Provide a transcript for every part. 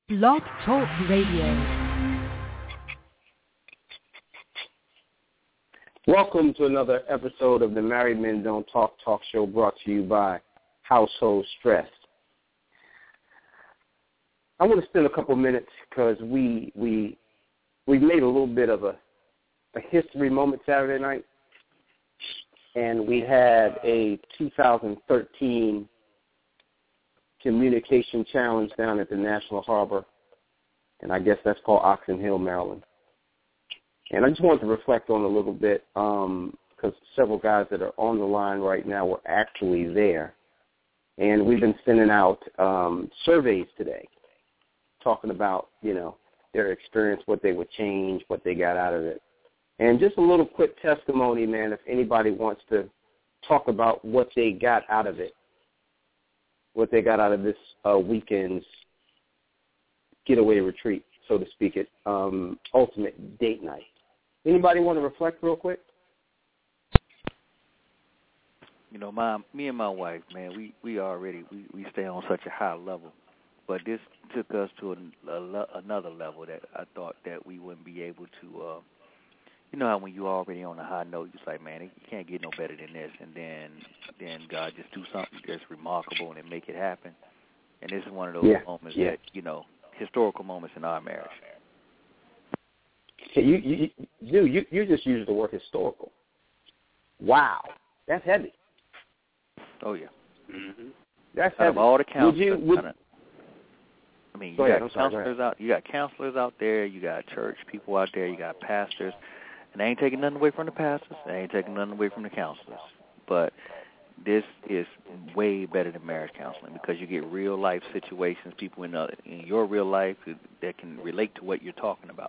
Blog Talk Radio. Welcome to another episode of the Married Men Don't Talk show, brought to you by Household Stress. I want to spend a couple minutes because we made a little bit of a history moment Saturday night, and we had a 2013 communication challenge down at the National Harbor, and I guess that's called Oxon Hill, Maryland. And I just wanted to reflect on a little bit because several guys that are on the line right now were actually there. And we've been sending out surveys today talking about, their experience, what they would change, what they got out of it. And just a little quick testimony, man, if anybody wants to talk about what they got out of it, what they got out of this weekend's getaway retreat, so to speak, it ultimate date night. Anybody want to reflect real quick? Me and my wife, man, we stay on such a high level, but this took us to another level that I thought that we wouldn't be able to. You know how when you're already on a high note, you're like, man, you can't get no better than this, and then God just do something that's remarkable and make it happen. And this is one of those moments that, historical moments in our marriage. You just used the word historical. Wow, that's heavy. Oh yeah, that's out heavy. of all the counselors. You got counselors out there. You got church people out there. You got pastors. And I ain't taking nothing away from the pastors. I ain't taking nothing away from the counselors. But this is way better than marriage counseling because you get real life situations, people in your real life that can relate to what you're talking about.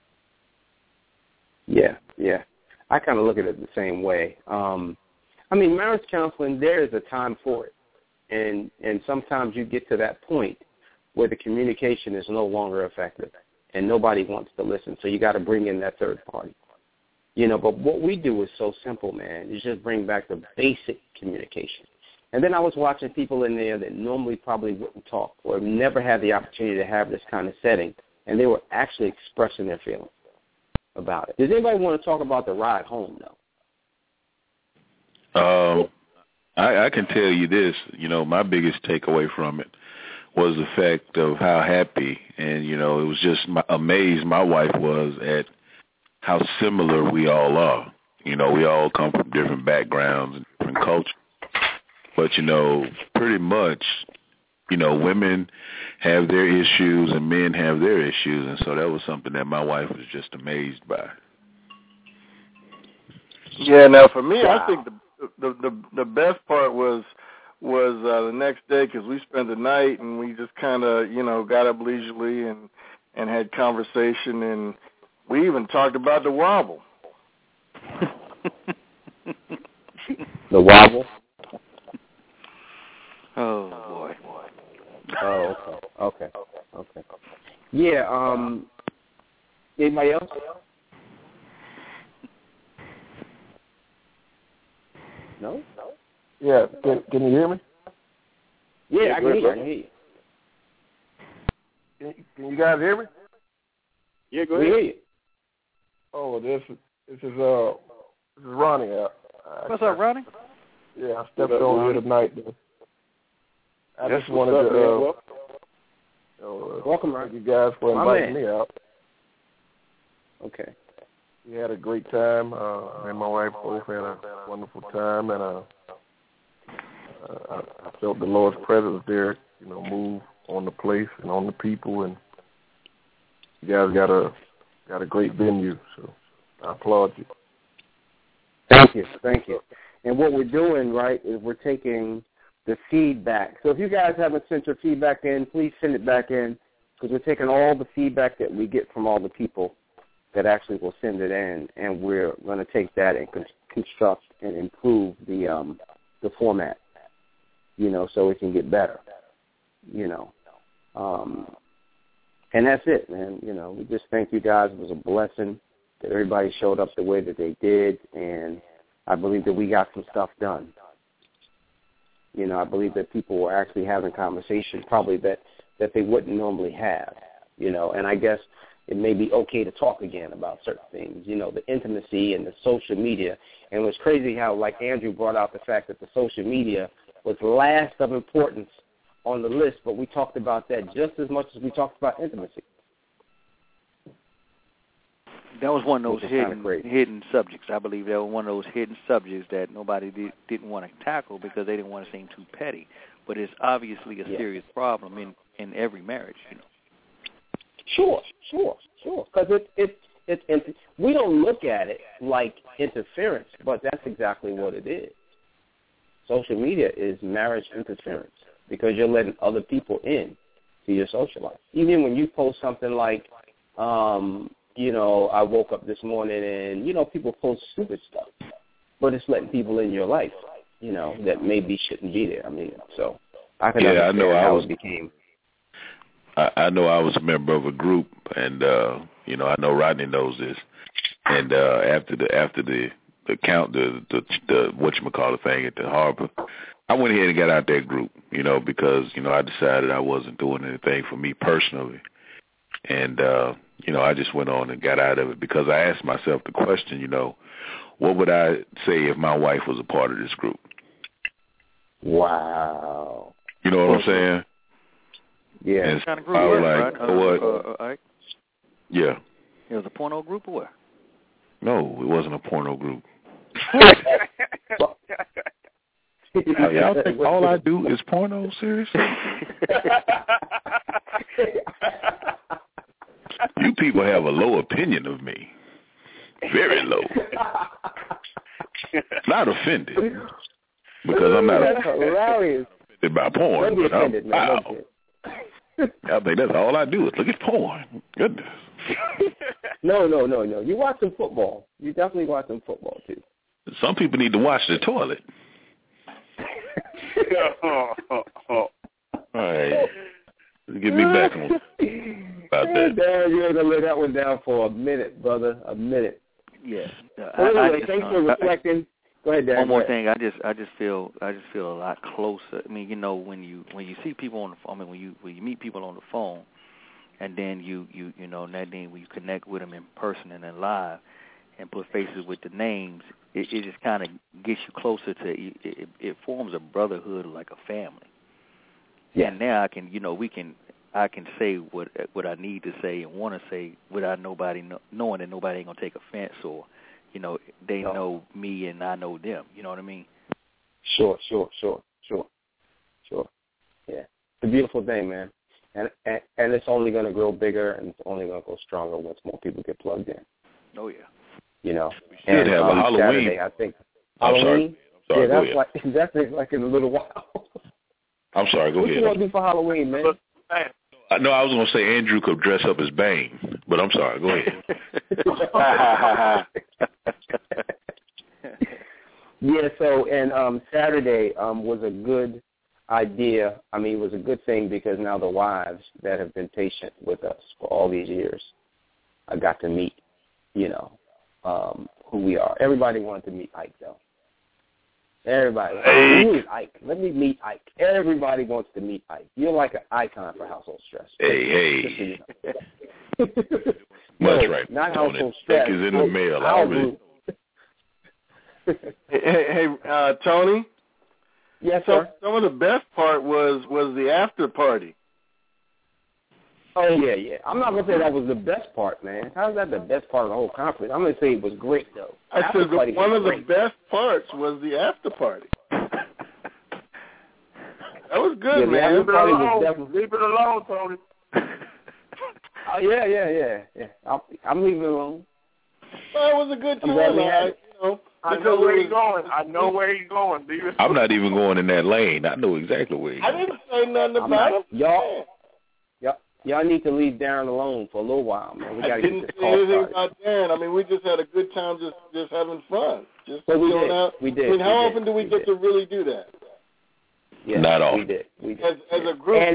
Yeah. I kind of look at it the same way. Marriage counseling, there is a time for it. And sometimes you get to that point where the communication is no longer effective and nobody wants to listen. So you got to bring in that third party. But what we do is so simple, man. You just bring back the basic communication. And then I was watching people in there that normally probably wouldn't talk or never had the opportunity to have this kind of setting, and they were actually expressing their feelings about it. Does anybody want to talk about the ride home, though? I can tell you this. My biggest takeaway from it was the fact of how happy and, it was just amazed my wife was at how similar we all are. We all come from different backgrounds and different cultures. But, pretty much, women have their issues and men have their issues. And so that was something that my wife was just amazed by. Yeah, now for me, I think the best part was the next day because we spent the night and we just kind of, got up leisurely and had conversation, and we even talked about the wobble. The wobble? Oh, boy. Oh, okay. Yeah, anybody else? No? Yeah, can you hear me? Yeah, I can hear you. Can you guys hear me? Yeah, go ahead. We hear you. Oh, this is Ronnie. What's up, Ronnie? Yeah, I stepped on here tonight. I just wanted to welcome, thank you guys for inviting me out. Okay. We had a great time. Me and my wife both had a wonderful time, and I felt the Lord's presence there, move on the place and on the people, and you guys got a great venue, so I applaud you. Thank you. And what we're doing, right, is we're taking the feedback. So if you guys haven't sent your feedback in, please send it back in, because we're taking all the feedback that we get from all the people that actually will send it in, and we're going to take that and construct and improve the format, so it can get better, and that's it, man. We just thank you guys. It was a blessing that everybody showed up the way that they did, and I believe that we got some stuff done. I believe that people were actually having conversations probably that that they wouldn't normally have, you know, and I guess it may be okay to talk again about certain things, you know, the intimacy and the social media. And it was crazy how, like Andrew brought out the fact that the social media was last of importance on the list, but we talked about that just as much as we talked about intimacy. That was one of those hidden subjects. I believe that was one of those hidden subjects that nobody didn't want to tackle because they didn't want to seem too petty. But it's obviously a serious problem in every marriage, you know. Sure. Because it's we don't look at it like interference, but that's exactly what it is. Social media is marriage interference because you're letting other people in to your social life. Even when you post something like, you know, I woke up this morning and, you know, people post stupid stuff, but it's letting people in your life, you know, that maybe shouldn't be there. I mean, so I can understand how it became. I know I was a member of a group, and you know, I know Rodney knows this. And after the count, the whatchamacallit thing at the harbor, I went ahead and got out that group, you know, because, you know, I decided I wasn't doing anything for me personally. And, you know, I just went on and got out of it because I asked myself the question, you know, what would I say if my wife was a part of this group? Wow. You know what I'm saying? Yeah. And kind of group I was like, what? Yeah. It was a porno group or what? No, it wasn't a porno group. Y'all think all I do is porno? Seriously? You people have a low opinion of me. Very low. Not offended. Because I'm not hilarious. Offended by porn. Don't be offended, man. Wow. I think that's all I do is look at porn. Goodness. No. You watch some football. You definitely watch some football, too. Some people need to watch the toilet. All right. Get me back on about that. Dan, you're going to lay that one down for a minute, brother. A minute. Yeah. Anyway, thanks for reflecting. Go ahead, Dan. One more thing. I just feel a lot closer. I mean, you know, when you see people on the phone, I mean, when you meet people on the phone, and then you know, and then when you connect with them in person and then live, and put faces with the names, it just kind of gets you closer to. It forms a brotherhood like a family. Yeah. And now I can say what I need to say and want to say without nobody knowing that nobody ain't gonna take offense, or, you know, they know me and I know them. You know what I mean? Sure. Yeah, it's a beautiful thing, man, and it's only gonna grow bigger and it's only gonna go stronger once more people get plugged in. Oh yeah. You know, we should have a Halloween. Saturday, I think. Halloween. Sorry, yeah, that's like in a little while. I'm sorry. Go ahead. What you want to do for Halloween, man? No, I was going to say Andrew could dress up as Bane, but I'm sorry. Go ahead. Yeah. So, and Saturday was a good idea. I mean, it was a good thing because now the wives that have been patient with us for all these years, I got to meet, you know, who we are. Everybody wanted to meet Ike, though. Everybody. Hey. Who is Ike? Let me meet Ike. Everybody wants to meet Ike. You're like an icon for household stress. Hey. That's right. Not household stress. Check is in the mail already. Hey, Tony? Yes, sir? Some of the best part was the after party. Oh, yeah. I'm not going to say that was the best part, man. How's that the best part of the whole conference? I'm going to say it was great, though. I said one of the best parts was the after party. That was good, man. Leave it alone, Tony. Oh, yeah. I'm leaving it alone. Well, it was a good time. I know where he's going. I'm not even going in that lane. I know exactly where he's going. I didn't say nothing about him. Y'all need to leave Darren alone for a little while, man. We I didn't say anything about Darren. I mean, we just had a good time just having fun. Just chilling out. We did. I mean, how often do we get to really do that? Yeah, not often. We did. As a group,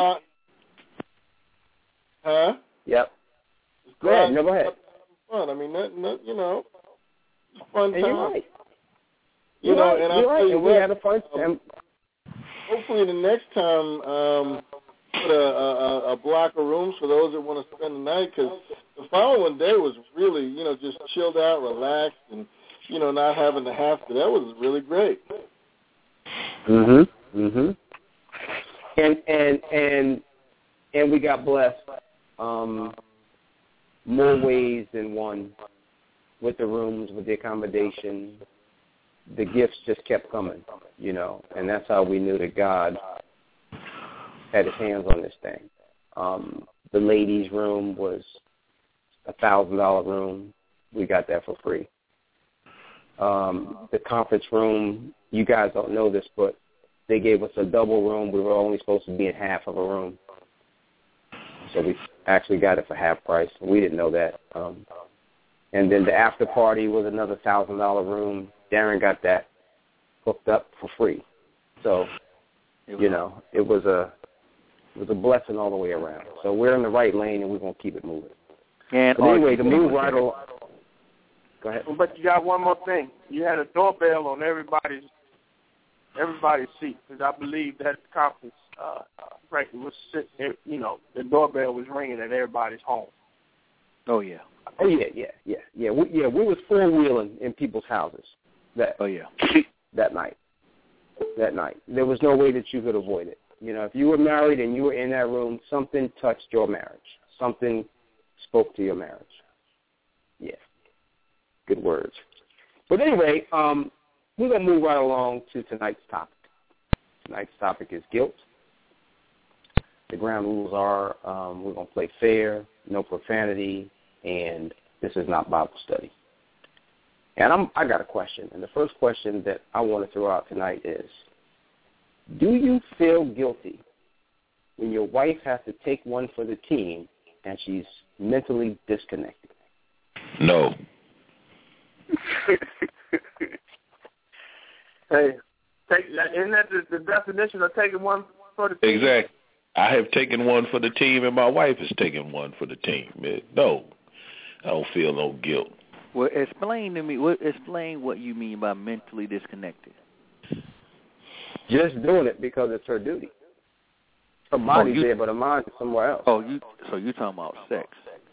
huh? Yep. Go ahead. Go ahead. Fun. I mean, you know, it's a fun time. You're right. You're right. And we had a fun time. Hopefully, the next time put a block of rooms for those that want to spend the night, because the following day was really, you know, just chilled out, relaxed, and, you know, not having to have to. That was really great. And we got blessed more ways than one with the rooms, with the accommodation. The gifts just kept coming, you know, and that's how we knew that God had his hands on this thing. The ladies' room was $1,000 room. We got that for free. The conference room, you guys don't know this, but they gave us a double room. We were only supposed to be in half of a room. So we actually got it for half price. We didn't know that. And then the after party was another $1,000 room. Darren got that hooked up for free. So, you know, it was a blessing all the way around. So we're in the right lane, and we're going to keep it moving. And but anyway, to move right along. Go ahead. But you got one more thing. You had a doorbell on everybody's seat, because I believe that conference, frankly, was sitting. You know, the doorbell was ringing at everybody's home. Oh yeah. Oh yeah. We was four-wheeling in people's houses. That night. There was no way that you could avoid it. You know, if you were married and you were in that room, something touched your marriage. Something spoke to your marriage. Yeah. Good words. But anyway, we're going to move right along to tonight's topic. Tonight's topic is guilt. The ground rules are we're going to play fair, no profanity, and this is not Bible study. And I got a question, and the first question that I want to throw out tonight is, do you feel guilty when your wife has to take one for the team and she's mentally disconnected? No. Hey, isn't that the definition of taking one for the team? Exactly. I have taken one for the team, and my wife has taken one for the team. No, I don't feel no guilt. Well, explain to me. Explain what you mean by mentally disconnected. Just doing it because it's her duty. Her body's there, but her mind is somewhere else. So you talking about sex?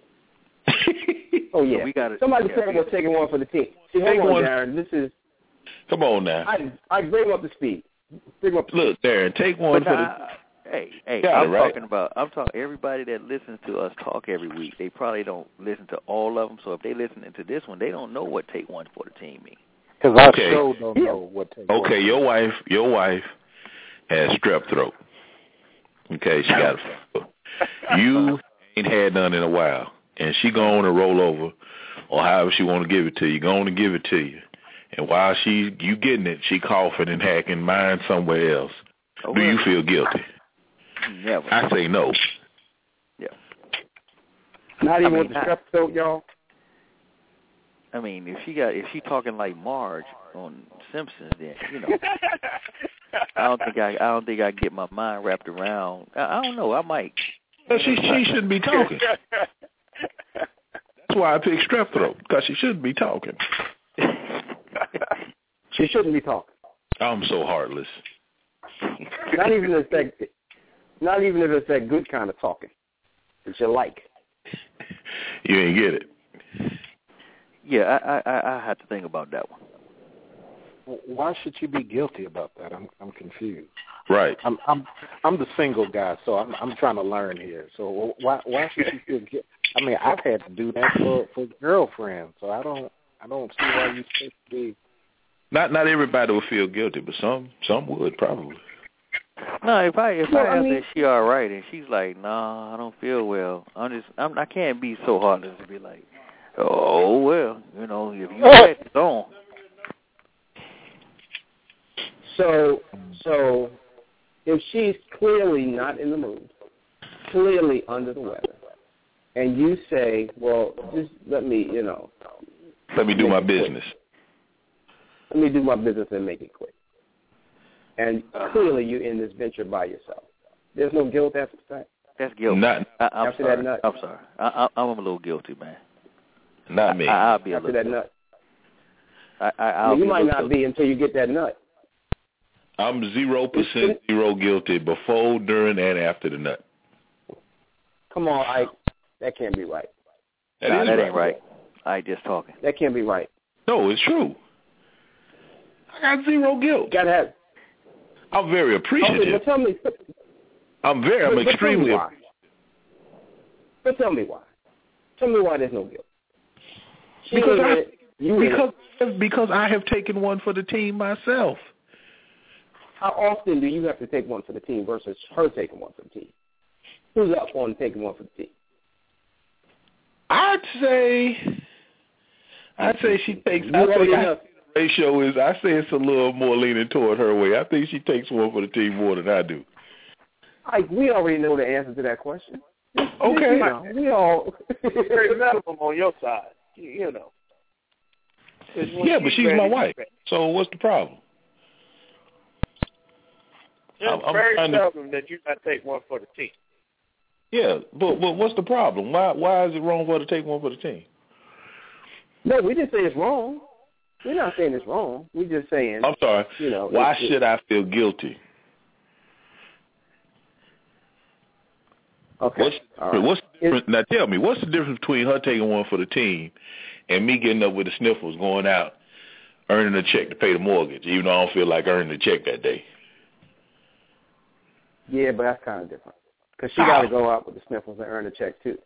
Oh yeah. So somebody said we're taking one for the team. See, hold on, Darren. This is. Come on now. I bring up the speed. Look, Darren, take one for the. Hey, I'm talking everybody that listens to us talk every week. They probably don't listen to all of them. So if they listening to this one, they don't know what take one for the team means. Because our show don't know what take one. Okay, your wife has strep throat. Okay, she got a You ain't had none in a while, and she going to roll over, or however she want to give it to you, going to give it to you. And while you getting it, she coughing and hacking mine somewhere else. Do you feel guilty? Never. I say no. Yeah. Not even with the strep throat, y'all. I mean, if she talking like Marge on Simpsons, then you know, I don't think I get my mind wrapped around. I don't know. I might. But she shouldn't be talking. That's why I picked strep throat, because she shouldn't be talking. She shouldn't be talking. I'm so heartless. Not even if it's that good kind of talking that you like. You ain't get it. Yeah, I had to think about that one. Why should you be guilty about that? I'm confused. Right. I'm the single guy, so I'm trying to learn here. So why should you feel guilty? I mean, I've had to do that for girlfriends, so I don't see why you should be. Not everybody would feel guilty, but some would probably. No, if I ask her she all right and she's like, nah, I don't feel well. I can't be so heartless to be like, oh well, you know, if you let it on. So if she's clearly not in the mood, clearly under the weather, and you say, well, just let me do my business. Let me do my business and make it quick. And clearly you're in this venture by yourself. There's no guilt after that. That's guilty. I'm sorry. I'm sorry. I'm a little guilty, man. Not me. I'll be after that nut. You might not be until you get that nut. I'm 0% guilty before, during, and after the nut. Come on, Ike. That can't be right. That ain't right. I just talking. That can't be right. No, it's true. I got zero guilt. Gotta have. I'm very appreciative. Okay, but tell me. I'm extremely. But tell me why. Tell me why there's no guilt. Because I have taken one for the team myself. How often do you have to take one for the team versus her taking one for the team? Who's up on taking one for the team? I'd say she takes. The ratio is. I say it's a little more leaning toward her way. I think she takes one for the team more than I do. We already know the answer to that question. Okay. We all very valuable on your side. You know. Yeah, but she's my wife. So what's the problem? It's very seldom that you got to take one for the team. Yeah, but what's the problem? Why is it wrong for her to take one for the team? No, we didn't say it's wrong. We're not saying it's wrong. We're just saying. I'm sorry. You know, why should I feel guilty? Okay. What's the difference? Now tell me, what's the difference between her taking one for the team and me getting up with the sniffles, going out, earning a check to pay the mortgage, even though I don't feel like earning the check that day? Yeah, but that's kind of different. Because she got to go out with the sniffles and earn a check, too.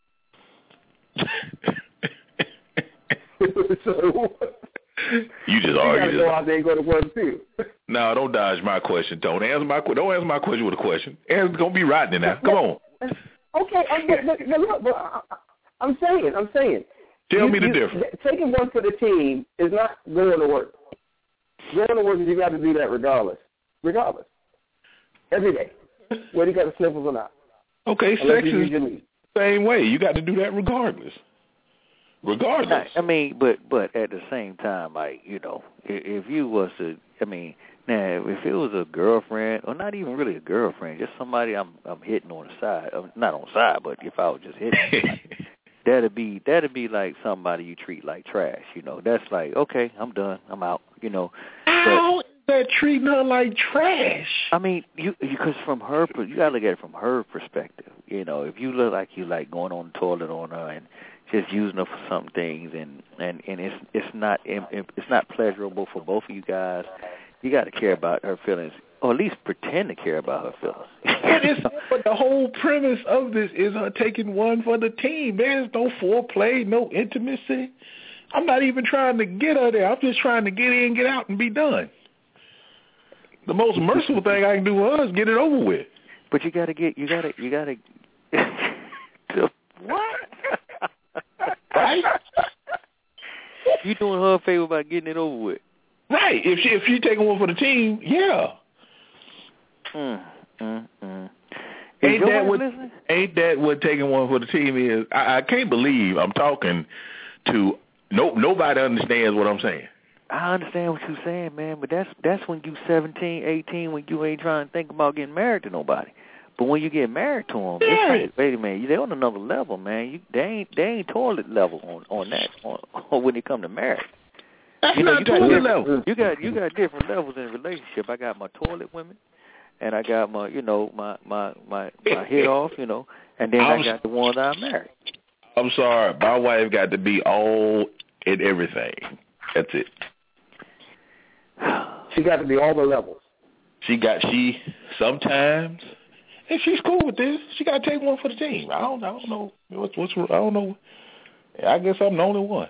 So, you just argue. You got to go out there and go to work, too. No, don't dodge my question, Tone. Don't answer my question with a question. It's going to be right now. Come on. Okay, but I'm saying. Tell me the difference. Taking one for the team is not going to work. Going to work is you got to do that regardless. Every day, whether you got the sniffles or not. Okay, sex is the same way. You got to do that regardless. I mean, but at the same time, like, you know, if you was to, I mean, now if it was a girlfriend, or not even really a girlfriend, just somebody I'm hitting on the side, not on the side, but if I was just hitting, that'd be like somebody you treat like trash. You know, that's like, okay, I'm done, I'm out. You know. How is that treating her like trash? I mean, because from her, you gotta look at it from her perspective. You know, if you look like you like going on the toilet on her and just using her for some things, and it's not pleasurable for both of you guys. You got to care about her feelings, or at least pretend to care about her feelings. But the whole premise of this is her taking one for the team. There's no foreplay, no intimacy. I'm not even trying to get her there. I'm just trying to get in, get out, and be done. The most merciful thing I can do for her is get it over with. But you gotta what? Right? You doing her a favor by getting it over with. Right. If she taking one for the team, yeah. Ain't that what taking one for the team is? I can't believe I'm talking to nobody understands what I'm saying. I understand what you're saying, man, but that's when you 17, 18, when you ain't trying to think about getting married to nobody. But when you get married to them, it's like, wait a minute, they're on another level, man. They ain't toilet level on that when it come to marriage. That's not toilet level. You got different levels in a relationship. I got my toilet women, and I got my my head off, and then I got the ones I'm married. I'm sorry, my wife got to be all in everything. That's it. She got to be all the levels. She sometimes. And she's cool with this. She got to take one for the team. I don't know what's I don't know. I guess I'm the only one.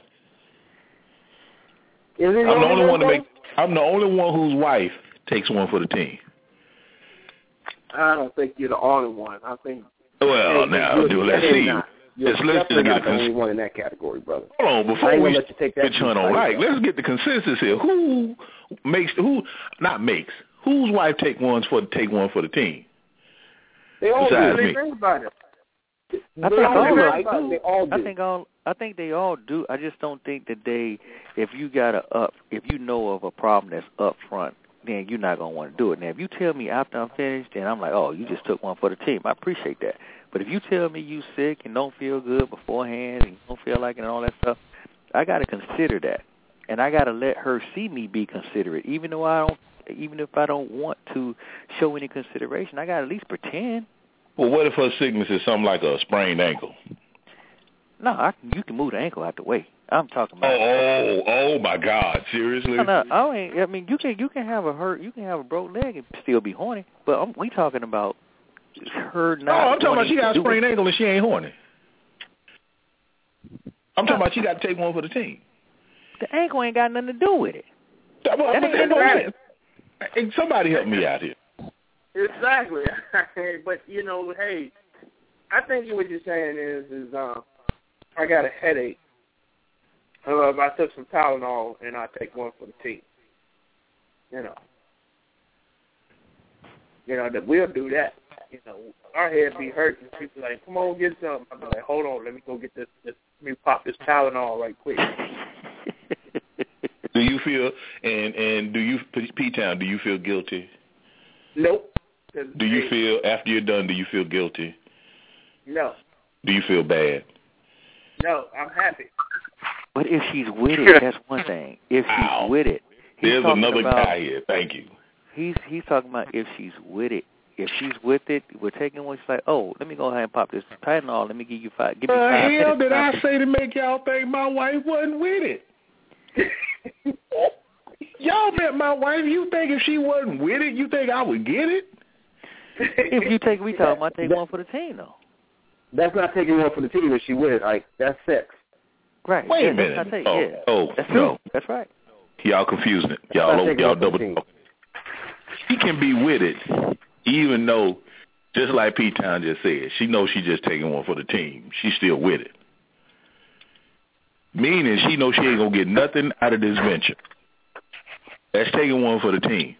I'm the only one whose wife takes one for the team. I don't think you're the only one. I think. Well, let's see. You're definitely not the only one in that category, brother. Hold on, before we pitch on right, let's get the consensus here. Whose wife take one for the team? They all do. They think about it. I think they all do. I just don't think that if you know of a problem that's up front, then you're not gonna want to do it. Now, if you tell me after I'm finished, then I'm like, oh, you just took one for the team. I appreciate that. But if you tell me you sick and don't feel good beforehand and you don't feel like it and all that stuff, I got to consider that, and I got to let her see me be considerate, even if I don't want to show any consideration. I got to at least pretend. Well, what if her sickness is something like a sprained ankle? No, you can move the ankle out the way. I'm talking about. Oh my God! Seriously? No, I mean, you can have a broke leg and still be horny. But we talking about her not. I'm talking about she got a sprained ankle and she ain't horny. I'm talking about she got to take one for the team. The ankle ain't got nothing to do with it. Somebody help me out here. Exactly. But, hey, I think what you're saying is I got a headache. If I took some Tylenol and I take one for the team. That we'll do that. Our head be hurting. People like, come on, get something. I'll be like, hold on, let me go get this. Let me pop this Tylenol right quick. Do you feel, and do you, P-Town, do you feel guilty? Nope. Do you feel, after you're done, do you feel guilty? No. Do you feel bad? No, I'm happy. But if she's with it, that's one thing. If she's with it. There's another guy here. Thank you. He's talking about if she's with it. If she's with it, we're taking one. She's like, oh, let me go ahead and pop this Tylenol. Let me give me 5 minutes. The hell did I say to make y'all think my wife wasn't with it? Y'all met my wife. You think if she wasn't with it, you think I would get it? If you take, we talking about take one for the team, though. That's not taking one for the team if she with it. Like, that's sex. Right. Wait a minute. That's true. No. That's right. Y'all confusing it. Y'all double talk. She can be with it, even though, just like P-Town just said, she knows she's just taking one for the team. She's still with it. Meaning she knows she ain't going to get nothing out of this venture. That's taking one for the team.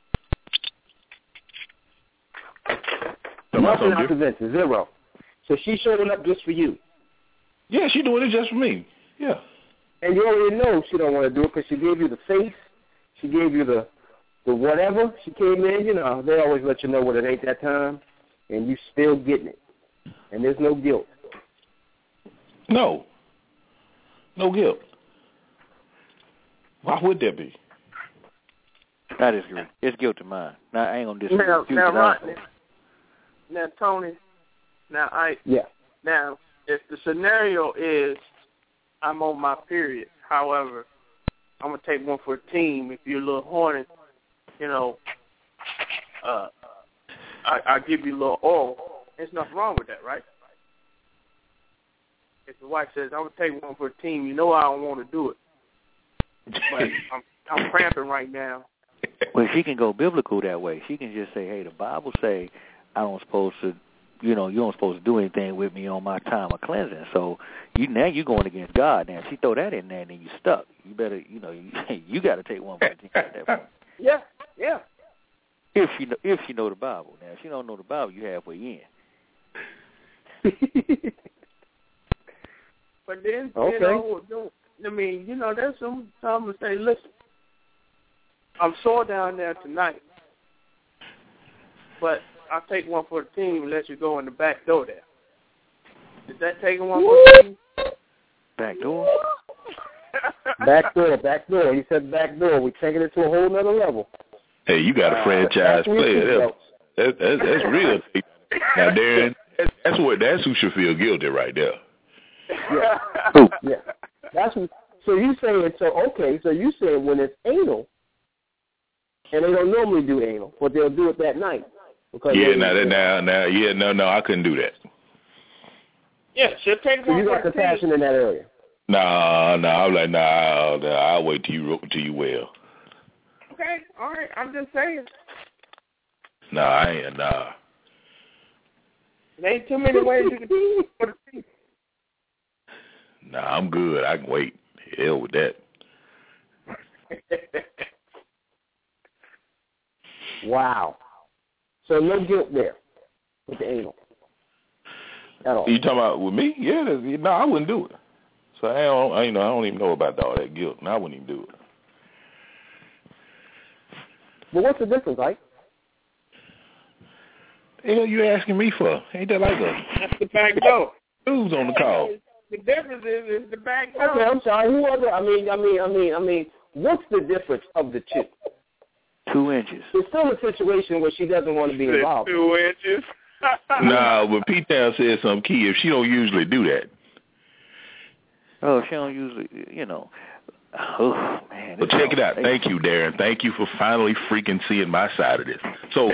Nothing out the venture, zero. So she's showing up just for you. Yeah, she's doing it just for me. Yeah. And you already know she don't want to do it because she gave you the face. She gave you the whatever. She came in, they always let you know when it ain't that time, and you still getting it. And there's no guilt. No guilt. Why would there be? That is guilt. It's guilt to mine. Now, I ain't going to disagree. Now, Rodney. Now, Tony. Yeah. Now, if the scenario is I'm on my period, however, I'm going to take one for a team. If you're a little horny, I give you a little oil. There's nothing wrong with that, right? If the wife says, I'm going to take one for a team, I don't want to do it. But I'm cramping right now. Well, she can go biblical that way. She can just say, hey, the Bible say I don't supposed to, you don't supposed to do anything with me on my time of cleansing. So you're going against God. Now, if she throw that in there, then you stuck. You better, you got to take one for the team at that point. Yeah. If she know the Bible. Now, if she don't know the Bible, you halfway in. But then, okay. There's some time to say, listen, I'm sore down there tonight, but I'll take one for the team and let you go in the back door there. Is that taking one for the team? Back door? Back door. He said back door. We're taking it to a whole nother level. Hey, you got a franchise player. That's real. Now, Darren, that's who should feel guilty right there. Yeah. Yeah. That's what, so you saying, so you saying when it's anal, and they don't normally do anal, but they'll do it that night. Because no, I couldn't do that. Yeah, she'll take so you got compassion in that area. No, I'm like, I'll wait till you well. Okay, all right, I'm just saying. I ain't, There ain't too many ways you can do it for the team. I'm good. I can wait. Hell with that. Wow. So no guilt there with the anal at all. You talking about with me? Yeah. I wouldn't do it. So I don't even know about all that guilt. I wouldn't even do it. But what's the difference, Ike? The hell you asking me for? Ain't that like That's the back door. Who's on the call? The difference is the back door. Okay, I'm sorry. Who was it? I mean, what's the difference of the two? 2 inches. It's still a situation where she doesn't want to be involved. 2 inches. Nah, but P-Town said something key. If she don't usually do that. Oh, she don't usually, Oh, man. But check it out. Thank you, Darren. Thank you for finally freaking seeing my side of this. So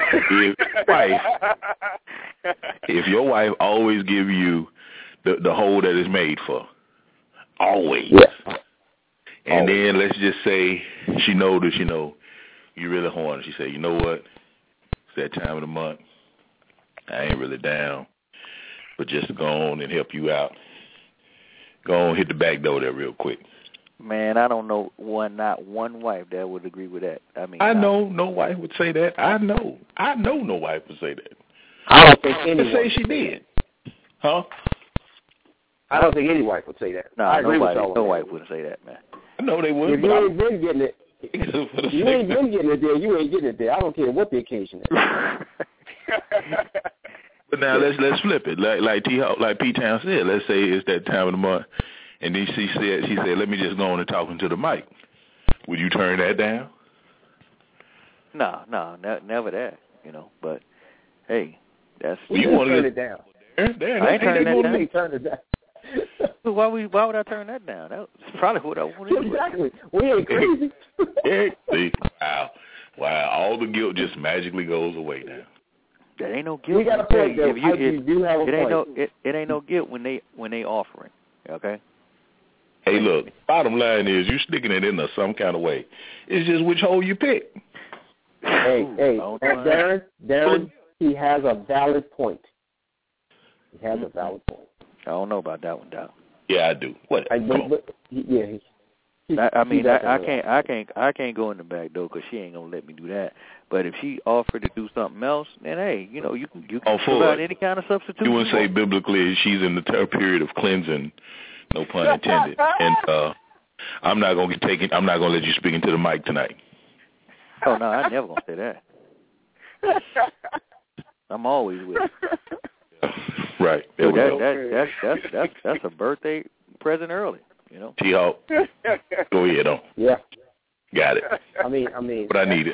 if your wife always give you the hole that it's made for, always. Yeah. And then let's just say she noticed, you really horny. She said, you know what? It's that time of the month. I ain't really down. But just to go on and help you out. Go on, hit the back door there real quick. Man, I don't know not one wife that would agree with that. I know no wife would say that. I know no wife would say that. I don't think anyone say she did. Huh? I don't think any wife would say that. No, I agree with no wife wouldn't say that, man. I know they would. If you ain't been getting it, you ain't been getting it there. You ain't getting it there. I don't care what the occasion is. But now let's flip it. Like P-Town said, let's say it's that time of the month, and then she said, let me just go on and talk into the mic. Would you turn that down? No, never that. But hey, that's you want to turn it down. I ain't turning that down. Turn it down. Why would I turn that down? That's probably what I want to do. Exactly. We ain't crazy. See, wow, all the guilt just magically goes away now. That ain't no guilt. We got a point there. You do have a point. It ain't no guilt when they offering. Okay. Hey, look. Bottom line is you sticking it in some kind of way. It's just which hole you pick. Hey, Darren, he has a valid point. He has a valid point. I don't know about that one, Doc. Yeah, I do. What? I can't go in the back door because she ain't gonna let me do that. But if she offered to do something else, then hey, you can provide any kind of substitute. You wouldn't say biblically she's in the period of cleansing, no pun intended. And I'm not gonna let you speak into the mic tonight. Oh no, I never gonna say that. I'm always with you. Right. So that's a birthday present early, T-Hawk, go ahead on. Yeah. Got it. I mean. But I need it.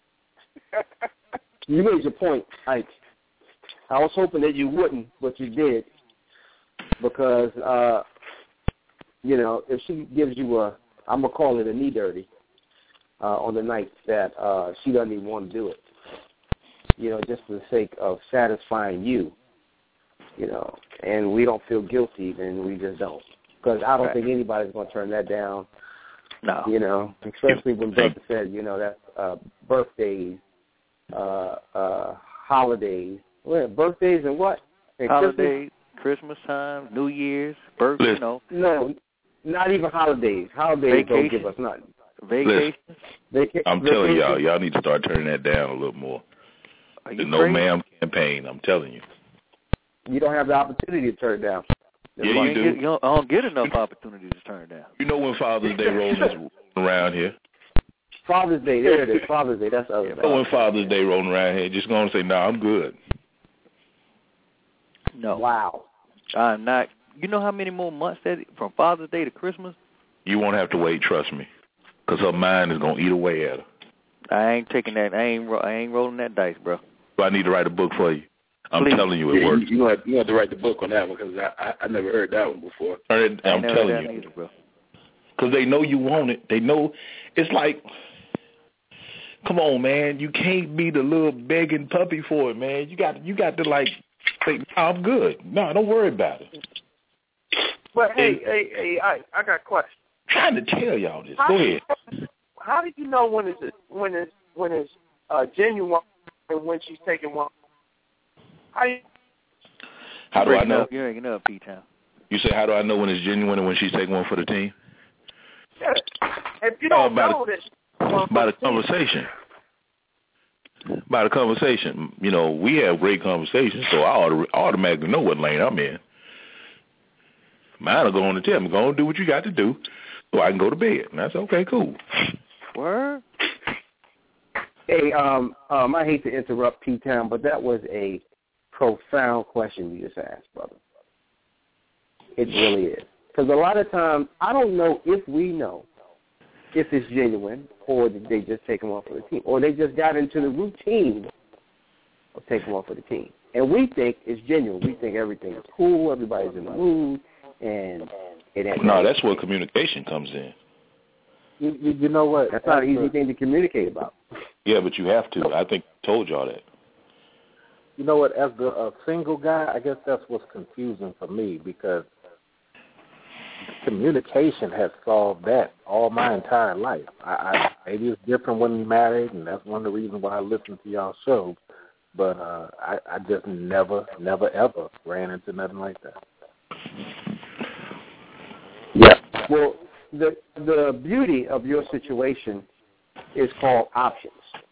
You made your point, Ike. I was hoping that you wouldn't, but you did, because if she gives you I'm gonna call it a knee dirty, on the night that she doesn't even want to do it, just for the sake of satisfying you. And we don't feel guilty, then we just don't. Because I don't think anybody's going to turn that down. No. Especially when Brother said, that's birthdays, holidays. Birthdays and what? And holidays, Christmas time, New Year's, birthday, No, not even holidays. Holidays don't give us nothing. Vacation. I'm telling y'all need to start turning that down a little more. The No Ma'am campaign, I'm telling you. You don't have the opportunity to turn it down. Yeah, you do. I don't get enough opportunity to turn it down. You know when Father's Day rolls around here? Father's Day, there it is. Father's Day, that's other. When Father's Day rolling around here, just going to say, no, I'm good. No. Wow. I'm not. You know how many more months from Father's Day to Christmas? You won't have to wait, trust me, because her mind is going to eat away at her. I ain't taking that. I ain't rolling that dice, bro. So I need to write a book for you. I'm telling you it works. You have to write the book on that one because I never heard that one before. I'm telling you. Because they know you want it. They know. It's like, come on, man. You can't be the little begging puppy for it, man. You got to like say, no, I'm good. No, don't worry about it. But hey, I got a question. I'm trying to tell y'all this. Go ahead. How do you know when it's genuine and when she's taking one? How do I know? You're hanging up, P-Town. You say, how do I know when it's genuine and when she's taking one for the team? Yeah. If you don't know this, by the conversation. By the conversation. We have great conversations, so I automatically know what lane I'm in. Mine will go on to tell me, go and do what you got to do so I can go to bed. And that's okay, cool. Word? Hey, I hate to interrupt P-Town, but that was a profound question you just asked, brother. It really is. Because a lot of times, I don't know if we know if it's genuine or did they just take them off for the team or they just got into the routine of taking them off for the team. And we think it's genuine. We think everything is cool, everybody's in the mood, and no, that's where communication comes in. You know what? That's not an easy thing to communicate about. Yeah, but you have to. I think I told y'all that. You know what? As a single guy, I guess that's what's confusing for me, because communication has solved that all my entire life. Maybe it's different when you're married, and that's one of the reasons why I listen to y'all shows. But I just never, ever ran into nothing like that. Yeah. Well, the beauty of your situation is called options.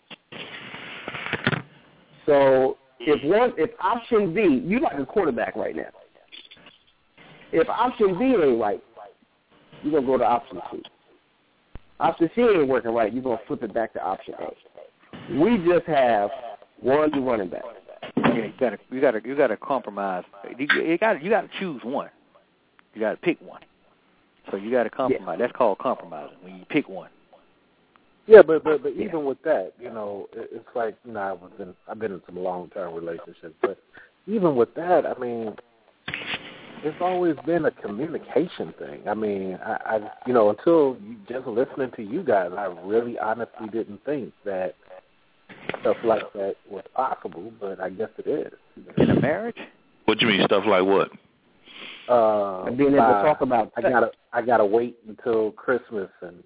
So if option B, you like a quarterback right now. If option B ain't right, you're going to go to option C. Option C ain't working right, you're going to flip it back to option A. We just have one running back. Yeah, you got to compromise. You got to choose one. You got to pick one. So you got to compromise. Yeah. That's called compromising, when you pick one. Yeah, but even with that, it's like, I've been in some long-term relationships, but even with that, I mean, it's always been a communication thing. I mean, I until just listening to you guys, I really honestly didn't think that stuff like that was possible, but I guess it is. In a marriage? What do you mean, stuff like what? Being able to talk about I gotta wait until Christmas, and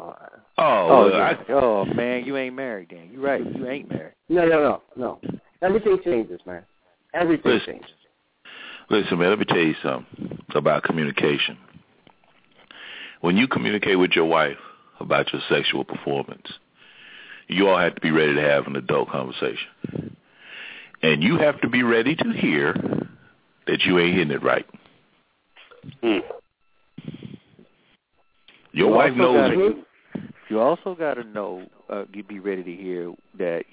Oh man, you ain't married then. You're right, you ain't married. No. Everything changes, man. Everything changes. Listen, man, let me tell you something about communication. When you communicate with your wife about your sexual performance, you all have to be ready to have an adult conversation. And you have to be ready to hear that you ain't hitting it right. Your wife knows. You also got to know. You be ready to hear that.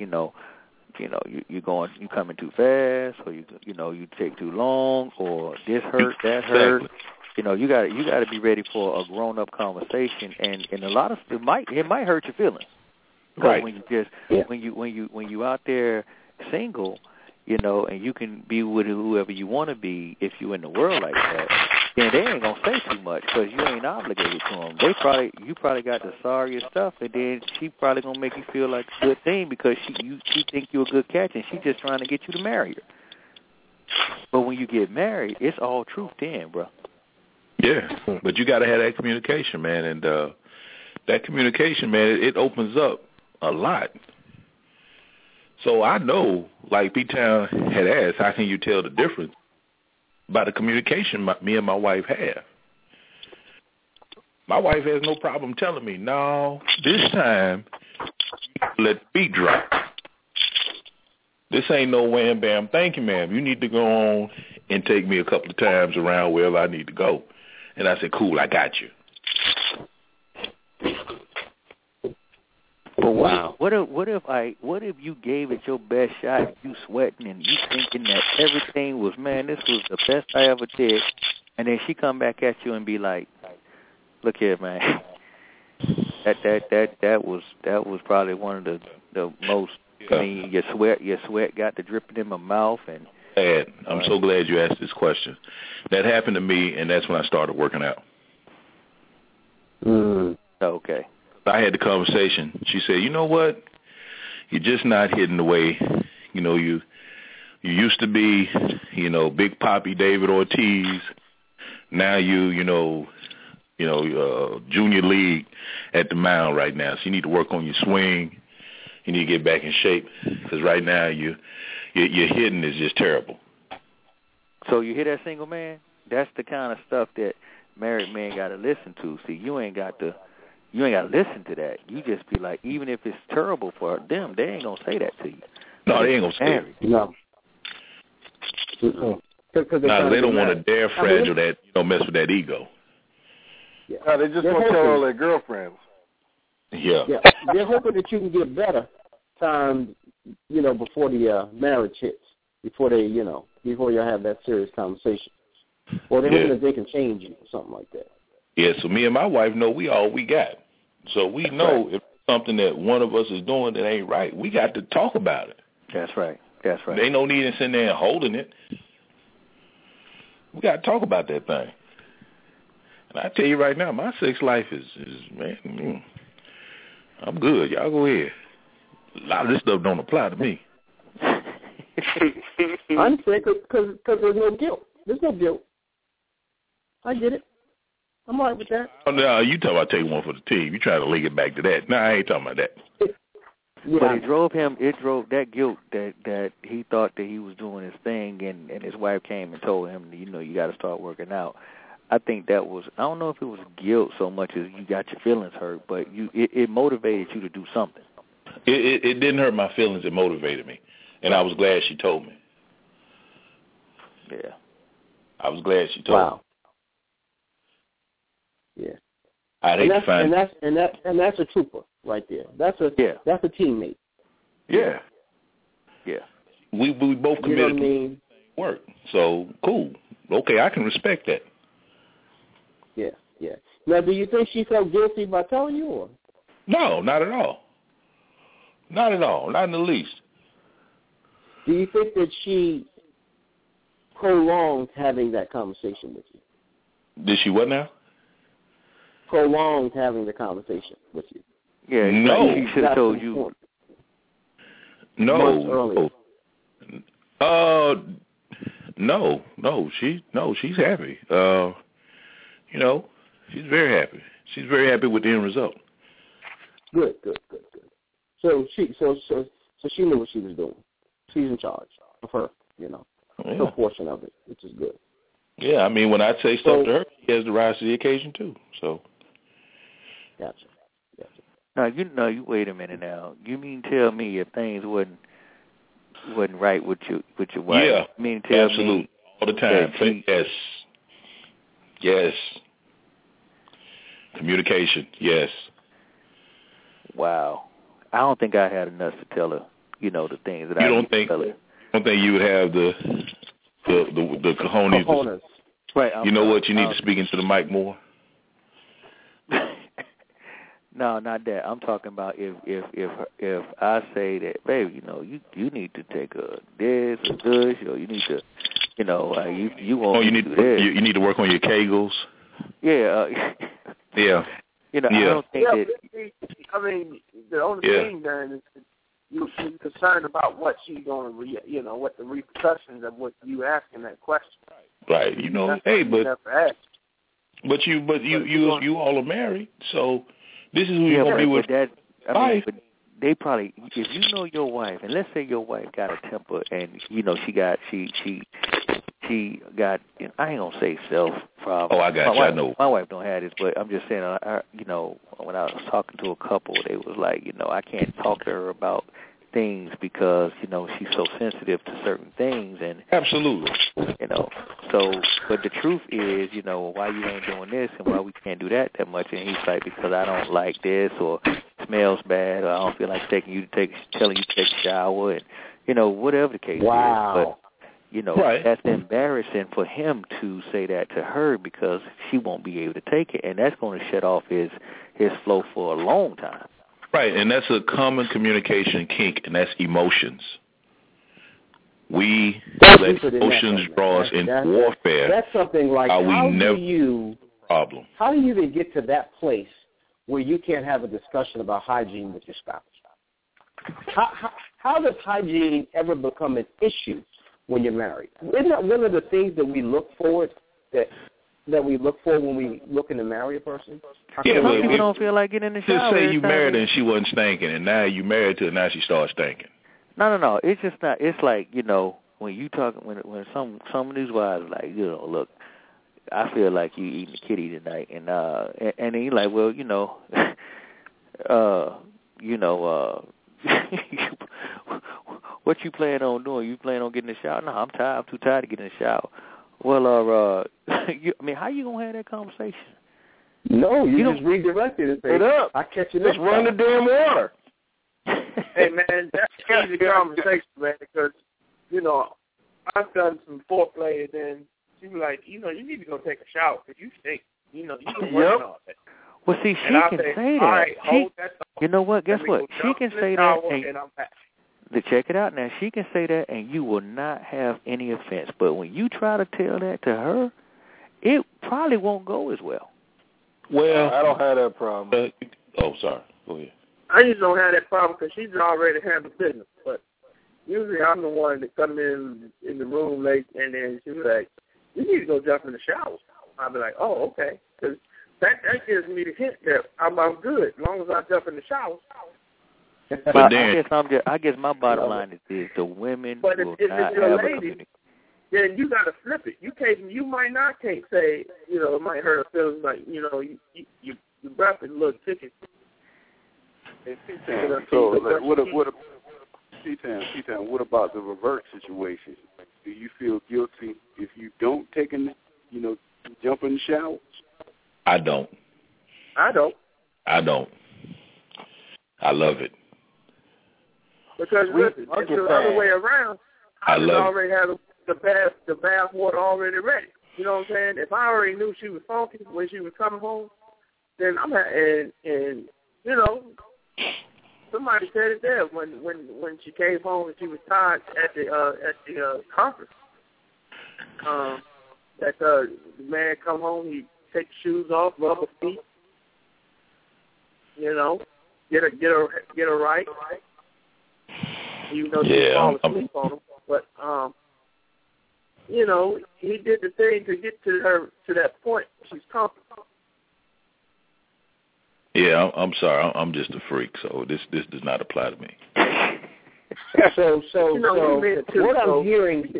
You coming too fast, or you take too long, or this hurt, that hurt. You got to be ready for a grown up conversation, and a lot of it might hurt your feelings. Right. When you out there single, and you can be with whoever you want to be, if you in the world like that, then they ain't gonna say too much because you ain't obligated to them. You probably got the sorriest stuff, and then she probably gonna make you feel like a good thing because she think you're a good catch, and she just trying to get you to marry her. But when you get married, it's all truth then, bro. Yeah, but you got to have that communication, man, and that communication, man, it opens up a lot. So I know, like P-Town had asked, how can you tell the difference by the communication me and my wife have? My wife has no problem telling me, no, this time, let the beat drop. This ain't no wham, bam, thank you, ma'am. You need to go on and take me a couple of times around wherever I need to go. And I said, cool, I got you. Well, wow. What if you gave it your best shot, you sweating and you thinking that everything was, man, this was the best I ever did, and then she come back at you and be like, look here, man, that was probably one of the most. I mean, your sweat got the dripping in my mouth, and. Ed, I'm so glad you asked this question. That happened to me, and that's when I started working out. Okay. I had the conversation. She said, you know what? You're just not hitting the way, you used to be, Big Papi David Ortiz. Now you junior league at the mound right now. So you need to work on your swing. You need to get back in shape because right now your hitting is just terrible. So you hear that, single man? That's the kind of stuff that married men got to listen to. See, you ain't got to listen to that. You just be like, even if it's terrible for them, they ain't gonna say that to you. No, they ain't gonna say it. No. No, they don't want to dare fragile that, mess with that ego. Yeah. No, they just want to tell all their girlfriends. Yeah. They're hoping that you can get better time, before the marriage hits, before you have that serious conversation. Or they're hoping that they can change you or something like that. Yeah, so me and my wife know we all we got. So we know if something that one of us is doing that ain't right, we got to talk about it. That's right. That's right. There ain't no need in sitting there and holding it. We got to talk about that thing. And I tell you right now, my sex life is man, I'm good. Y'all go ahead. A lot of this stuff don't apply to me. I'm saying because there's no guilt. There's no guilt. I get it. I'm all right with that. Oh, no, you talking about taking one for the team. You trying to link it back to that. No, I ain't talking about that. Yeah. But it drove that guilt that he thought that he was doing his thing, and his wife came and told him, you got to start working out. I think that was, I don't know if it was guilt so much as you got your feelings hurt, but it motivated you to do something. It didn't hurt my feelings. It motivated me, and I was glad she told me. Yeah. I was glad she told me. Wow. Yeah. I'd hate to find and that's a trooper right there. That's a teammate. Yeah. Yeah. We both committed to work. So cool. Okay, I can respect that. Yeah, yeah. Now, do you think she felt guilty by telling you, or? No, not at all. Not at all. Not in the least. Do you think that she prolonged having that conversation with you? Did she what now? Prolonged having the conversation with you. Yeah, no. She should have told you. No. Months earlier. No. She's happy. She's very happy. She's very happy with the end result. Good. So she knew what she was doing. She's in charge of her, her portion of it, which is good. Yeah, I mean, when I say stuff to her, she has to rise to the occasion too. So. Gotcha. Now you wait a minute now. You mean tell me if things wasn't right with your wife? Yeah, you mean tell absolutely, me all the time. Yes. Communication, yes. Wow. I don't think I had enough to tell her, the things that you I don't think tell her. You don't think you would have the cojones? Right. You know what? You need to speak into the mic more. No, not that. I'm talking about if I say that, baby, you need to take this or this, or you need to, you want. Oh, you need to do this. You need to work on your Kegels. Yeah. Yeah. I don't think that. I mean, the only thing then is you're concerned about what she's going to, what the repercussions of what you asking that question. Right. But you all are married, so this is who you're going to be with. But they probably, if you know your wife, and let's say your wife got a temper, and she got, I ain't gonna say self problem. Oh, I got you. I know. My wife don't have this, but I'm just saying, when I was talking to a couple, they was like, I can't talk to her about things because she's so sensitive to certain things, and absolutely, So, but the truth is, why you ain't doing this and why we can't do that much, and he's like, because I don't like this, or it smells bad, or I don't feel like telling you to take a shower, and whatever the case is. But right. That's embarrassing for him to say that to her because she won't be able to take it, and that's going to shut off his flow for a long time. Right, and that's a common communication kink, and that's emotions. We let emotions draw us into warfare. That's something like how do you even get to that place where you can't have a discussion about hygiene with your spouse? How does hygiene ever become an issue when you're married? Isn't that one of the things that we look for when we looking to marry a person? Yeah, but people don't feel like getting in the shower. Just say you married her and she wasn't stinking, and now you married to her and now she starts stinking. No. It's just not. It's like when you talk when some of these wives are like, look, I feel like you eating the kitty tonight, and then you're like, well, what you plan on doing? You plan on getting in the shower? No, I'm tired. I'm too tired to get in the shower. Well, how you gonna have that conversation? No, you just redirect it and say, up. I catch you next time. Just run the damn water. Hey, man, that's an easy conversation, man, because, I've done some foreplay, and then she was like, you need to go take a shower because you stink. You've been working all day. Well, see, she can say that. All right, hold that thought. You know what? Guess what? She can say that. And I'm back. check it out now. She can say that, and you will not have any offense. But when you try to tell that to her, it probably won't go as well. Well, I don't have that problem. Sorry. Go ahead. I just don't have that problem because she's already handled business. But usually I'm the one that come in the room late, and then she's like, "You need to go jump in the shower." I'll be like, "Oh, okay," because that gives me the hint that I'm good as long as I jump in the shower. But I guess my bottom line is this: the women but will if not it's your have a lady, community. then you got to flip it. You might say, it might hurt her feelings, like, your breath is a little ticky. Hey, T-Town, so what about the reverse situation? Do you feel guilty if you don't jump in the shower? I don't. I love it. Because listen, it's the other way around. I already have the bath water already ready. You know what I'm saying? If I already knew she was funky when she was coming home, then somebody said it there when she came home and she was tired at the conference. That the man come home, he take the shoes off, rub her feet, get her right. Even though she fall asleep on him, but he did the thing to get to that point. She's comfortable. Yeah, I'm sorry. I'm just a freak, so this does not apply to me. So what I'm hearing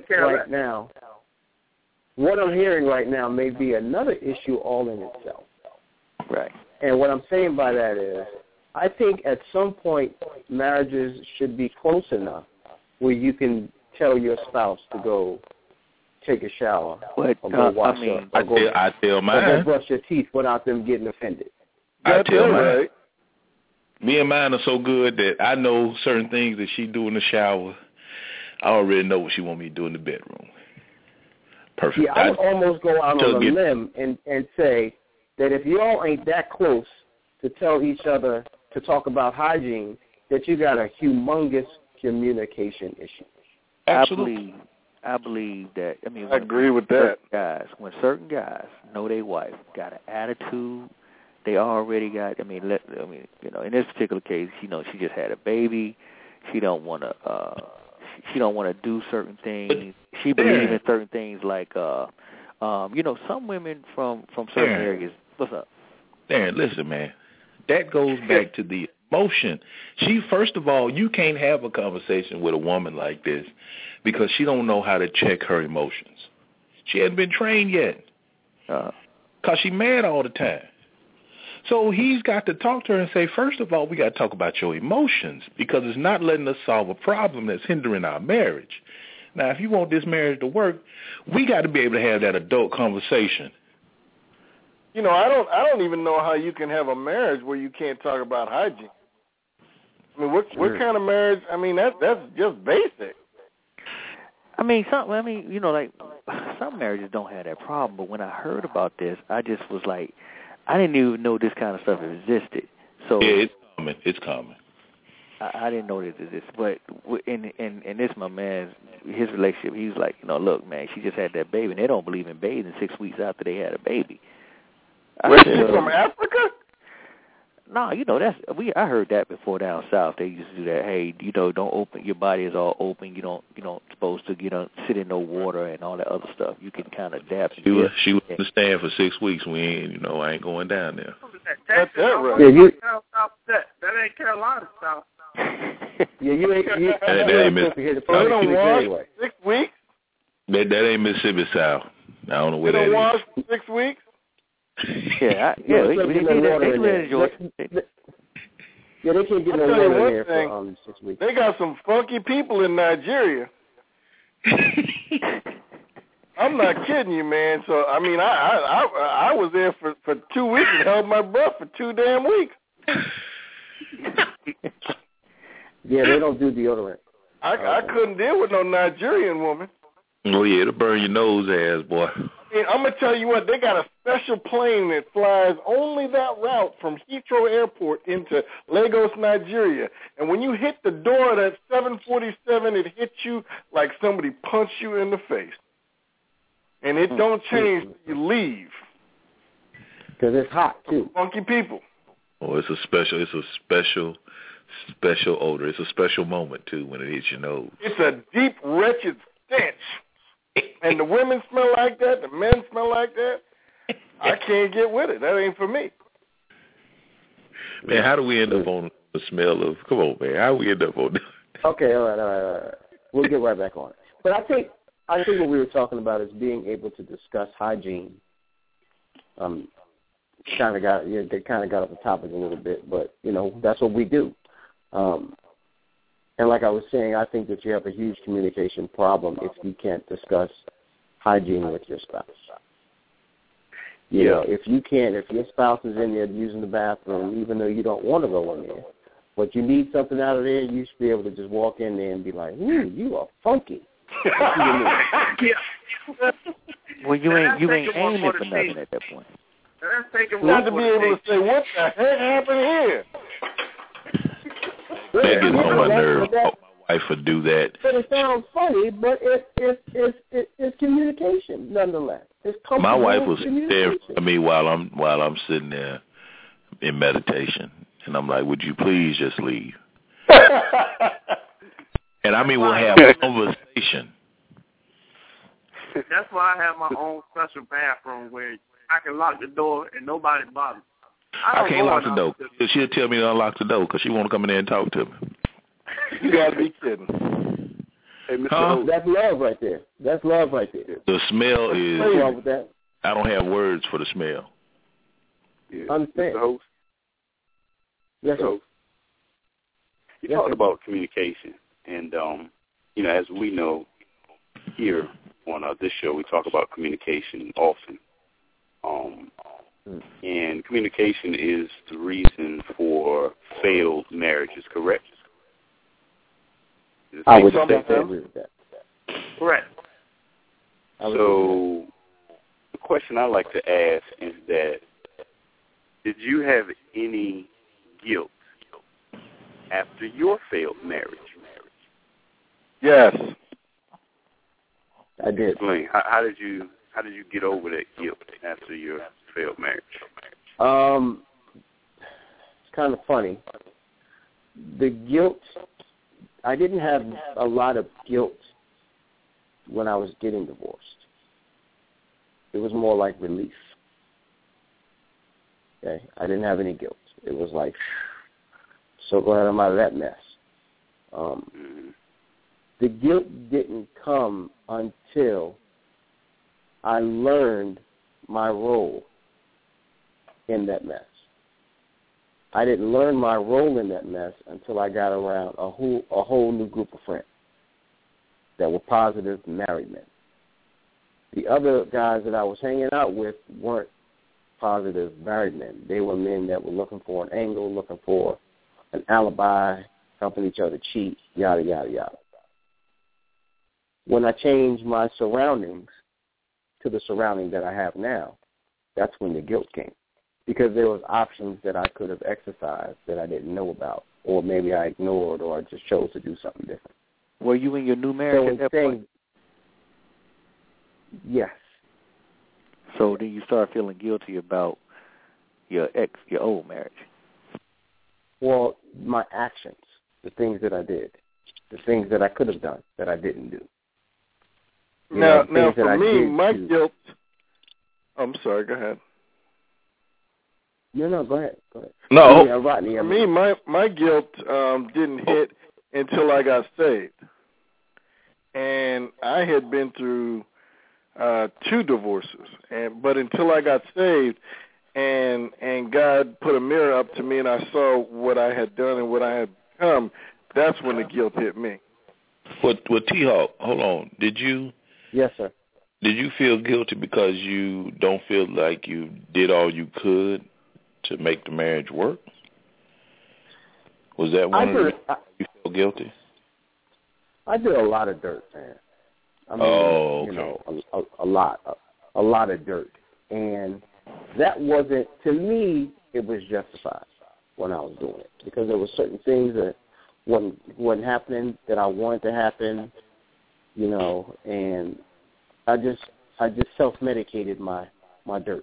right now may be another issue all in itself. Right. And what I'm saying by that is, I think at some point marriages should be close enough where you can tell your spouse to go take a shower or go wash up. I tell mine. Or go brush your teeth without them getting offended. I tell mine. Right. Me and mine are so good that I know certain things that she do in the shower. I already know what she want me to do in the bedroom. Perfect. Yeah, I would almost go out on a limb and say that if y'all ain't that close to tell each other to talk about hygiene, that you got a humongous communication issue. Absolutely. I believe that. I agree with that. When certain guys know their wife got an attitude, they already got. In this particular case, she just had a baby. She don't want to. She don't want to do certain things. She believes in certain things like, some women from certain areas. What's up? Darren, listen, man. That goes back to the emotion. First of all, you can't have a conversation with a woman like this because she don't know how to check her emotions. She hasn't been trained yet because she mad all the time. So he's got to talk to her and say, first of all, we got to talk about your emotions because it's not letting us solve a problem that's hindering our marriage. Now, if you want this marriage to work, we got to be able to have that adult conversation. I don't even know how you can have a marriage where you can't talk about hygiene. What kind of marriage? That's just basic. Some marriages don't have that problem, but when I heard about this, I just was like, I didn't even know this kind of stuff existed. So yeah, it's common. I didn't know this existed, but in this, my man, his relationship, he was like, look, man, she just had that baby, and they don't believe in bathing 6 weeks after they had a baby. Where's she from, Africa? No, I heard that before down south. They used to do that. Hey, don't open, your body is all open. You don't supposed to sit in no water and all that other stuff. You can kind of adapt. She was stand for 6 weeks. I ain't going down there. That's right. That ain't Carolina South. Yeah, you ain't Mississippi. They don't wash 6 weeks. That ain't Mississippi South. I don't know where they that don't is. wash 6 weeks. Yeah, they can't get no water in there for 6 weeks. They got some funky people in Nigeria. I'm not kidding you, man. So I was there for 2 weeks and held my breath for 2 damn weeks. Yeah, they don't do deodorant. I couldn't deal with no Nigerian woman. Oh yeah, it'll burn your nose, ass boy. And I'm going to tell you what, they got a special plane that flies only that route from Heathrow Airport into Lagos, Nigeria. And when you hit the door of that 747, it hits you like somebody punched you in the face. And it don't change till you leave. Because it's hot, too. Funky people. Oh, it's a special odor. It's a special moment, too, when it hits your nose. It's a deep, wretched stench. And the women smell like that, the men smell like that. I can't get with it. That ain't for me. Man, how do we end up on the smell of, come on, man, how do we end up on that? Okay, all right. We'll get right back on it. But I think what we were talking about is being able to discuss hygiene. They kind of got off the topic a little bit, but, that's what we do. And like I was saying, I think that you have a huge communication problem if you can't discuss hygiene with your spouse. You know, if your spouse is in there using the bathroom, even though you don't want to go in there, but you need something out of there, you should be able to just walk in there and be like, you are funky. Well, you ain't aiming for nothing at that point. Not to be able to say, what the heck happened here? That gets on my nerve. My wife would do that. But it sounds funny, but it's communication nonetheless. It's my wife was there for me while I'm sitting there in meditation, and I'm like, "Would you please just leave?" And I mean, we'll have a conversation. That's why I have my own special bathroom where I can lock the door and nobody bothers me. I can't lock the door. She'll tell me to unlock the door because she want to come in there and talk to me. You got to be kidding. Hey, Mr. That's love right there. The smell is, what's wrong with that? I don't have words for the smell. Yeah. Understand. Mr. Host? Yes, sir. You talked about communication. And, as we know here on this show, we talk about communication often. And communication is the reason for failed marriages, correct? I would agree with that. Correct. So the question I like to ask is that, did you have any guilt after your failed marriage? Yes. I did. Explain. How did you get over that guilt after your failed marriage? It's kind of funny. The guilt, I didn't have a lot of guilt when I was getting divorced. It was more like relief. Okay? I didn't have any guilt. It was like, so glad I'm out of that mess. The guilt didn't come until I learned my role in that mess. I didn't learn my role in that mess until I got around a whole new group of friends that were positive married men. The other guys that I was hanging out with weren't positive married men. They were men that were looking for an angle, looking for an alibi, helping each other cheat, yada, yada, yada. When I changed my surroundings to the surrounding that I have now, that's when the guilt came. Because there was options that I could have exercised that I didn't know about, or maybe I ignored, or I just chose to do something different. Were you in your new marriage at that point? Yes. So then you start feeling guilty about your old marriage? Well, my actions, the things that I did, the things that I could have done that I didn't do. Now for me, my guilt... I'm sorry, go ahead. No, go ahead. No, yeah, Rodney, for me, my guilt didn't hit until I got saved. And I had been through 2 divorces, but until I got saved and God put a mirror up to me and I saw what I had done and what I had become, that's when the guilt hit me. Well, T-Hawk, hold on. Yes, sir. Did you feel guilty because you don't feel like you did all you could to make the marriage work? Was that one of the reasons you feel guilty? I did a lot of dirt, man. I mean, okay. a lot. a lot of dirt. And that wasn't, to me, it was justified when I was doing it, because there were certain things that wasn't happening that I wanted to happen, you know, and I just self-medicated my dirt.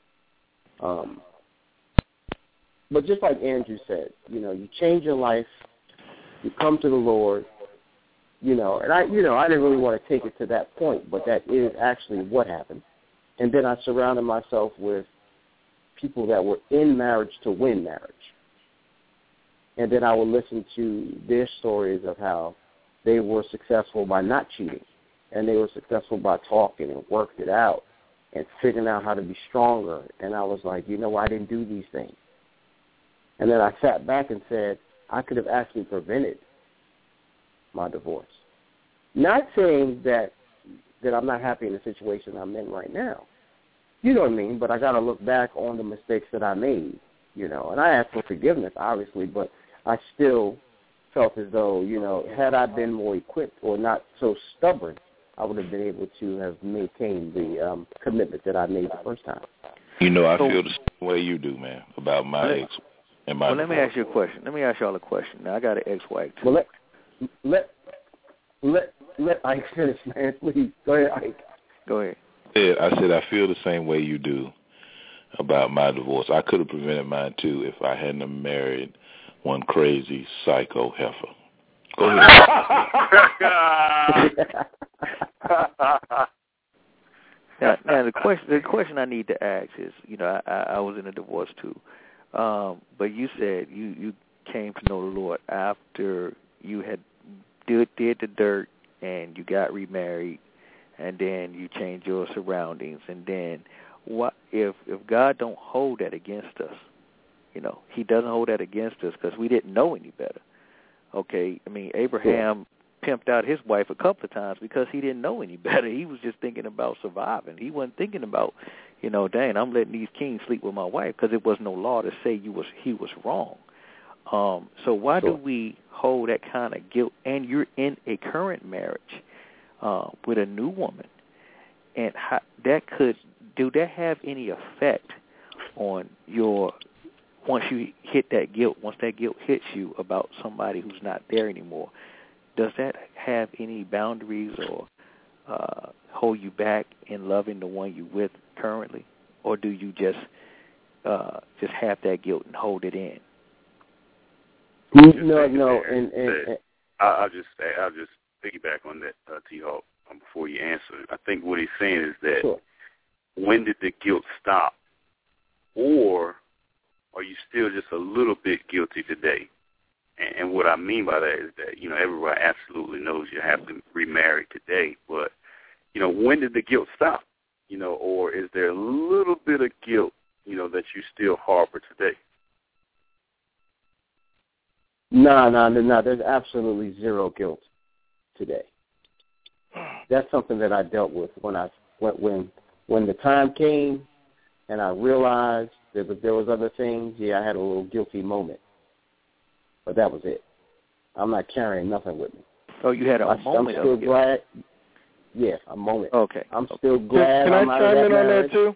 But just like Andrew said, you know, you change your life, you come to the Lord, you know, and I didn't really want to take it to that point, but that is actually what happened. And then I surrounded myself with people that were in marriage to win marriage. And then I would listen to their stories of how they were successful by not cheating, and they were successful by talking and worked it out and figuring out how to be stronger. And I was like, you know, I didn't do these things. And then I sat back and said, I could have actually prevented my divorce. Not saying that I'm not happy in the situation I'm in right now. You know what I mean? But I got to look back on the mistakes that I made, you know. And I asked for forgiveness, obviously, but I still felt as though, you know, had I been more equipped or not so stubborn, I would have been able to have maintained the commitment that I made the first time. You know, I feel the same way you do, man, about my ex and my divorce. Let me ask you a question. Let me ask y'all a question. Now, I got an ex-wife, too. Well, let Ike finish, man, please. Go ahead, Ike. Go ahead. Yeah, I said I feel the same way you do about my divorce. I could have prevented mine, too, if I hadn't married one crazy psycho heifer. Go ahead. Now, the question I need to ask is, you know, I was in a divorce, too. But you said you came to know the Lord after you had did the dirt and you got remarried, and then you changed your surroundings. And then what if God don't hold that against us? You know, he doesn't hold that against us because we didn't know any better. Okay, I mean, Abraham pimped out his wife a couple of times because he didn't know any better. He was just thinking about surviving. He wasn't thinking about, you know, dang, I'm letting these kings sleep with my wife, because there was no law to say he was wrong. So why do we hold that kind of guilt? And you're in a current marriage with a new woman, and do that have any effect on your, once you hit that guilt, once that guilt hits you about somebody who's not there anymore, does that have any boundaries or hold you back in loving the one you with currently, or do you just have that guilt and hold it in? No, and I'll just piggyback on that, T-Hawk, before you answer. I think what he's saying is that when did the guilt stop, or are you still just a little bit guilty today? And what I mean by that is that, you know, everybody absolutely knows you have to remarry today, but, you know, when did the guilt stop? You know, or is there a little bit of guilt, you know, that you still harbor today? No. There's absolutely zero guilt today. That's something that I dealt with when the time came, and I realized there was other things. Yeah, I had a little guilty moment, but that was it. I'm not carrying nothing with me. Oh, you had a moment. I'm still glad. Yeah, a moment. Okay. I'm still glad. Can I chime in on that too?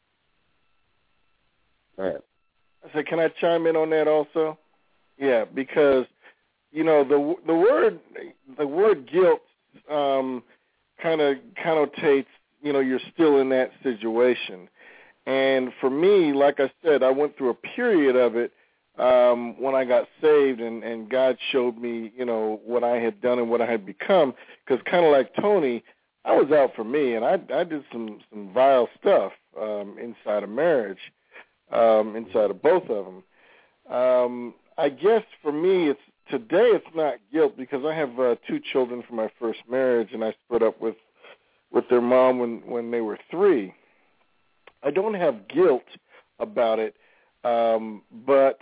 Go ahead. I said, can I chime in on that also? Yeah, because, you know, the word guilt kind of connotates, you know, you're still in that situation. And for me, like I said, I went through a period of it when I got saved, and God showed me, you know, what I had done and what I had become. Because kind of like Tony, I was out for me, and I did some vile stuff inside of marriage, inside of both of them. I guess for me, today it's not guilt, because I have 2 children from my first marriage, and I split up with their mom when they were 3. I don't have guilt about it, but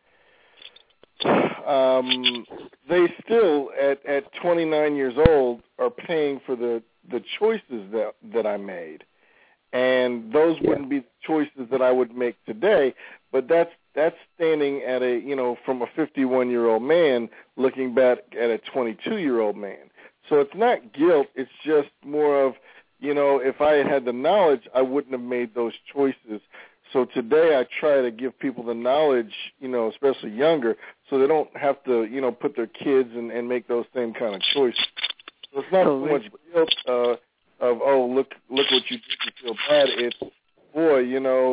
they still, at 29 years old, are paying for the choices that I made. And those wouldn't be choices that I would make today, but that's standing at from a 51-year-old man looking back at a 22-year-old man. So it's not guilt, it's just more of, if I had had the knowledge, I wouldn't have made those choices. So today I try to give people the knowledge, especially younger, so they don't have to, put their kids and make those same kind of choices. So it's not so much guilt of, look what you did to feel bad. It's, boy,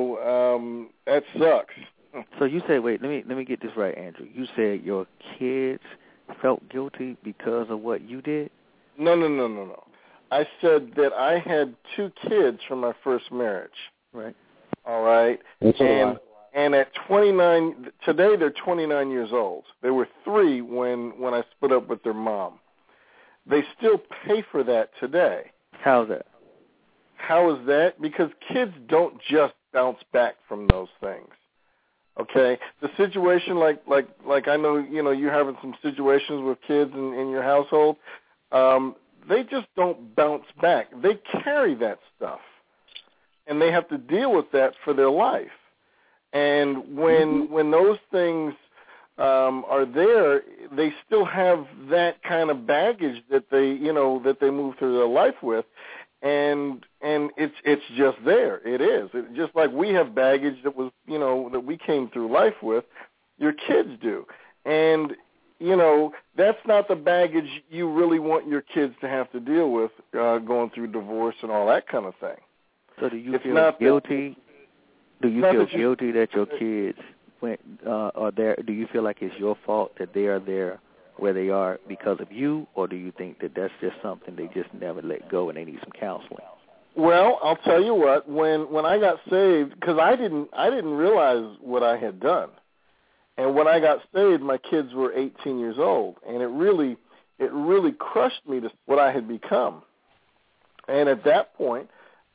that sucks. So you say, wait, let me get this right, Andrew. You said your kids felt guilty because of what you did? No. I said that I had 2 kids from my first marriage. Right. All right. And at 29, today they're 29 years old. They were 3 when I split up with their mom. They still pay for that today. How's that? How is that? Because kids don't just bounce back from those things. Okay? The situation like I know, you're having some situations with kids in your household, they just don't bounce back. They carry that stuff. And they have to deal with that for their life. And when those things are there, they still have that kind of baggage that they move through their life with, and it's just there. It is. Just like we have baggage that was that we came through life with, your kids do, and that's not the baggage you really want your kids to have to deal with going through divorce and all that kind of thing. So do you feel guilty? Do you feel guilty that your kids are there? Do you feel like it's your fault that they are there where they are because of you, or do you think that that's just something they just never let go and they need some counseling? Well, I'll tell you what. When I got saved, because I didn't realize what I had done, and when I got saved, my kids were 18 years old, and it really crushed me to what I had become. And at that point,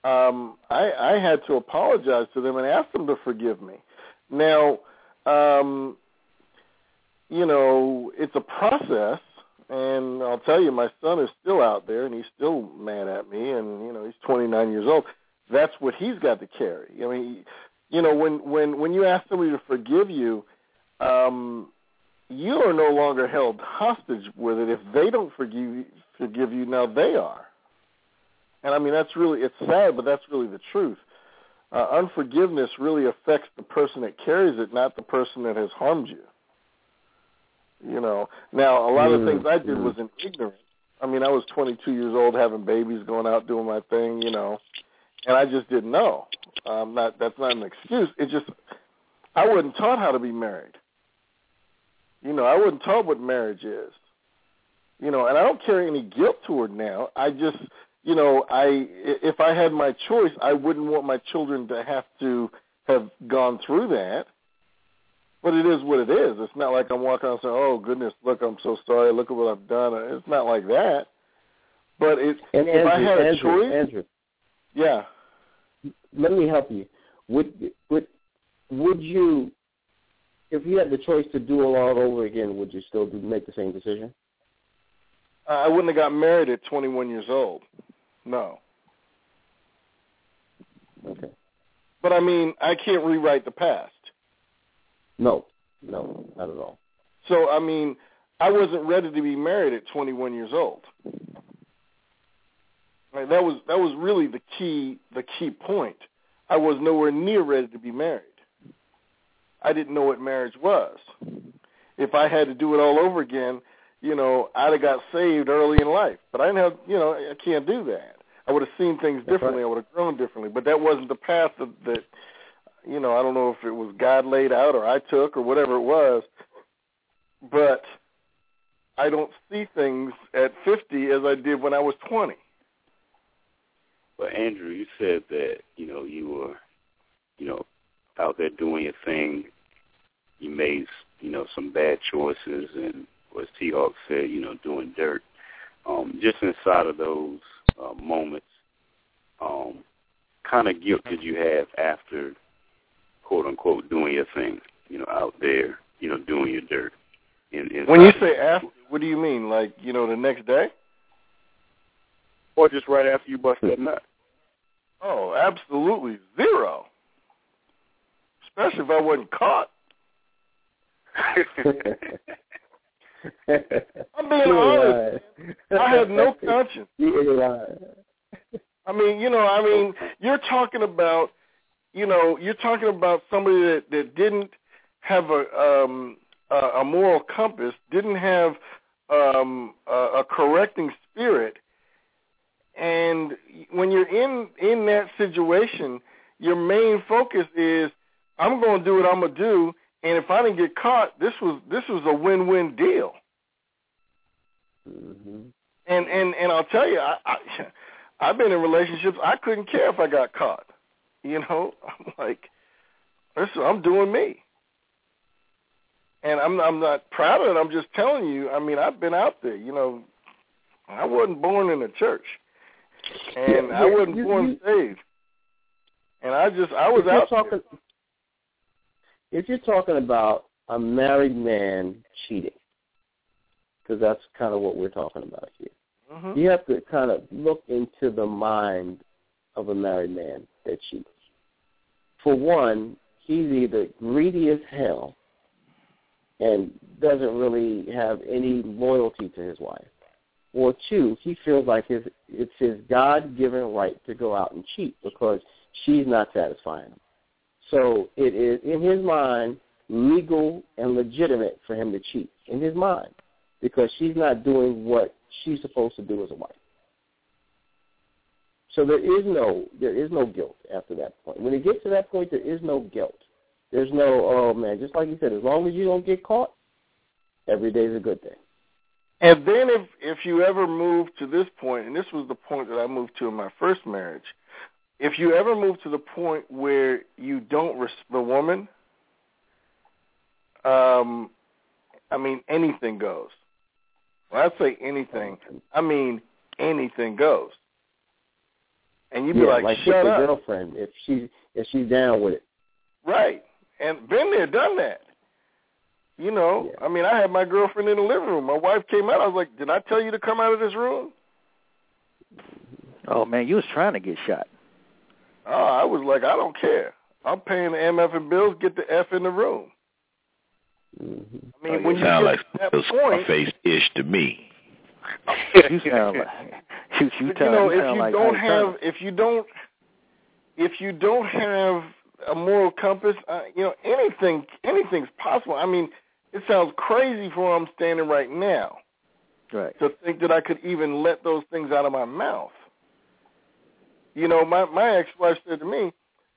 I had to apologize to them and ask them to forgive me. Now, it's a process, and I'll tell you, my son is still out there, and he's still mad at me, and, he's 29 years old. That's what he's got to carry. I mean, when you ask somebody to forgive you, you are no longer held hostage with it. If they don't forgive you, now they are. And, I mean, it's sad, but that's really the truth. Unforgiveness really affects the person that carries it, not the person that has harmed you. Now, a lot of things I did was in ignorance. I mean, I was 22 years old having babies, going out doing my thing, and I just didn't know. That's not an excuse. It's just I wasn't taught how to be married. I wasn't taught what marriage is. And I don't carry any guilt toward now. I just... if I had my choice, I wouldn't want my children to have gone through that. But it is what it is. It's not like I'm walking around saying, "Oh goodness, look, I'm so sorry. Look at what I've done." It's not like that. But if I had a choice, Andrew, yeah. Let me help you. Would you, if you had the choice to do it all over again, would you still make the same decision? I wouldn't have got married at 21 years old. No. Okay. But, I mean, I can't rewrite the past. No, not at all. So, I mean, I wasn't ready to be married at 21 years old. Right, that was really the key point. I was nowhere near ready to be married. I didn't know what marriage was. If I had to do it all over again, I'd have got saved early in life. But I didn't have, I can't do that. I would have seen things differently. Right. I would have grown differently. But that wasn't the path that I don't know if it was God laid out or I took or whatever it was. But I don't see things at 50 as I did when I was 20. But, Andrew, you said that, you were, out there doing your thing. You made, some bad choices and, as T-Hawk said, doing dirt. Just inside of those moments, kind of guilt did you have after, quote unquote, doing your thing, out there, doing your dirt? When you say after, what do you mean? Like, the next day? Or just right after you bust that nut? Oh, absolutely zero. Especially if I wasn't caught. I'm being honest. I had no conscience. You're talking about, somebody that didn't have a moral compass, didn't have a correcting spirit, and when you're in that situation, your main focus is, I'm going to do what I'm going to do, and if I didn't get caught, this was a win-win deal. Mm-hmm. And I'll tell you, I've been in relationships, I couldn't care if I got caught. I'm like, listen, I'm doing me. And I'm not proud of it. I'm just telling you, I've been out there. I wasn't born in a church. And I wasn't born saved. And I was out there. If you're talking about a married man cheating, because that's kind of what we're talking about here, mm-hmm. you have to kind of look into the mind of a married man that cheats. For one, he's either greedy as hell and doesn't really have any loyalty to his wife, or two, he feels like it's his God-given right to go out and cheat because she's not satisfying him. So it is, in his mind, legal and legitimate for him to cheat, in his mind, because she's not doing what she's supposed to do as a wife. So there is no guilt after that point. When it gets to that point, there is no guilt. There's no, oh, man, just like you said, as long as you don't get caught, every day is a good day. And then if you ever move to this point, and this was the point that I moved to in my first marriage, if you ever move to the point where you don't respect the woman, anything goes. When I say anything, anything goes. And you'd be like shut up. Girlfriend, if she's down with it. Right. And been there, done that. I had my girlfriend in the living room. My wife came out. I was like, did I tell you to come out of this room? Oh, man, you was trying to get shot. Oh, I was like, I don't care. I'm paying the MF and bills. Get the F in the room. Mm-hmm. When you sound get like to that point, Scarface-ish to me. You sound like if you don't have a moral compass, anything's possible. It sounds crazy for where I'm standing right now. Right. To think that I could even let those things out of my mouth. My ex-wife said to me,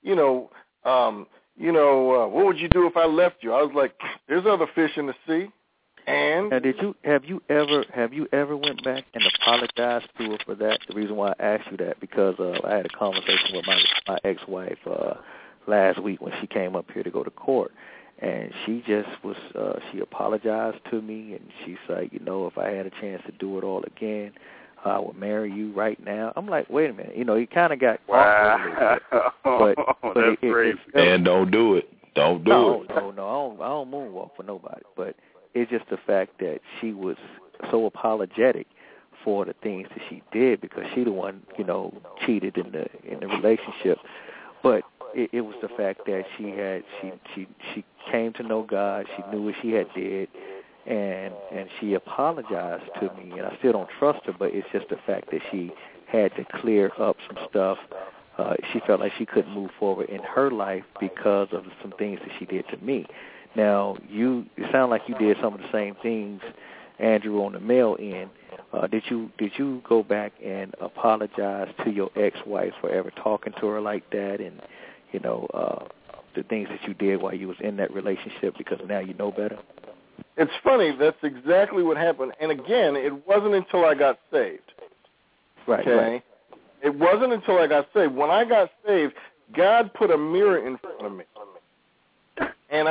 what would you do if I left you? I was like, there's other fish in the sea. And now, have you ever went back and apologized to her for that? The reason why I asked you that, because I had a conversation with my ex-wife last week when she came up here to go to court, and she just was she apologized to me, and she said, if I had a chance to do it all again, I would marry you right now. I'm like, wait a minute, he kind of got wow. But that's crazy. And don't do it. Don't do it. No, I don't moonwalk for nobody. But it's just the fact that she was so apologetic for the things that she did, because she the one, cheated in the relationship. But it was the fact that she came to know God. She knew what she had did, and she apologized to me. And I still don't trust her, but it's just the fact that she had to clear up some stuff. She felt like she couldn't move forward in her life because of some things that she did to me. Now, it sounded like you did some of the same things, Andrew, on the male end. Did you go back and apologize to your ex-wife for ever talking to her like that, and the things that you did while you was in that relationship, because now you know better? It's funny. That's exactly what happened. And again, it wasn't until I got saved. Right. Okay. Right. It wasn't until I got saved. When I got saved, God put a mirror in front of me, and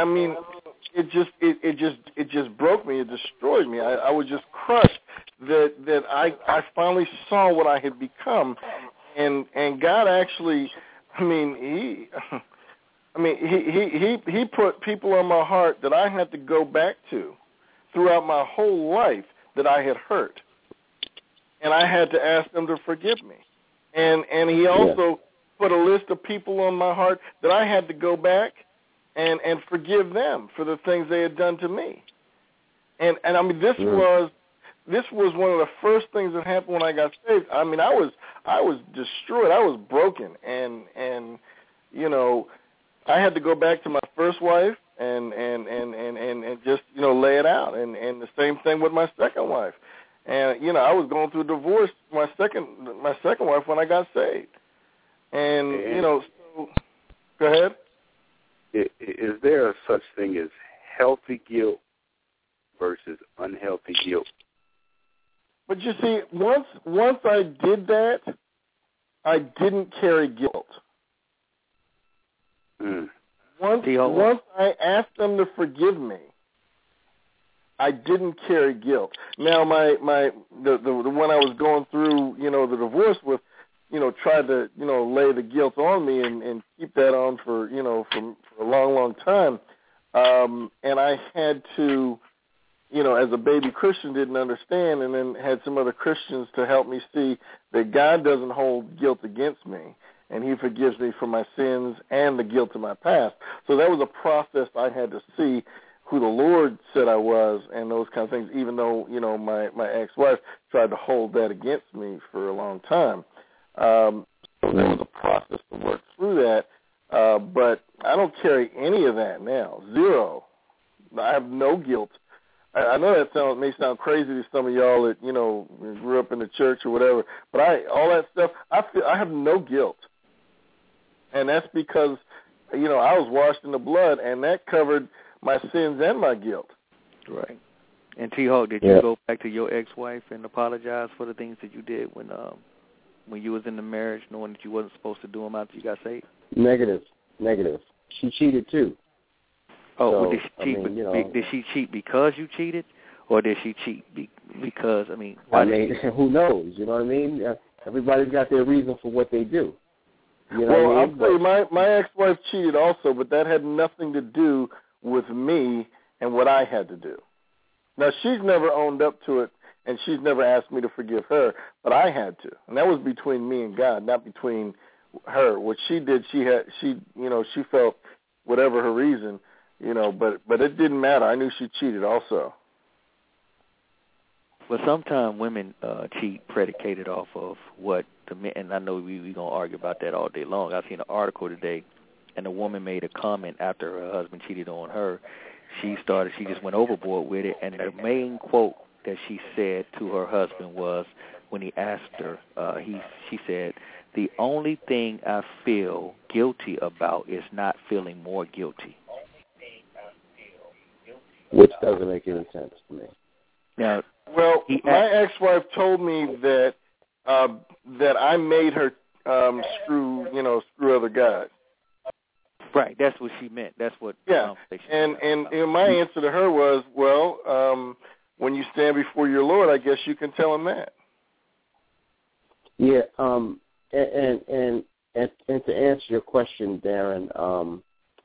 it just broke me. It destroyed me. I was just crushed that I finally saw what I had become, and God actually, he put people on my heart that I had to go back to throughout my whole life that I had hurt, and I had to ask them to forgive me. And he also put a list of people on my heart that I had to go back and forgive them for the things they had done to me. And this was this was one of the first things that happened when I got saved. I mean, I was destroyed. I was broken, and you know, I had to go back to my first wife and just, you know, lay it out, and the same thing with my second wife. And you know, I was going through a divorce, my second wife, when I got saved. And you know, so, go ahead. Is there a such thing as healthy guilt versus unhealthy guilt? But you see, once I did that, I didn't carry guilt. Once I asked them to forgive me, I didn't carry guilt. Now the one I was going through, you know, the divorce with, you know, tried to, you know, lay the guilt on me and keep that on for, you know, for a long time. And I had to, you know, as a baby Christian, didn't understand, and then had some other Christians to help me see that God doesn't hold guilt against me, and he forgives me for my sins and the guilt of my past. So that was a process I had to see who the Lord said I was and those kind of things, even though, you know, my ex-wife tried to hold that against me for a long time. So there was a process to work through that, but I don't carry any of that now, zero. I have no guilt. I know that may sound crazy to some of y'all that, you know, grew up in the church or whatever, but all that stuff, I have no guilt. And that's because, you know, I was washed in the blood, and that covered my sins and my guilt. Right. And T-Hawk, did you go back to your ex-wife and apologize for the things that you did when you was in the marriage, knowing that you wasn't supposed to do them after you got saved? Negative. She cheated too. Oh, so, well, did she cheat? you know, did she cheat because you cheated, or did she cheat because? Who knows? You know what I mean? Everybody's got their reason for what they do. You know well, what I mean? I'll tell you, my ex-wife cheated also, but that had nothing to do with me and what I had to do. Now, she's never owned up to it, and she's never asked me to forgive her, but I had to, and that was between me and God, not between her. What she did, she felt whatever her reason, you know, but it didn't matter. I knew she cheated also. Well, sometimes women cheat predicated off of what the men, and I know we're going to argue about that all day long. I've seen an article today, and a woman made a comment after her husband cheated on her. She just went overboard with it, and the main quote that she said to her husband was, when he asked her, she said, "The only thing I feel guilty about is not feeling more guilty." Which doesn't make any sense to me. Now, well, my ex-wife told me that I made her screw other guys. Right, that's what she meant. That's what. Yeah, and my answer to her was, well, when you stand before your Lord, I guess you can tell him that. Yeah, and to answer your question, Darren,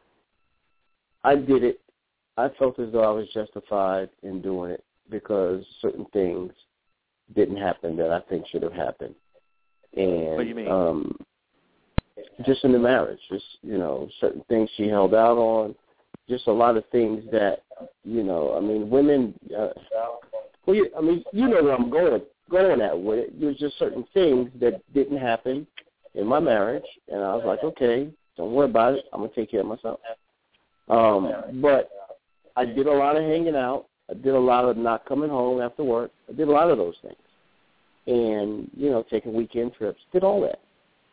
I did it. I felt as though I was justified in doing it because certain things didn't happen that I think should have happened. And what do you mean? Just in the marriage, just, you know, certain things she held out on, just a lot of things that, you know, I mean, women, you know where I'm going at with it. There's just certain things that didn't happen in my marriage, and I was like, okay, don't worry about it. I'm going to take care of myself. But I did a lot of hanging out. I did a lot of not coming home after work. I did a lot of those things. And, you know, taking weekend trips, did all that.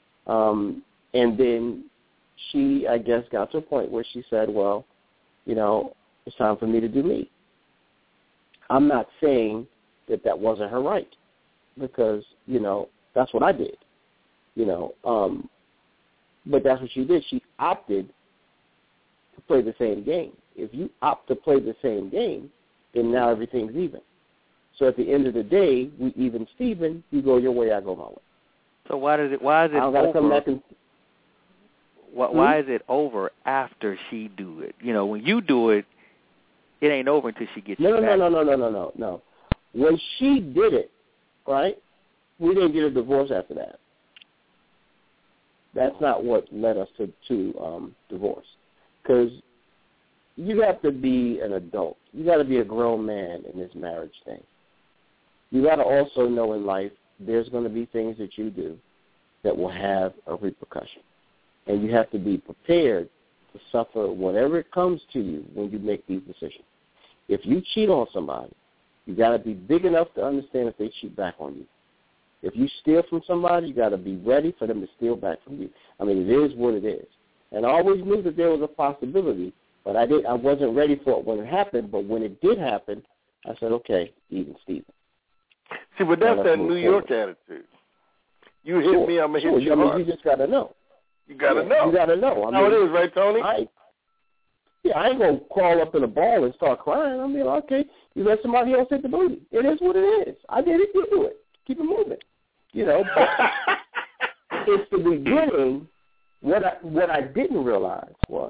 And then she, I guess, got to a point where she said, well, you know, it's time for me to do me. I'm not saying that wasn't her right because, you know, that's what I did, you know. But that's what she did. She opted to play the same game. If you opt to play the same game, then now everything's even. So at the end of the day, we even Steven, you go your way, I go my way. So why is it over? Come back and, why is it over after she do it? You know, when you do it, it ain't over until she gets you back. No. When she did it, right, we didn't get a divorce after that. That's not what led us to divorce. Because you have to be an adult. You got to be a grown man in this marriage thing. you got to also know in life there's going to be things that you do that will have a repercussion. And you have to be prepared to suffer whatever it comes to you when you make these decisions. If you cheat on somebody, you got to be big enough to understand if they cheat back on you. If you steal from somebody, you got to be ready for them to steal back from you. I mean, it is what it is. And I always knew that there was a possibility, but I wasn't ready for it when it happened. But when it did happen, I said, okay, even Steven. See, but that's that New York attitude. You hit me, I'm going to hit you hard. You just got to know. You got to know. You got to know. I mean, how it is, right, Tony? I ain't going to crawl up in a ball and start crying. I mean, okay, you let somebody else hit the booty. It is what it is. I did it, you do it. Keep it moving. You know, but it's the beginning. What I didn't realize was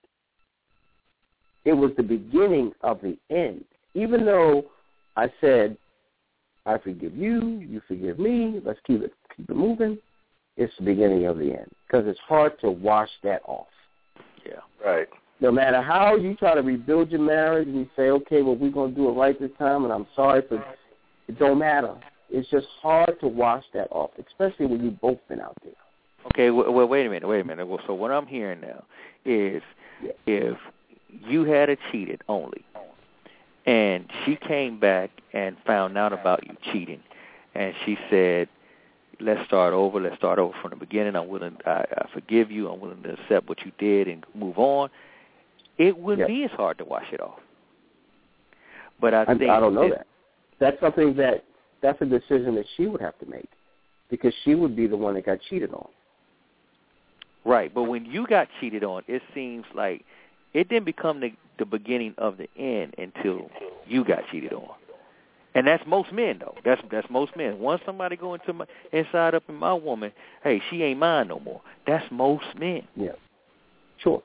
it was the beginning of the end. Even though I said, I forgive you, you forgive me, let's keep it moving, it's the beginning of the end. Because it's hard to wash that off. Yeah, right. No matter how you try to rebuild your marriage and you say, okay, well, we're going to do it right this time, and I'm sorry for it, don't matter. It's just hard to wash that off, especially when you've both been out there. Okay, well, wait a minute. Well, so what I'm hearing now is if you had cheated only, and she came back and found out about you cheating, and she said, let's start over from the beginning. I forgive you. I'm willing to accept what you did and move on. It wouldn't be as hard to wash it off. But I don't know that. That's something that's a decision that she would have to make, because she would be the one that got cheated on. Right, but when you got cheated on, it seems like it didn't become the beginning of the end until you got cheated on. And that's most men, though. That's most men. Once somebody go into inside up in my woman, hey, she ain't mine no more. That's most men. Yeah, sure.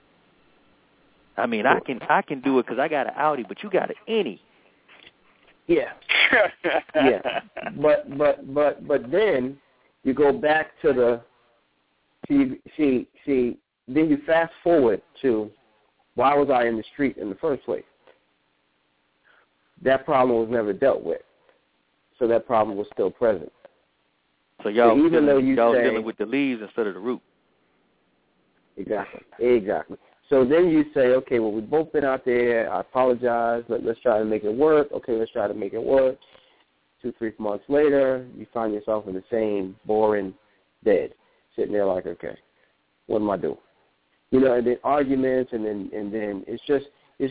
I mean, sure. I can do it because I got an Audi, but you got an Innie. Yeah. Yeah. But then you go back to the then you fast forward to why was I in the street in the first place? That problem was never dealt with. So that problem was still present. So y'all dealing with the leaves instead of the root. Exactly. So then you say, okay, well, we've both been out there. I apologize. Let's try to make it work. Okay, let's try to make it work. 2-3 months later, you find yourself in the same boring bed, sitting there like, okay, what am I doing? You know, and then arguments, and then it's just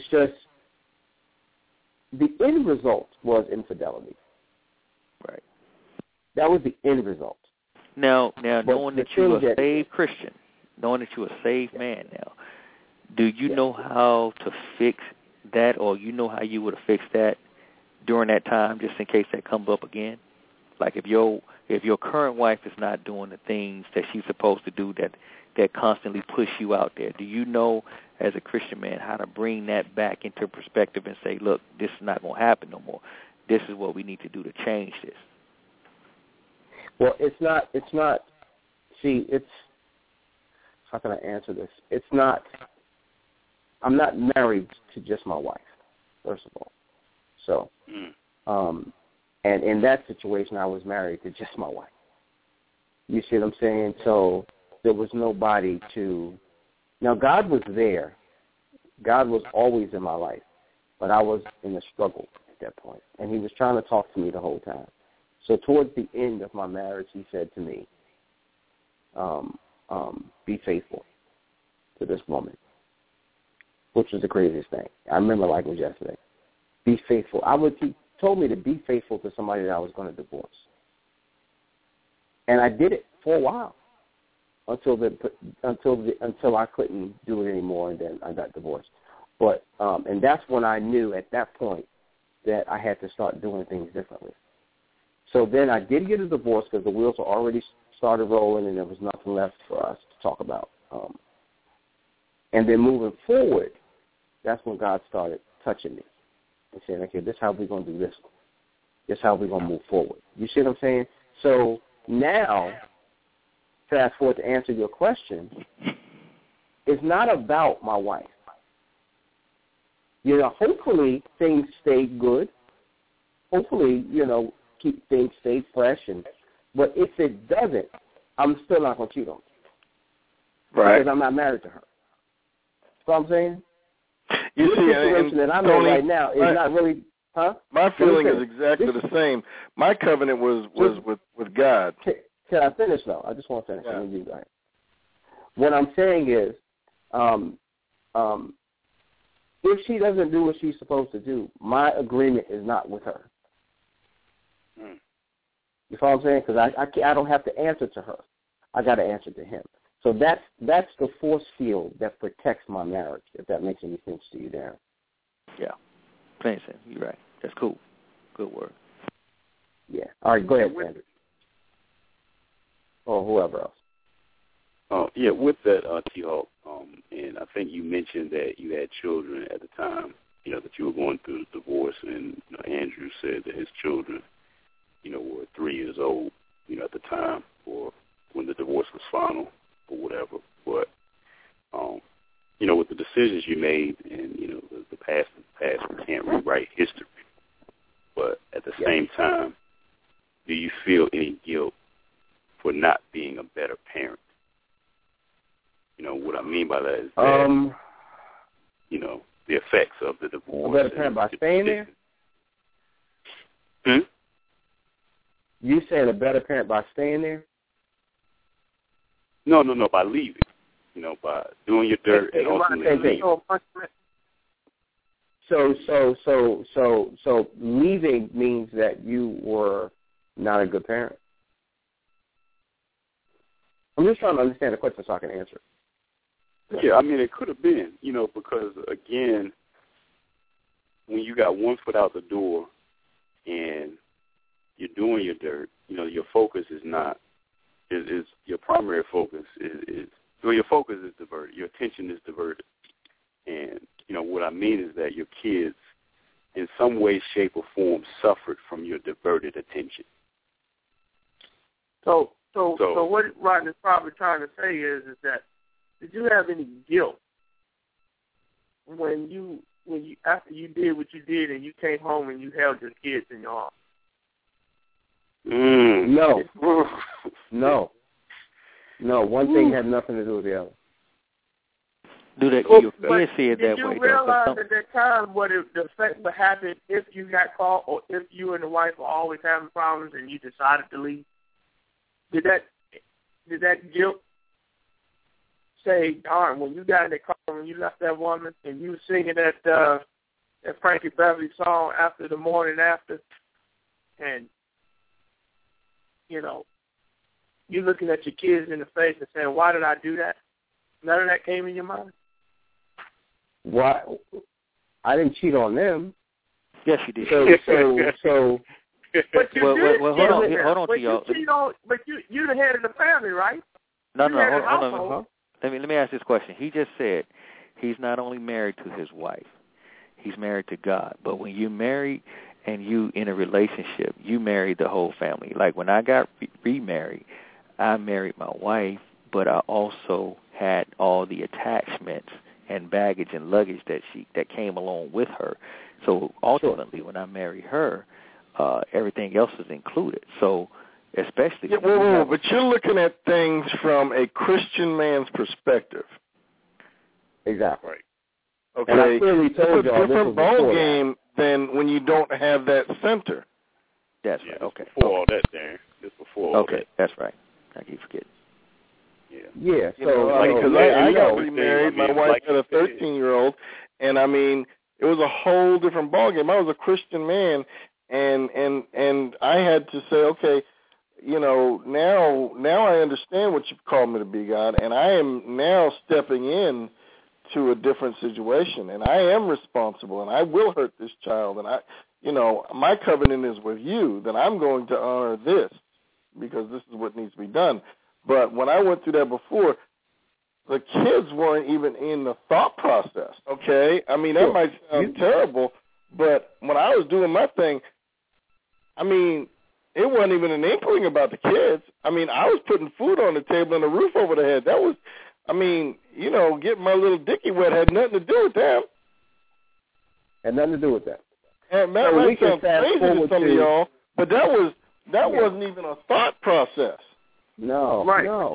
the end result was infidelity. Right. That was the end result. Now, knowing that you're a saved Christian, knowing that you're a saved man now, do you know how to fix that, or you know how you would have fixed that during that time, just in case that comes up again? Like if your current wife is not doing the things that she's supposed to do that constantly push you out there, do you know as a Christian man how to bring that back into perspective and say, look, this is not going to happen no more. This is what we need to do to change this. Well, it's not, see, it's, how can I answer this? It's not, I'm not married to just my wife, first of all. So, and in that situation, I was married to just my wife. You see what I'm saying? So there was nobody to, now God was there. God was always in my life, but I was in a struggle at that point, and he was trying to talk to me the whole time. So towards the end of my marriage, he said to me, be faithful to this woman, which was the craziest thing. I remember like it was yesterday. Be faithful. He told me to be faithful to somebody that I was going to divorce. And I did it for a while until I couldn't do it anymore, and then I got divorced. But and that's when I knew at that point that I had to start doing things differently. So then I did get a divorce because the wheels were already started rolling and there was nothing left for us to talk about. And then moving forward, that's when God started touching me and saying, okay, this is how we're going to do this. This is how we're going to move forward. You see what I'm saying? So now, fast forward to answer your question, it's not about my wife. You know, hopefully things stay good, hopefully, keep things stay fresh. But if it doesn't, I'm still not going to cheat on her. Right. Because I'm not married to her. So I'm saying? You this see, situation that I'm in right now is not really, huh? My feeling is exactly the same. My covenant was with God. Can I finish, though? I just want to finish. Yeah. You go ahead. What I'm saying is, if she doesn't do what she's supposed to do, my agreement is not with her. You follow what I'm saying? Because I don't have to answer to her. I got to answer to him. So that's the force field that protects my marriage, if that makes any sense to you, Darren. Yeah. Makes sense. You're right. That's cool. Good word. Yeah. All right, go ahead, Andrew. Or whoever else. Yeah, with that, T-Hawk, and I think you mentioned that you had children at the time, that you were going through the divorce, and Andrew said that his children, were 3 years old, at the time, or when the divorce was final, or whatever. But, with the decisions you made, and, the past, we can't rewrite history. But at the same time, do you feel any guilt for not being a better parent? What I mean by that is that, the effects of the divorce. A better parent by staying there? You saying a better parent by staying there? No, by leaving. By doing your dirt and ultimately leaving. So leaving means that you were not a good parent? I'm just trying to understand the question so I can answer it. Yeah, I mean, it could have been, because, again, when you got one foot out the door and you're doing your dirt, your focus is not, is your primary focus is your focus is diverted. Your attention is diverted. And, what I mean is that your kids, in some way, shape, or form, suffered from your diverted attention. So what Rodney's probably trying to say is that, did you have any guilt when you after you did what you did and you came home and you held your kids in your arms? No. No. One thing had nothing to do with the other. Do that? You see it that way. Did you realize at that time the effect would happen if you got caught, or if you and the wife were always having problems and you decided to leave? Did that guilt say, darn, when you got in the car, when you left that woman, and you were singing that Frankie Beverly song after the morning after, and, you're looking at your kids in the face and saying, why did I do that? None of that came in your mind? Why? I didn't cheat on them. Yes, you did. So but you did. Well, hold on to y'all. But you're the head of the family, right? No, hold on. Let me ask this question. He just said he's not only married to his wife, he's married to God. But when you married and you in a relationship, you married the whole family. Like when I got remarried, I married my wife, but I also had all the attachments and baggage and luggage that came along with her. So ultimately, when I married her, everything else is included. So especially... Yeah, but you're looking at things from a Christian man's perspective. Exactly. Right. Okay. And I clearly told y'all it's a different ball game than when you don't have that center. That's right. Okay. Before all that, Darren. Just before all that. Okay, that's right. I keep forgetting. Yeah. So I got remarried. My wife had a 13-year-old, and I mean, it was a whole different ballgame. I was a Christian man, and I had to say, okay, now I understand what you've called me to be, God, and I am now stepping in to a different situation, and I am responsible, and I will hurt this child, and my covenant is with you, that I'm going to honor this because this is what needs to be done. But when I went through that before, the kids weren't even in the thought process, okay? I mean, that might sound terrible, but when I was doing my thing, I mean, it wasn't even an inkling about the kids. I mean, I was putting food on the table and a roof over the head. That was, I mean, getting my little dicky wet had nothing to do with them. Had nothing to do with that. And that might sound crazy to some of y'all, but that wasn't even a thought process. No, right. no.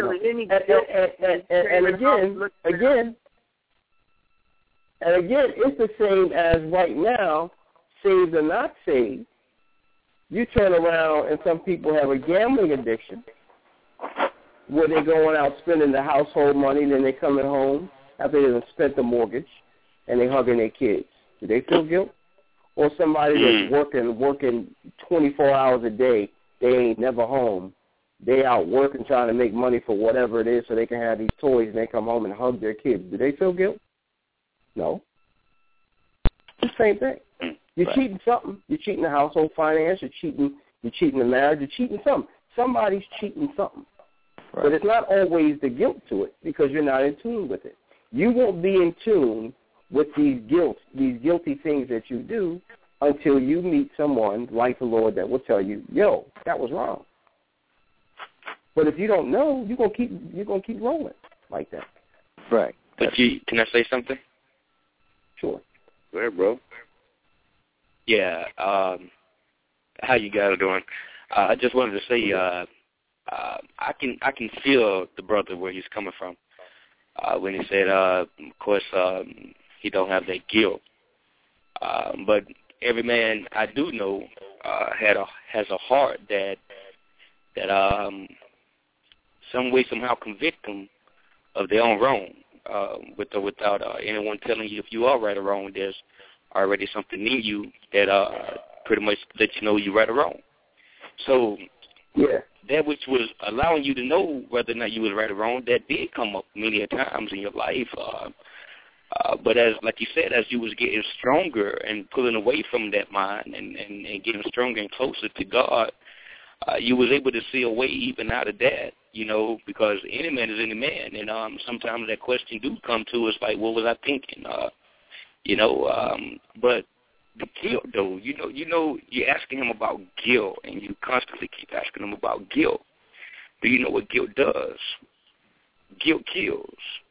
And again, it's the same as right now, saved or not saved. You turn around and some people have a gambling addiction where they're going out spending the household money, then they're coming home after they've spent the mortgage and they're hugging their kids. Do they feel guilt? Or somebody that's working 24 hours a day, they ain't never home. They out working trying to make money for whatever it is so they can have these toys and they come home and hug their kids. Do they feel guilt? No. It's the same thing. You're cheating something. You're cheating the household finance. You're cheating the marriage. You're cheating something. Somebody's cheating something. Right. But it's not always the guilt to it because you're not in tune with it. You won't be in tune with these guilty things that you do until you meet someone like the Lord that will tell you, yo, that was wrong. But if you don't know, you're gonna keep rolling like that. Right. But can I say something? Sure. Go ahead, bro. Yeah. How you guys are doing? I just wanted to say I can feel the brother where he's coming from when he said, of course, he don't have that guilt. But every man I do know has a heart that some way somehow convict them of their own wrong, without anyone telling you if you are right or wrong. There's already something in you that pretty much lets you know you're right or wrong. So that which was allowing you to know whether or not you was right or wrong, that did come up many a times in your life. But as like you said, as you was getting stronger and pulling away from that mind and getting stronger and closer to God, you was able to see a way even out of that, because any man is any man. And sometimes that question do come to us like, what was I thinking? But the guilt, though, you're asking him about guilt, and you constantly keep asking him about guilt. Do you know what guilt does? Guilt kills.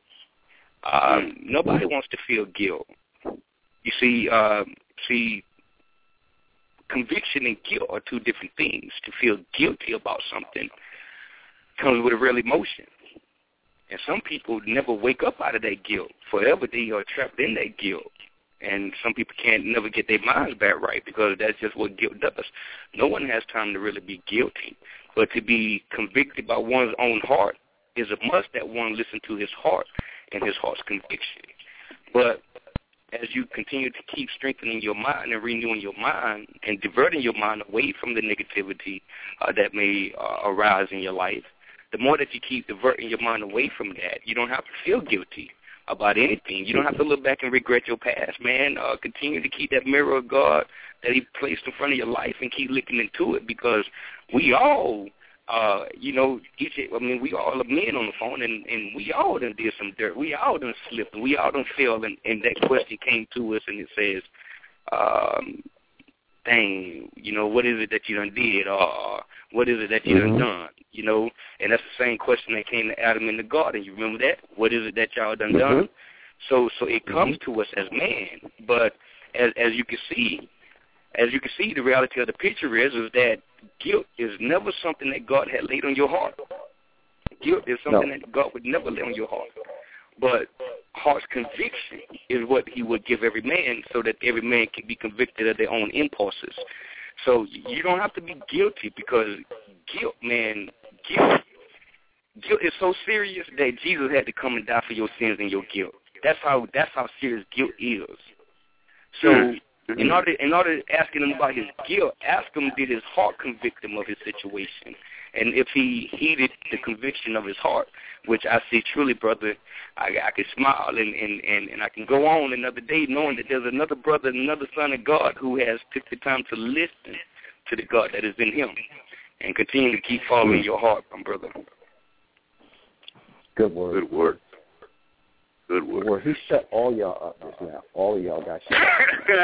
Nobody wants to feel guilt. You see, conviction and guilt are two different things. To feel guilty about something comes with a real emotion. And some people never wake up out of that guilt. Forever they are trapped in that guilt. And some people can't never get their minds back right because that's just what guilt does. No one has time to really be guilty. But to be convicted by one's own heart is a must that one listen to his heart and his heart's conviction. But as you continue to keep strengthening your mind and renewing your mind and diverting your mind away from the negativity that may arise in your life, the more that you keep diverting your mind away from that, you don't have to feel guilty about anything. You don't have to look back and regret your past, man. Continue to keep that mirror of God that he placed in front of your life and keep looking into it, because we all, we all are men on the phone, and we all done did some dirt. We all done slipped, and we all done failed, and that question came to us, and it says, dang, what is it that you done did, or what is it that you done? And that's the same question that came to Adam in the garden. You remember that? What is it that y'all done? So it comes to us as man, but as you can see, the reality of the picture is that guilt is never something that God had laid on your heart. Guilt is something that God would never lay on your heart. But heart's conviction is what he would give every man so that every man can be convicted of their own impulses. So you don't have to be guilty, because guilt is so serious that Jesus had to come and die for your sins and your guilt. That's how serious guilt is. So in order asking him about his guilt, ask him, did his heart convict him of his situation? And if he heeded the conviction of his heart, which I see truly, brother, I can smile and I can go on another day knowing that there's another brother, another son of God who has took the time to listen to the God that is in him and continue to keep following your heart, my brother. Good word. Good word. Good word. Well, he shut all y'all up just now. All of y'all got shut up.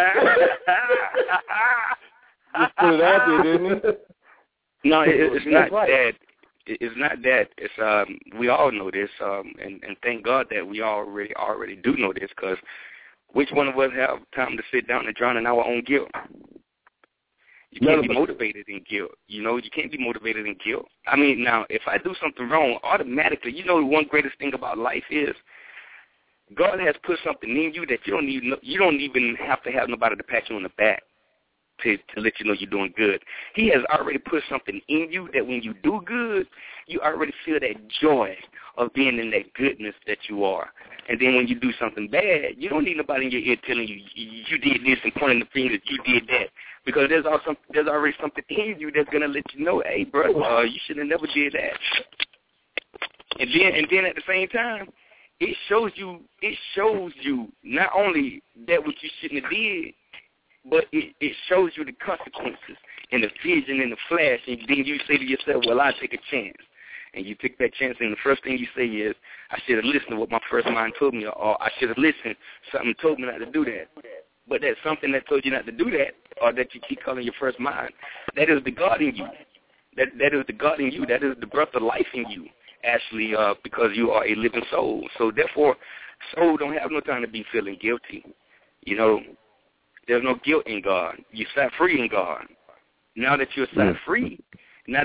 Just put it out there, didn't he? No, it's not that. It's not that. It's we all know this, and thank God that we already do know this, because Which one of us have time to sit down and drown in our own guilt? You can't be motivated in guilt. You know, you can't be motivated in guilt. I mean, now, if I do something wrong, automatically, you know, the one greatest thing about life is God has put something in you that you don't even have to have nobody to pat you on the back to let you know you're doing good. He has already put something in you that when you do good, you already feel that joy of being in that goodness that you are. And then when you do something bad, you don't need nobody in your ear telling you you did this and pointing the finger that you did that, because there's already something in you that's gonna let you know, hey, bro, you should have never did that. And then at the same time, it shows you not only that what you shouldn't have did, but it shows you the consequences and the vision and the flash, and then you say to yourself, well, I'll take a chance. And you take that chance, and the first thing you say is, I should have listened to what my first mind told me, or I should have listened. Something told me not to do that. But that something that told you not to do that, or that you keep calling your first mind, that is the God in you. That is the God in you. That is the breath of life in you, actually, because you are a living soul. So therefore, soul don't have no time to be feeling guilty. You know, there's no guilt in God. You're set free in God. Now that you're set free, now,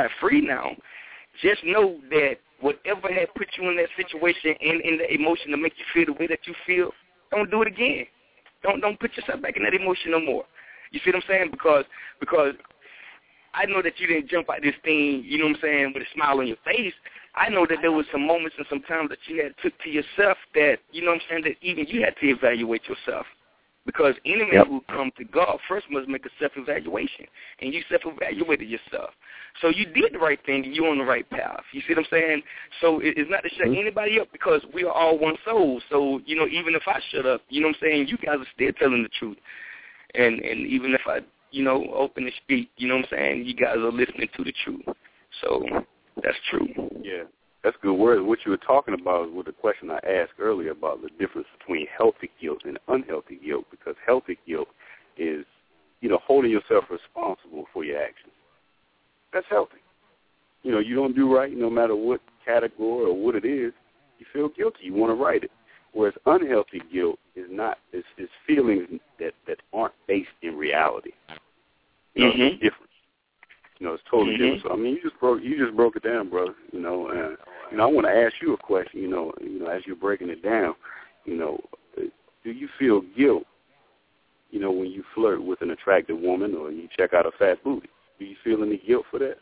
just know that whatever had put you in that situation and in the emotion to make you feel the way that you feel, don't do it again. Don't put yourself back in that emotion no more. You see what I'm saying? Because I know that you didn't jump out this thing, you know what I'm saying, with a smile on your face. I know that there was some moments and some times that you had took to yourself that, you know what I'm saying, that even you had to evaluate yourself. Because any man who come to God first must make a self-evaluation, and you self-evaluated yourself. So you did the right thing, and you're on the right path. You see what I'm saying? So it's not to shut anybody up, because we are all one soul. So, you know, even if I shut up, you know what I'm saying, you guys are still telling the truth. And even if I, you know, open to speak, you know what I'm saying, you guys are listening to the truth. So that's true. Yeah. That's good word. What you were talking about was the question I asked earlier about the difference between healthy guilt and unhealthy guilt, because healthy guilt is, you know, holding yourself responsible for your actions. That's healthy. You know, you don't do right no matter what category or what it is, you feel guilty. You want to right it. Whereas unhealthy guilt is not, it's feelings that aren't based in reality. You know, it's different. You know, it's totally different. So I mean, you just broke it down, brother. You know, and you know, I want to ask you a question. You know, as you're breaking it down, you know, do you feel guilt? You know, when you flirt with an attractive woman or you check out a fat booty, do you feel any guilt for that?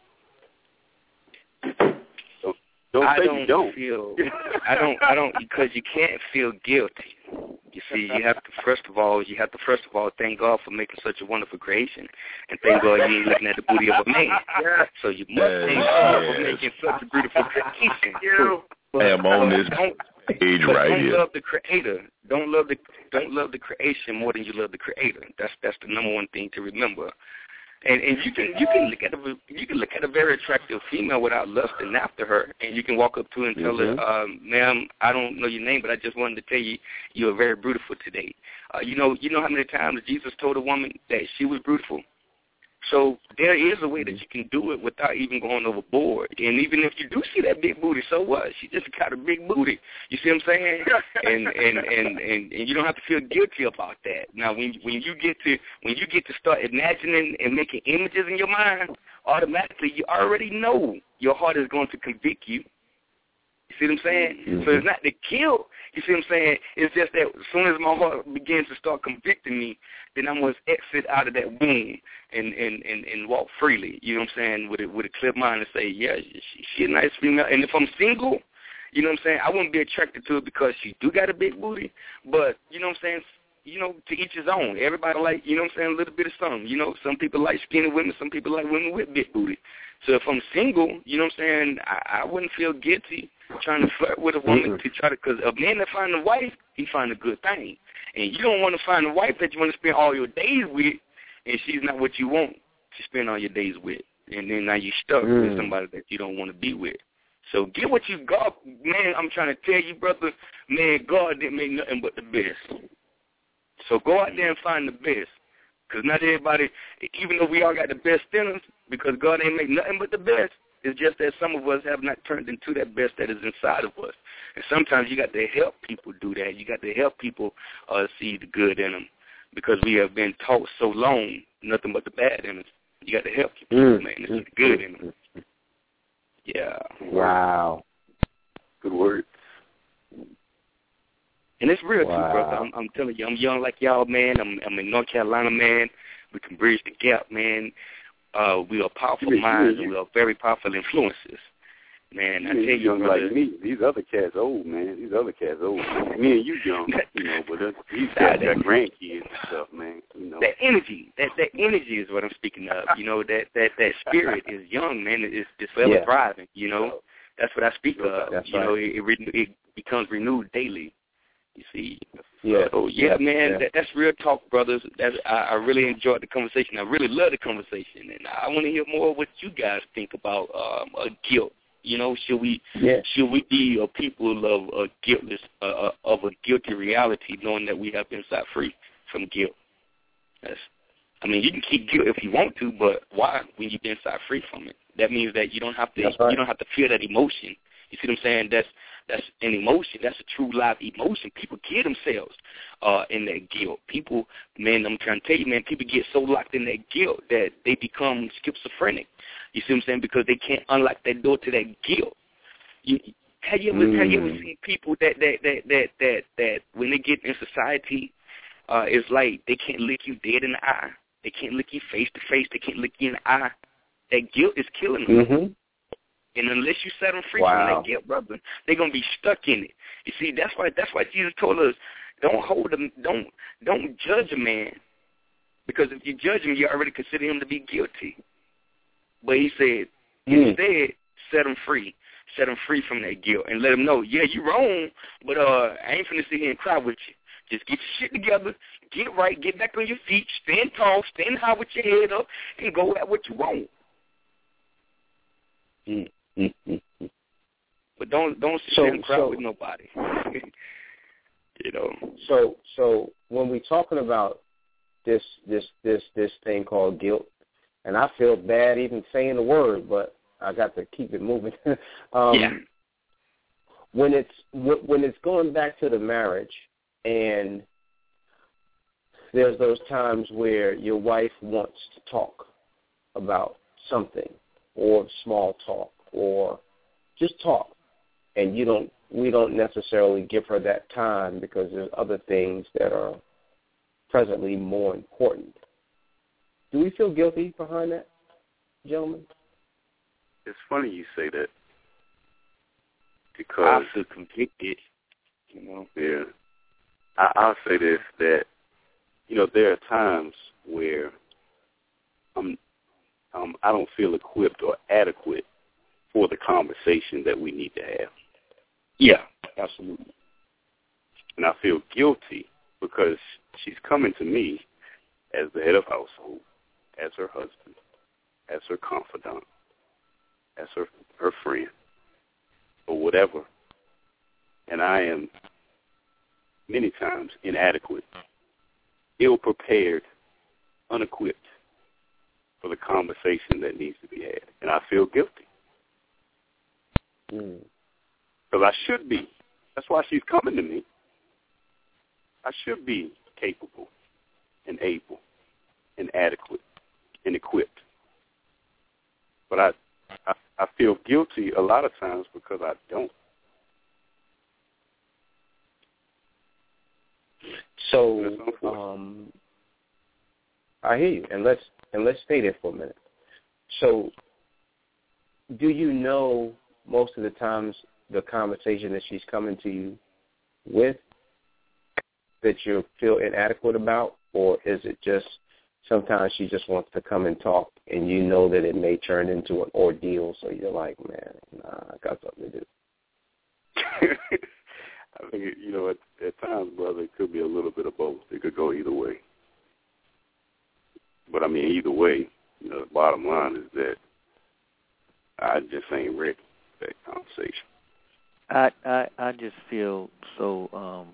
I don't, because you can't feel guilty. You see, you have to first of all thank God for making such a wonderful creation, and thank God you ain't looking at the booty of a man. So you must thank God for making such a beautiful creation. I am on this page right here. Don't love the Creator. Don't love the creation more than you love the Creator. That's the number one thing to remember. And you can look at a very attractive female without lusting after her, and you can walk up to her and tell her, ma'am, I don't know your name, but I just wanted to tell you you are very beautiful today. You know how many times Jesus told a woman that she was beautiful? So there is a way that you can do it without even going overboard. And even if you do see that big booty, so what? She just got a big booty. You see what I'm saying? and you don't have to feel guilty about that. Now, when you get to start imagining and making images in your mind, automatically you already know your heart is going to convict you. You see what I'm saying? So it's not the guilt. You see what I'm saying? It's just that as soon as my heart begins to start convicting me, then I must exit out of that womb and walk freely. You know what I'm saying? With a clear mind and say, yeah, she a nice female. And if I'm single, you know what I'm saying, I wouldn't be attracted to it because she do got a big booty. But you know what I'm saying? You know, to each his own. Everybody like, you know what I'm saying, a little bit of something. You know, some people like skinny women, some people like women with big booty. So if I'm single, you know what I'm saying, I wouldn't feel guilty trying to flirt with a woman to try to, because a man that find a wife, he find a good thing. And you don't want to find a wife that you want to spend all your days with, and she's not what you want to spend all your days with. And then now you're stuck with somebody that you don't want to be with. So get what you got. Man, I'm trying to tell you, brother, man, God didn't make nothing but the best. So go out there and find the best. Because not everybody, even though we all got the best in us, because God ain't make nothing but the best, It's just that some of us have not turned into that best that is inside of us. And sometimes you got to help people do that. You got to help people see the good in them, because we have been taught so long nothing but the bad in us. You got to help people, man, to see the good in them. Yeah. Wow. Good words. And it's real, too, brother. I'm telling you, I'm young like y'all, man. I'm in North Carolina, man. We can bridge the gap, man. We are powerful minds, and we are very powerful influences. Man, I tell you, brother. Like me, these other cats old, man. Me and you young, but these guys got grandkids and stuff, man. That energy is what I'm speaking of. That spirit is young, man. It's forever thriving. That's what I speak of. That's it becomes renewed daily. You see. Yeah. So man, that's real talk, brothers. I really enjoyed the conversation. I really love the conversation, and I want to hear more of what you guys think about guilt. Should we be a people of a guiltless of a guilty reality, knowing that we have been set free from guilt? You can keep guilt if you want to, but why when you've been set free from it? That means that you don't have to. You don't have to feel that emotion. You see what I'm saying? That's an emotion. That's a true live emotion. People kill themselves in that guilt. People, man, I'm trying to tell you, man, people get so locked in that guilt that they become schizophrenic. You see what I'm saying? Because they can't unlock that door to that guilt. Have you ever seen people that when they get in society, it's like they can't look you dead in the eye. They can't look you face to face. They can't look you in the eye. That guilt is killing them. Mm-hmm. And unless you set them free from that guilt, brother, they're gonna be stuck in it. You see, that's why Jesus told us, don't judge a man, because if you judge him, you already consider him to be guilty. But he said, instead, set him free from that guilt, and let him know, yeah, you're wrong, but I ain't finna sit here and cry with you. Just get your shit together, get right, get back on your feet, stand tall, stand high with your head up, and go at what you want. But don't sit there and cry with nobody. So when we're talking about this thing called guilt, and I feel bad even saying the word, but I got to keep it moving. When it's going back to the marriage, and there's those times where your wife wants to talk about something, or small talk, or just talk, and we don't necessarily give her that time because there's other things that are presently more important. Do we feel guilty behind that, gentlemen? It's funny you say that, because I feel convicted. Yeah, I'll say this, that there are times where I don't feel equipped or adequate for the conversation that we need to have. Yeah, absolutely. And I feel guilty because she's coming to me as the head of household, as her husband, as her confidant, as her friend, or whatever. And I am many times inadequate, ill-prepared, unequipped for the conversation that needs to be had. And I feel guilty. Because I should be. That's why she's coming to me. I should be capable and able and adequate and equipped. But I feel guilty a lot of times because I don't. So I hear you, and let's stay there for a minute. So, do you know most of the times the conversation that she's coming to you with that you feel inadequate about, or is it just sometimes she just wants to come and talk, and you know that it may turn into an ordeal, so you're like, man, nah, I got something to do. I think, at times, brother, it could be a little bit of both. It could go either way. But, either way, the bottom line is that I just ain't ready for that conversation. I just feel so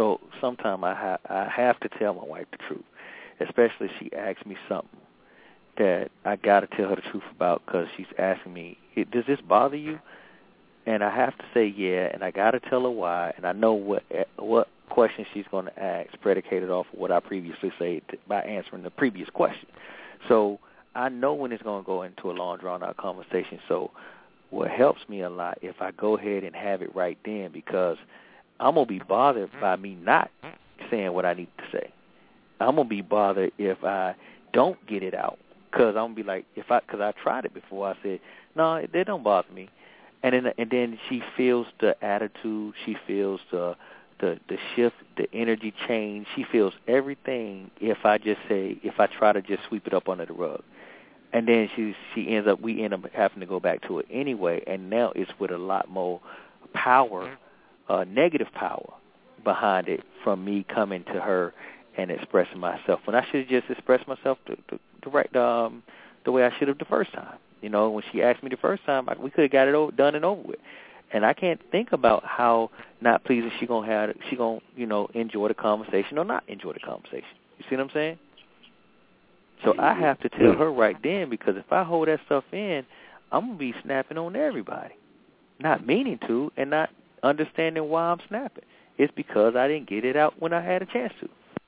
sometimes I have to tell my wife the truth, especially if she asks me something, that I got to tell her the truth about because she's asking me, does this bother you? And I have to say yeah, and I got to tell her why, and I know what question she's going to ask predicated off of what I previously said by answering the previous question. So I know when it's going to go into a long, drawn-out conversation. So what helps me a lot if I go ahead and have it right then, because I'm going to be bothered by me not saying what I need to say. I'm going to be bothered if I don't get it out, because I'm going to be like, because I tried it before. I said, no, it don't bother me. And then she feels the attitude, she feels the shift, the energy change. She feels everything if I try to just sweep it up under the rug. And then we end up having to go back to it anyway, and now it's with a lot more power, negative power behind it from me coming to her and expressing myself. When I should have just expressed myself the way I should have the first time. You know, when she asked me the first time, we could have got it done and over with. And I can't think about how not pleasing she gonna enjoy the conversation or not enjoy the conversation. You see what I'm saying? So I have to tell her right then, because if I hold that stuff in, I'm gonna be snapping on everybody, not meaning to, and not understanding why I'm snapping. It's because I didn't get it out when I had a chance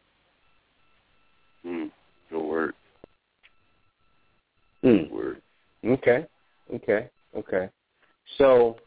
to. Good word. Good word. Okay. So,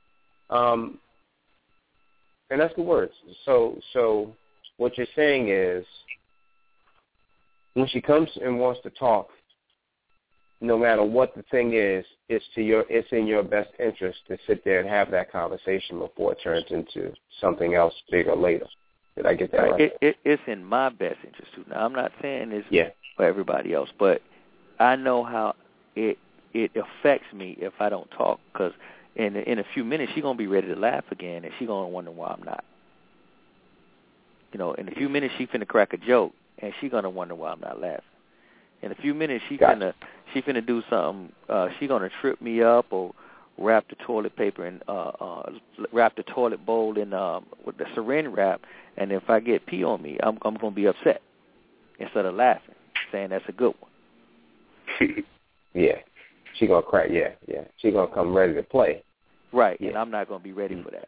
and that's the words. So what you're saying is, when she comes and wants to talk, no matter what the thing is, it's in your best interest to sit there and have that conversation before it turns into something else bigger later. Did I get that right? It's in my best interest too. Now, I'm not saying this for everybody else, but I know how it affects me if I don't talk, because in a few minutes she's going to be ready to laugh again, and she's going to wonder why I'm not. You know, in a few minutes she's finna crack a joke, and she's going to wonder why I'm not laughing. In a few minutes she finna do something. She's going to trip me up or wrap the toilet paper and wrap the toilet bowl in with the saran wrap, and if I get pee on me, I'm going to be upset instead of laughing, saying that's a good one. Yeah. She going to crack, yeah. She going to come ready to play. Right, and I'm not going to be ready for that.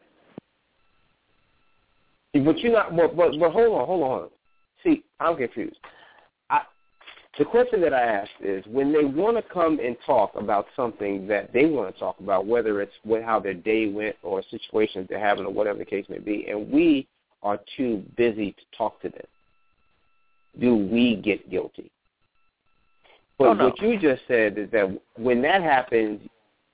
But you're not, but hold on. See, I'm confused. The question that I asked is, when they want to come and talk about something that they want to talk about, whether it's how their day went or a situation they're having or whatever the case may be, and we are too busy to talk to them, do we get guilty? But what you just said is that when that happens,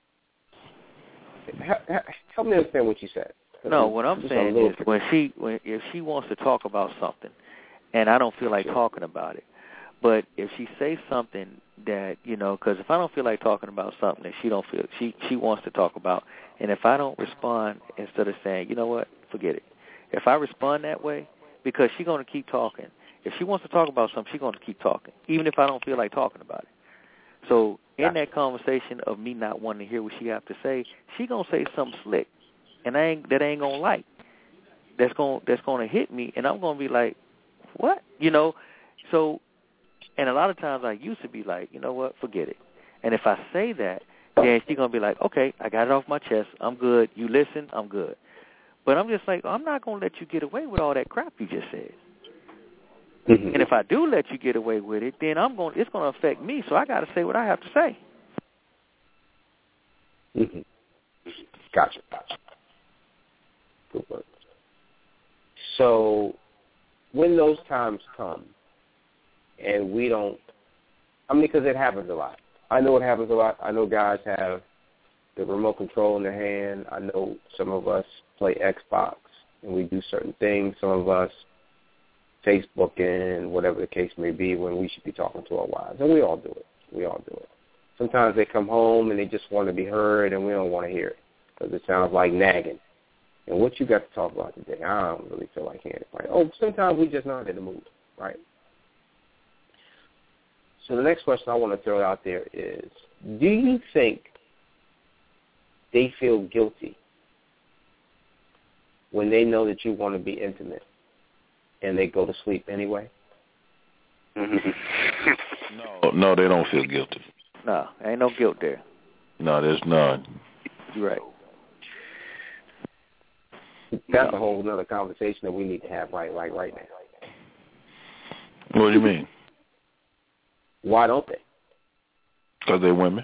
help me understand what you said. No, what I'm saying is if she wants to talk about something, and I don't feel like talking about it, but if she says something that, because if I don't feel like talking about something that she wants to talk about, and if I don't respond instead of saying, you know what, forget it. If I respond that way, because she's going to keep talking. If she wants to talk about something, she's going to keep talking, even if I don't feel like talking about it. So in that conversation of me not wanting to hear what she have to say, she going to say something slick, and that ain't going to like. That's going to hit me, and I'm going to be like, what? So, and a lot of times I used to be like, you know what, forget it. And if I say that, then she's going to be like, okay, I got it off my chest. I'm good. You listen, I'm good. But I'm just like, I'm not going to let you get away with all that crap you just said. Mm-hmm. And if I do let you get away with it, then it's going to affect me, so I got to say what I have to say. Mm-hmm. Gotcha. Good work. So when those times come and we don't, because it happens a lot. I know it happens a lot. I know guys have the remote control in their hand. I know some of us play Xbox and we do certain things. Some of us Facebook and whatever the case may be when we should be talking to our wives. And we all do it. Sometimes they come home and they just want to be heard and we don't want to hear it because it sounds like nagging. And what you got to talk about today? I don't really feel like hearing it. Right? Oh, sometimes we just not in the mood, right? So the next question I want to throw out there is, do you think they feel guilty when they know that you want to be intimate and they go to sleep anyway? No, they don't feel guilty. No, ain't no guilt there. No, there's none. You're right. That's a whole other conversation that we need to have right now. What do you mean? Why don't they? Because they're women.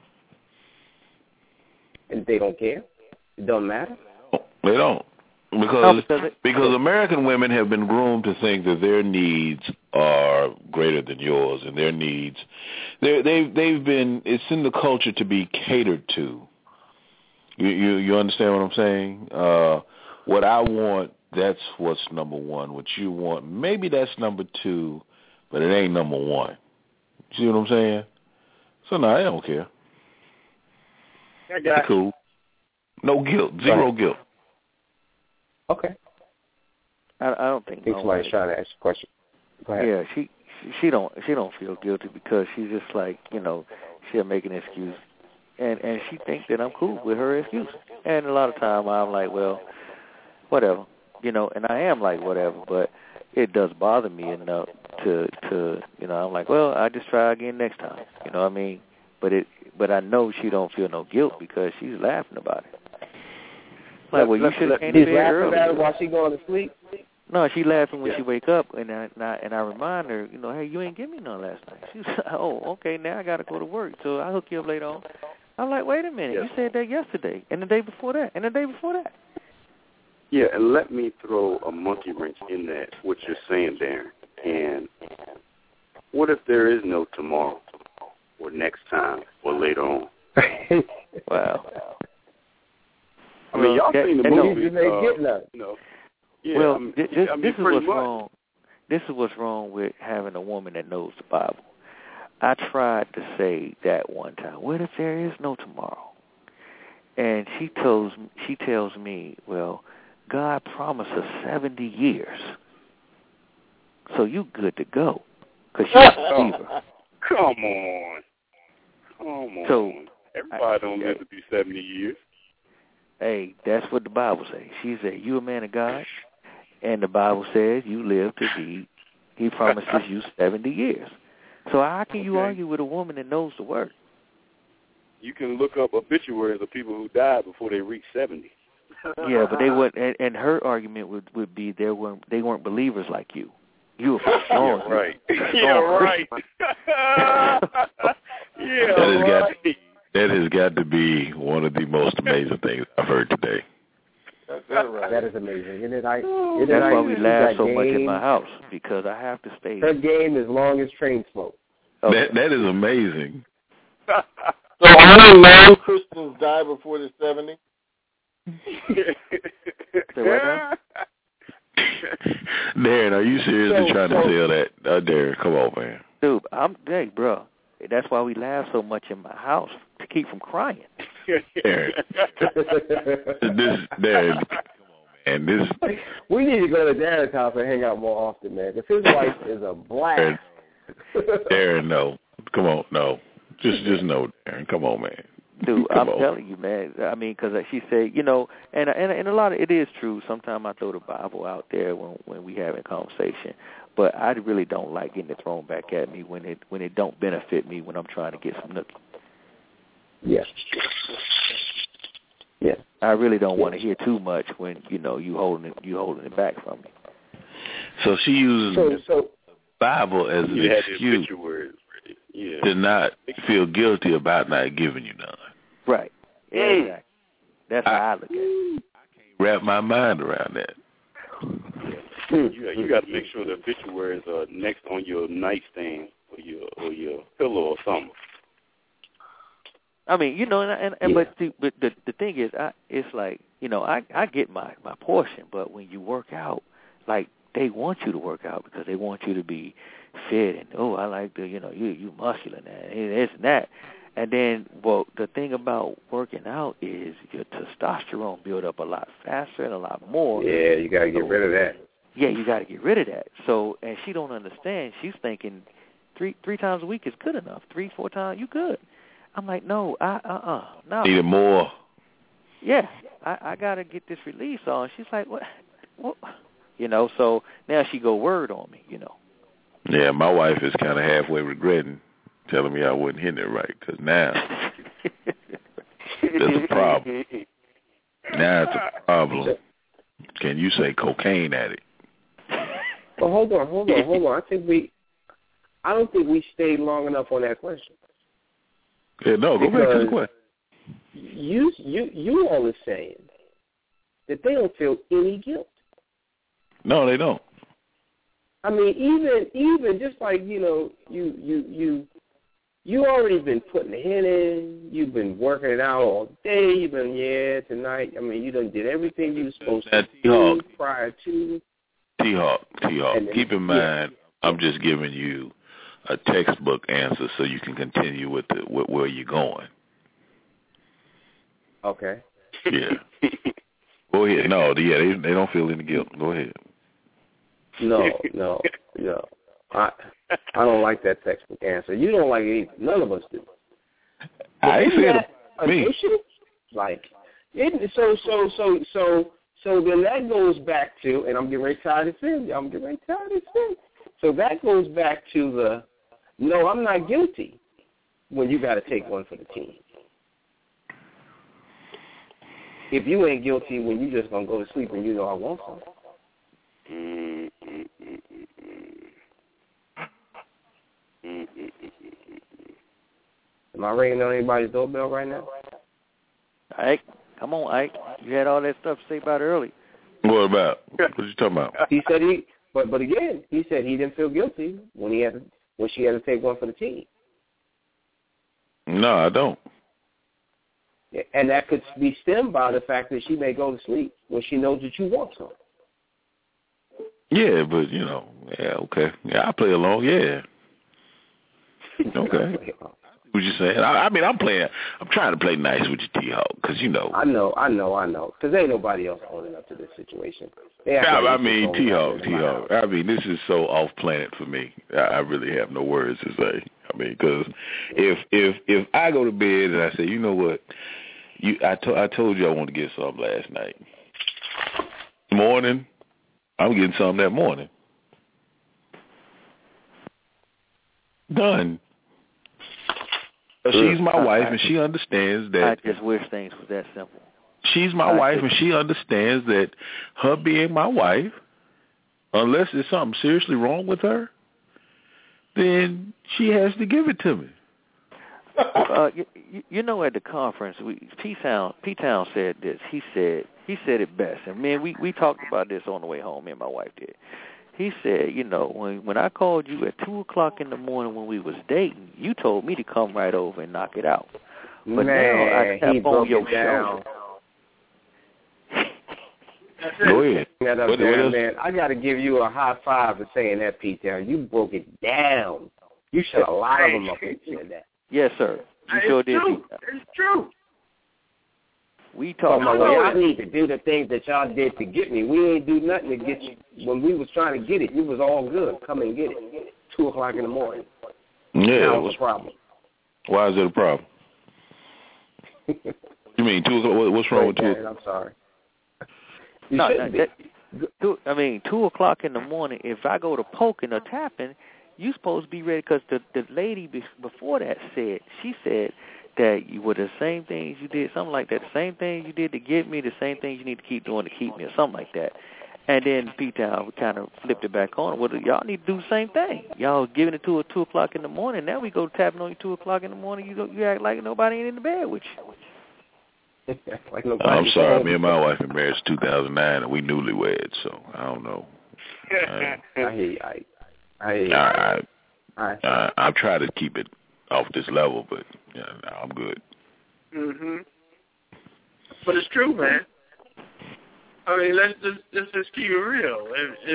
And they don't care? It doesn't matter? They don't. Because American women have been groomed to think that their needs are greater than yours, and their needs, they've been, it's in the culture to be catered to. You understand what I'm saying? What I want, that's what's number one. What you want, maybe that's number two, but it ain't number one. You see what I'm saying? So no, I don't care. That's cool. No guilt, zero guilt. Okay. I don't think. I think somebody's trying to ask a question. Go ahead. Yeah, she don't feel guilty because she's just like, she'll make an excuse, and she thinks that I'm cool with her excuse. And a lot of time I'm like, well, whatever, and I am like whatever, but it does bother me enough to I'm like, well, I just try again next time. You know what I mean? But I know she don't feel no guilt because she's laughing about it. Like, well, you should have came to bed early. She's laughing about it while she going to sleep? No, she laughing when she wake up, and I remind her, hey, you ain't give me none last night. She's like, oh, okay, now I got to go to work, so I'll hook you up later on. I'm like, wait a minute, you said that yesterday, and the day before that, and the day before that. Yeah, and let me throw a monkey wrench in that, what you're saying, Darren. And what if there is no tomorrow or next time or later on? Wow. I mean, y'all seen the movie. Yeah, well, this is what's wrong. This is what's wrong with having a woman that knows the Bible. I tried to say that one time. What if there is no tomorrow? And she tells me, well, God promised us 70 years, so you good to go, because she's a believer. Come on. So everybody don't live to be 70 years. Hey, that's what the Bible says. She said, you a man of God, and the Bible says you live to be, he promises you 70 years. So how can you argue with a woman that knows the word? You can look up obituaries of people who died before they reached 70. Yeah, but they would, and her argument would be they weren't believers like you. You were strong. Yeah, right. Yeah, right. That has got to be one of the most amazing things I've heard today. That's right. That is amazing. That's why we laugh so much in my house, because I have to stay. Her game is long as train smoke. Okay. That is amazing. So only non-Christians die before they're 70? Darren, are you seriously trying to sell that? Darren, come on, man. Dude, hey, bro. That's why we laugh so much in my house, to keep from crying. Darren, Darren, come on, man. We need to go to Darren's house and hang out more often, man, because his wife is a blast. Darren, no. Come on, no. Just no, Darren. Come on, man. Dude, I'm telling you, man. I mean, because she said, and a lot of it is true. Sometimes I throw the Bible out there when we having conversation, but I really don't like getting it thrown back at me when it don't benefit me when I'm trying to get some nookie. Yes. Yeah. I really don't want to hear too much when you holding it back from me. So she uses the Bible as an excuse to not feel guilty about not giving you none. Right. Exactly. That's how I look at it. I can't wrap my mind around that. You got to make sure the obituaries are next on your nightstand or your pillow or something. I mean, but the thing is, it's like, I get my portion, but when you work out, like, they want you to work out because they want you to be fit and, I like the, you muscular now, this and that. And then, well, the thing about working out is your testosterone build up a lot faster and a lot more. Yeah, you got to get rid of that. Yeah, you got to get rid of that. So, and she don't understand. She's thinking three times a week is good enough. 3-4 times, you good. I'm like, no, no. Need more. Yeah, I got to get this release on. She's like, what? So now she go word on me, Yeah, my wife is kind of halfway regretting telling me I wasn't hitting it right, because now there's a problem. Now it's a problem. Can you say cocaine addict? Well, hold on. I don't think we stayed long enough on that question. Yeah, no, go back to the question. You all are saying that they don't feel any guilt. No, they don't. I mean, even just like, you already been putting the hit in. You've been working it out all day. You've been, tonight. I mean, you done did everything you were supposed to do prior to. T-Hawk, keep in mind, I'm just giving you a textbook answer so you can continue with where you're going. Okay. Yeah. Go ahead. No, they don't feel any guilt. Go ahead. No. I don't like that textbook answer. You don't like it either. None of us do. I ain't saying me. Issue? Like, so then that goes back to, and I'm getting ready to tie this in. So that goes back to the, no, I'm not guilty when you got to take one for the team. If you ain't guilty when you just going to go to sleep and you know I want something. Am I ringing on anybody's doorbell right now? Ike, come on, Ike. You had all that stuff to say about it early. What about? What you talking about? He said but again, he said he didn't feel guilty when she had to take one for the team. No, I don't. And that could be stemmed by the fact that she may go to sleep when she knows that you want something. Yeah, but, okay. Yeah, I play along, yeah. Okay. What you saying? I mean, I'm trying to play nice with you, T-Hawk, because, I know. Because ain't nobody else owning up to this situation. I mean, T-Hawk. I mean, this is so off-planet for me. I really have no words to say. I mean, because if I go to bed and I say, you know what, I told you I wanted to get something last night. Morning, I'm getting something that morning. Done. She's my wife, and she understands that. I just wish things was that simple. She's my wife, and she understands that her being my wife, unless there's something seriously wrong with her, then she has to give it to me. At the conference, P-Town said this. He said it best. And, man, we talked about this on the way home, me and my wife did. He said, when I called you at 2 o'clock in the morning when we was dating, you told me to come right over and knock it out. But now I step on your shoulder. Go ahead. Man, I got to give you a high five for saying that, P-Town. You broke it down. You shut a lot of them up and said that. Yes, sir. You sure did. It's true. We talk about y'all need to do the things that y'all did to get me. We ain't do nothing to get you. When we was trying to get it, it was all good. Come and get it. 2 o'clock in the morning. Yeah. Now what's the problem? Why is it a problem? You mean 2 o'clock? What's wrong with 2 o'clock? I'm sorry. 2 o'clock in the morning, if I go to poking or tapping, you supposed to be ready, because the lady before that said that you were the same things you did, something like that, the same things you did to get me, the same things you need to keep doing to keep me, or something like that. And then P-Town kind of flipped it back on. Well, y'all need to do the same thing. Y'all giving it to her 2 o'clock in the morning. Now we go tapping on you 2 o'clock in the morning. You act like nobody ain't in the bed with you. I'm sorry. Me and my wife been married since 2009, and we newlyweds, so I don't know. I hear you. I try to keep it off this level, but I'm good. But it's true, man. I mean, let's just keep it real.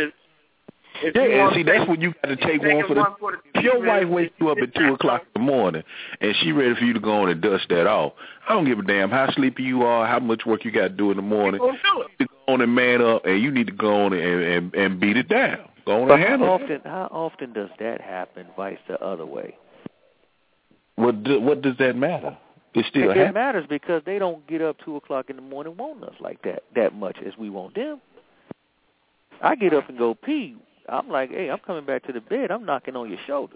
That's when you got to take one for the. If your wife wakes you up at 2 o'clock in the morning and she ready for you to go on and dust that off, I don't give a damn how sleepy you are, how much work you got to do in the morning. You need to go on and man up, and you need to go on and beat it down. Go on and handle it. How often does that happen? Vice the other way. What does that matter? It matters because they don't get up 2 o'clock in the morning wanting us like that much as we want them. I get up and go pee. I'm like, hey, I'm coming back to the bed. I'm knocking on your shoulder.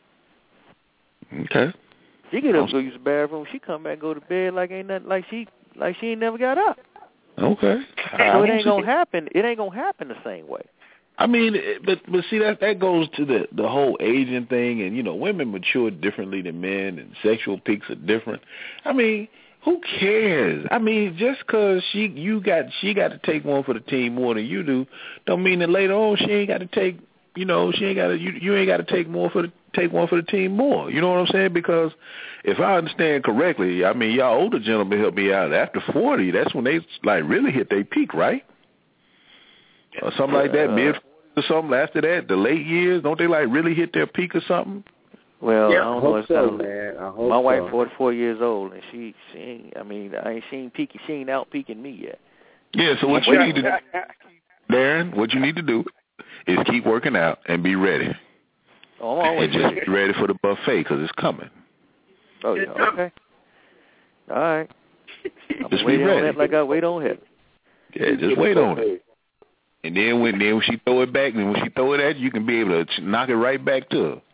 Okay. She get up, go use the bathroom. She come back, go to bed like ain't nothing, like she ain't never got up. Okay. So it ain't gonna happen. It ain't gonna happen the same way. I mean, but see that goes to the whole aging thing, and you know, women mature differently than men, and sexual peaks are different. I mean, who cares? I mean, just because she got to take one for the team more than you do, don't mean that later on she ain't got to take. You know, she ain't got to. You ain't got to take one for the team more. You know what I'm saying? Because if I understand correctly, I mean, y'all older gentlemen help me out. After 40, that's when they like really hit their peak, right? Or something like that, mid or something. After that, the late years, don't they like really hit their peak or something? Well, yeah, I don't know. So, man. I hope my wife, so. 44 years old, and she ain't. I mean, she ain't peaking. She ain't out peaking me yet. Yeah. So what you need to do, Darren? What you need to do is keep working out and be ready. Oh, I'm always and just be ready for the buffet because it's coming. Oh yeah. Okay. All right. Just be ready. On that like I wait on heaven. Yeah, just wait on it. And then when she throw it back, and when she throw it at you, you can be able to knock it right back to her.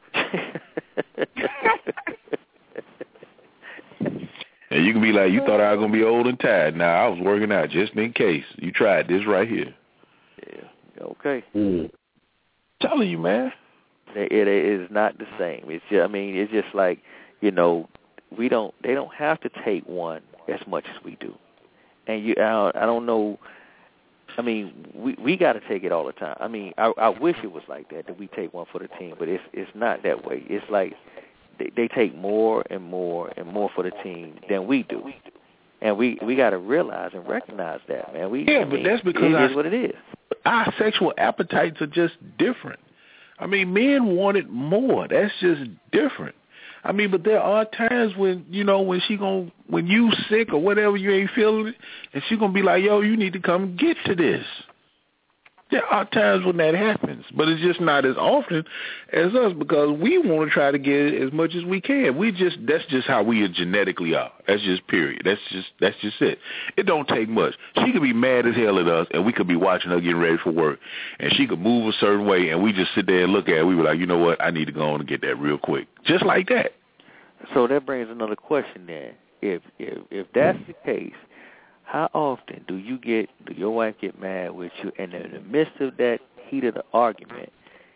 And you can be like, you thought I was going to be old and tired. Nah, I was working out just in case. You tried this right here. Yeah. Okay. Telling you, man. It is not the same. It's just, I mean, it's just like, you know, they don't have to take one as much as we do. And I don't know. I mean, we got to take it all the time. I mean, I wish it was like that we take one for the team, but it's not that way. It's like they take more and more and more for the team than we do, and we got to realize and recognize that, man. But that's because it is what it is. Our sexual appetites are just different. I mean, men want it more. That's just different. I mean, but there are times when, you know, when you sick or whatever, you ain't feeling it, and she gonna be like, yo, you need to come get to this. There are times when that happens, but it's just not as often as us because we want to try to get it as much as we can. That's just how we genetically are. That's just period. That's just it. It don't take much. She could be mad as hell at us, and we could be watching her getting ready for work, and she could move a certain way, and we just sit there and look at it. We were like, you know what? I need to go on and get that real quick, just like that. So that brings another question then. If that's the case, how often do your wife get mad with you, and in the midst of that heat of the argument,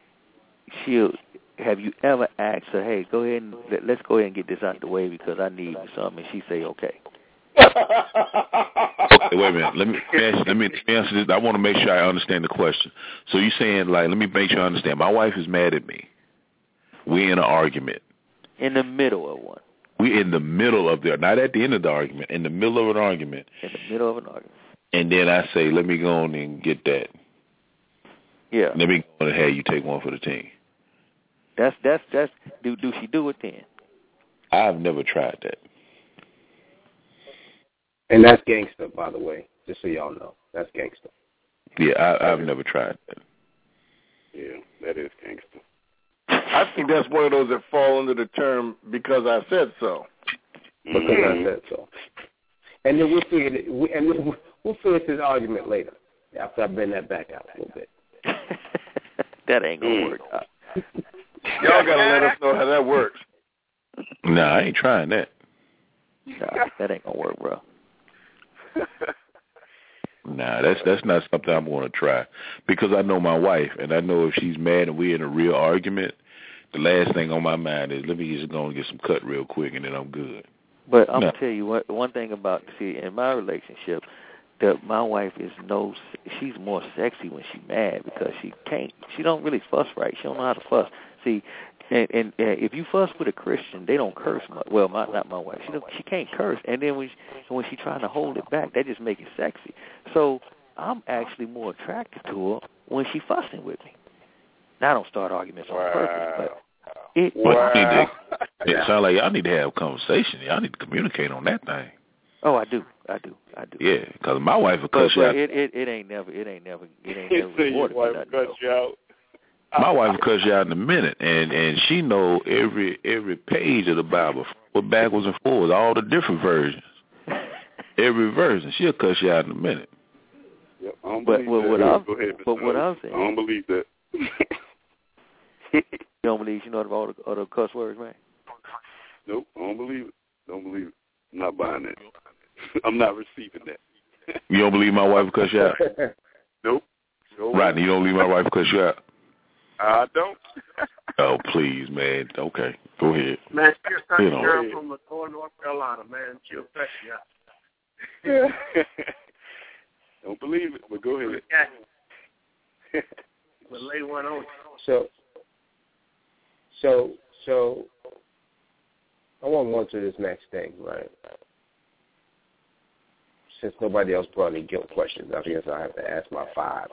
have you ever asked her, hey, go ahead and let's go ahead and get this out the way because I need something, and she say, okay. Okay, wait a minute. Let me answer this. I want to make sure I understand the question. So you're saying, like, let me make sure I understand. My wife is mad at me. We're in an argument. In the middle of one. We're in the middle of not at the end of the argument, in the middle of an argument. In the middle of an argument. And then I say, let me go on and get that. Yeah. Let me go on and have you take one for the team. Do she do it then? I've never tried that. And that's gangster, by the way, just so y'all know. That's gangster. Yeah, I've never tried that. Yeah, that is gangster. I think that's one of those that fall under the term because I said so. Because I said so. And then we'll finish this argument later after I bend that back out a little bit. That ain't gonna work. Y'all gotta let us know how that works. No, I ain't trying that. Nah, that ain't gonna work, bro. Nah, that's not something I'm going to try because I know my wife, and I know if she's mad and we're in a real argument, the last thing on my mind is let me just go and get some cut real quick, and then I'm good. But I'm gonna tell you one thing about in my relationship, that my wife she's more sexy when she's mad because she don't really fuss right. She don't know how to fuss. See, and if you fuss with a Christian, they don't curse much. Well, not my wife. She can't curse, and then when she's trying to hold it back, that just makes it sexy. So I'm actually more attracted to her when she's fussing with me. Now I don't start arguments on purpose, but it sounds like y'all need to have a conversation. Y'all need to communicate on that thing. Oh, I do. Yeah, because my wife will cuss you out. It ain't never rewarded you out. My wife will cuss you out in a minute, and she know every page of the Bible, backwards and forwards, all the different versions. Every version, she'll cuss you out in a minute. Yep, I don't but believe that. what I'm saying, I don't believe that. You don't believe she knows all the cuss words, man? Nope, I don't believe it. Don't believe it. I'm not buying that. I'm not receiving that. You don't believe my wife because you out? Nope. No. Rodney, you don't believe my wife because you out? I don't. Oh, please, man. Okay, go ahead. Man, she'll touch a girl from North Carolina, man. She'll touch you. Don't believe it, but go ahead. We'll lay one on. So I want to go into this next thing, right? Since nobody else brought any guilt questions, I guess I have to ask my 5.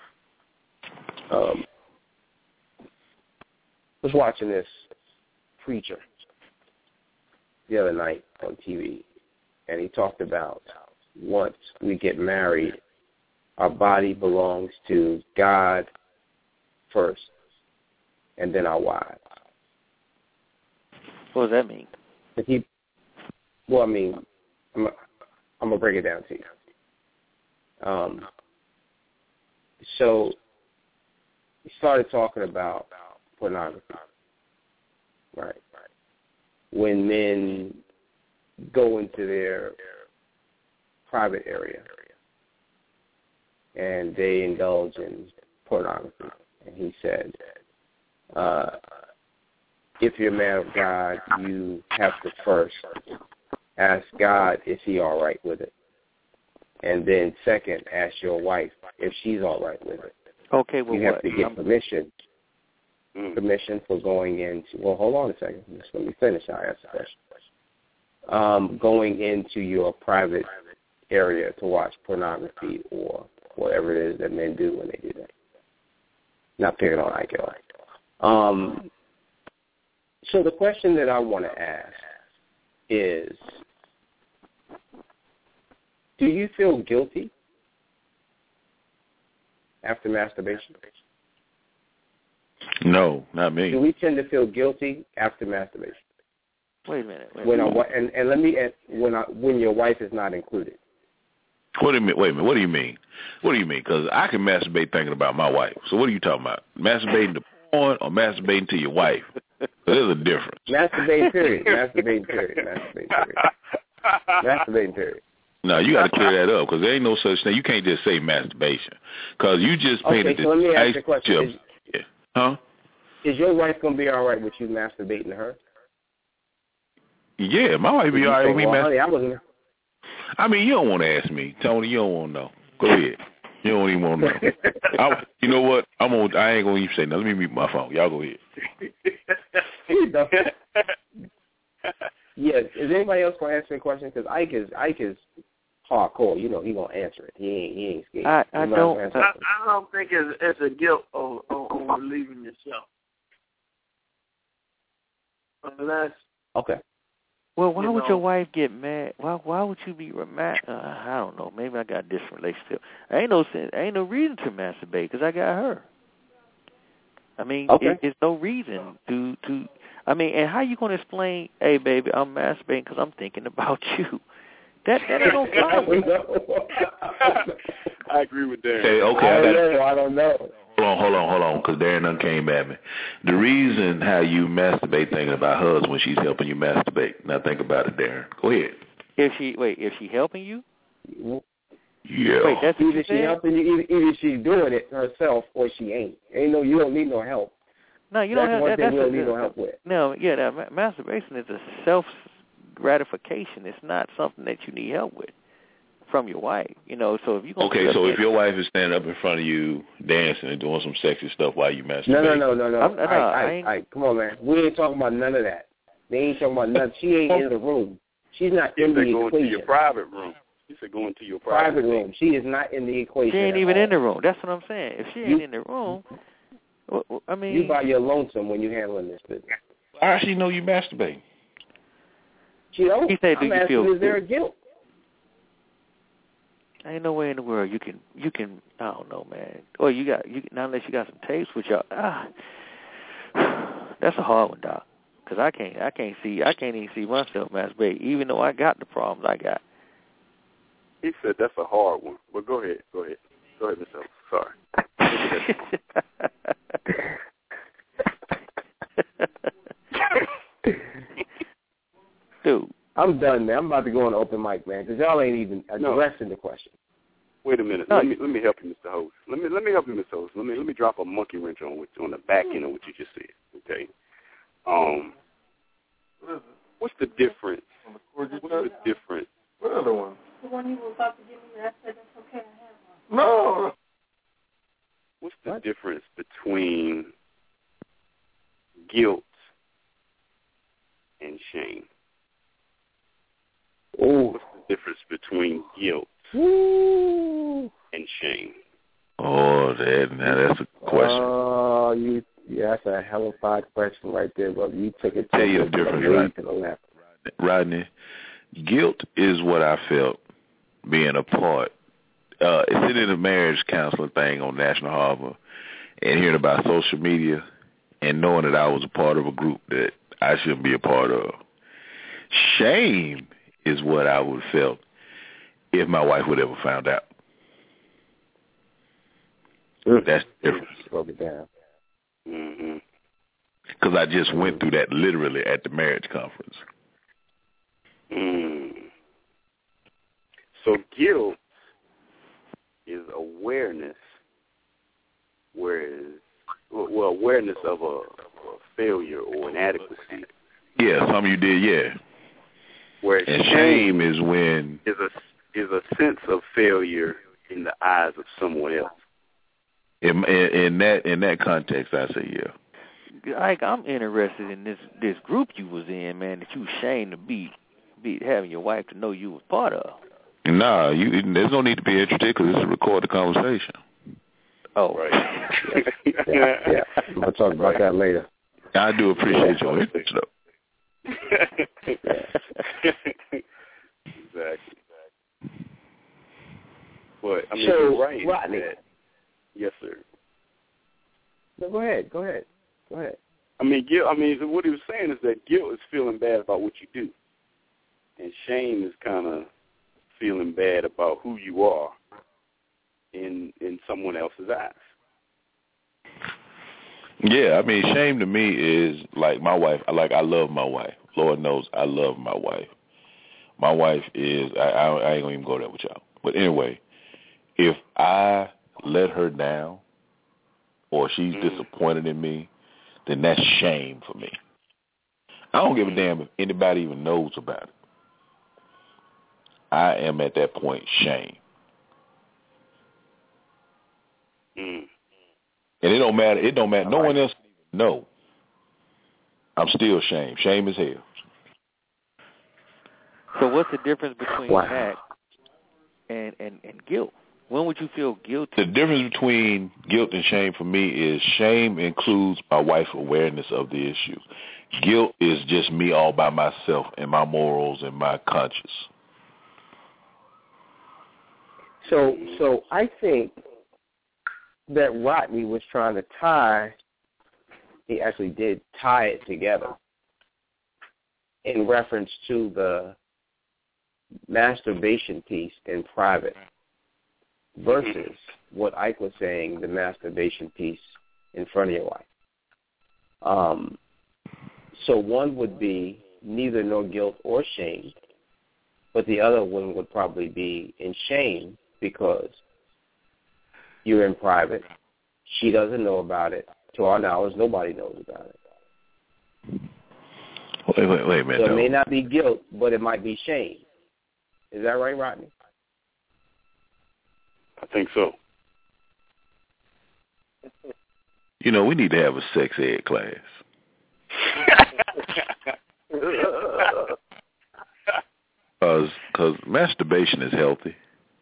Was watching this preacher the other night on TV, and he talked about once we get married, our body belongs to God first, and then our wives. What does that mean? I'm gonna break it down to you. So he started talking about pornography, right? When men go into their private area and they indulge in pornography, and he said, if you're a man of God, you have to first ask God if he's all right with it. And then second, ask your wife if she's all right with it. Okay, well, you have to get permission for going into, well, hold on a second. Just let me finish. I'll ask the question. Going into your private area to watch pornography or whatever it is that men do when they do that. Not picking on IQ. So the question that I want to ask is, do you feel guilty after masturbation? No, not me. Do we tend to feel guilty after masturbation? Wait a minute. And let me ask, when your wife is not included. What do you mean? Wait a minute. What do you mean? What do you mean? Because I can masturbate thinking about my wife. So what are you talking about? Masturbating to porn or masturbating to your wife? There's a difference. Masturbating period. Masturbating period. No, you got to clear that up because there ain't no such thing. You can't just say masturbation because you just painted this. So let me ask you a question. Is your wife going to be all right with you masturbating to her? Yeah, my wife be all right with me masturbating. I mean, you don't want to ask me. Tony, you don't want to know. Go ahead. You don't even want to know. You know what? I ain't going to even say nothing. Let me mute my phone. Y'all go ahead. Yeah, is anybody else going to answer the question? Because Ike is hardcore. You know he going to answer it. He ain't scared. I don't think it's a guilt on relieving yourself. Unless... Okay. Well, why would your wife get mad? Why would you be mad? I don't know. Maybe I got a different relationship. Ain't no reason to masturbate because I got her. I mean, it's no reason to. I mean, and how you going to explain? Hey, baby, I'm masturbating because I'm thinking about you. That ain't no problem. I agree with Darren. Hey, okay, I don't know. Hold on, because Darren done came at me. The reason how you masturbate thinking about her is when she's helping you masturbate. Now think about it, Darren. Go ahead. If she helping you? Yeah. Wait, that's either she helping you, either she's doing it herself or she ain't. You don't need no help. No, you don't have one thing you don't need no help with. No, yeah, masturbation is a self-gratification. It's not something that you need help with from your wife, so if you so if your wife is standing up in front of you dancing and doing some sexy stuff while you masturbate. No. I come on, man. We ain't talking about none of that. They ain't talking about nothing. She ain't in the room. She's not in the equation. Going to your private room. She said going to your private room. She is not in the equation. She ain't even in the room. That's what I'm saying. If she ain't in the room, I mean, you by your lonesome when you're handling this business. How does she know you masturbate? She don't. He said, "Do you feel? Is there a guilt?" Ain't no way in the world you can. I don't know, man. Or not unless you got some tapes with y'all. That's a hard one, Doc. Because I can't even see myself masturbate, even though I got the problems I got. He said that's a hard one. But go ahead, Mr. Sorry. Dude. I'm done, man. I'm about to go on the open mic, man, because y'all ain't even addressing the question. Wait a minute. Let me help you, Mr. Host. Let me help you, Mr. Host. Let me drop a monkey wrench on the back end of what you just said. Okay. What's the difference? What's the difference? What other one? The one you were about to give me. I said that's okay. I have one. No. What's the difference between guilt and shame? Oh. What's the difference between guilt and shame? Oh, that's a question. Oh, that's a hellified question right there, brother. You took it tell you the difference, Rodney. Guilt is what I felt being a part. Sitting in a marriage counseling thing on National Harbor and hearing about social media and knowing that I was a part of a group that I shouldn't be a part of. Shame is what I would have felt if my wife would ever found out. That's the difference. Broke it down. Because I just went through that literally at the marriage conference. So guilt is awareness, whereas, awareness of a failure or inadequacy. Yeah, something you did, yeah. Whereas and shame is when is a sense of failure in the eyes of someone else. In that context, I say yeah. Ike, I'm interested in this group you was in, man, that you ashamed to be having your wife to know you was part of. Nah, there's no need to be interested because it's a recorded conversation. Oh, right. yeah. I'll talk about that later. I do appreciate your interest, though. Exactly. But I mean, so, you're right. Rodney. Yes, sir. No, go ahead. I mean, guilt. I mean, what he was saying is that guilt is feeling bad about what you do, and shame is kind of feeling bad about who you are in someone else's eyes. Yeah, I mean, shame to me is like my wife. I love my wife. Lord knows I love my wife. My wife is, I ain't going to even go there with y'all. But anyway, if I let her down or she's disappointed in me, then that's shame for me. I don't give a damn if anybody even knows about it. I am at that point shame. And it don't matter. No one else can even know. I'm still shame. Shame is hell. So what's the difference between that and guilt? When would you feel guilty? The difference between guilt and shame for me is shame includes my wife's awareness of the issue. Guilt is just me all by myself and my morals and my conscience. So I think that Rodney was trying to he actually did tie it together in reference to the masturbation piece in private versus what Ike was saying, the masturbation piece in front of your wife. So one would be neither nor guilt or shame, but the other one would probably be in shame because you're in private. She doesn't know about it. To our knowledge, nobody knows about it. Wait a minute. So it may not be guilt, but it might be shame. Is that right, Rodney? I think so. You know, we need to have a sex ed class. Because masturbation is healthy.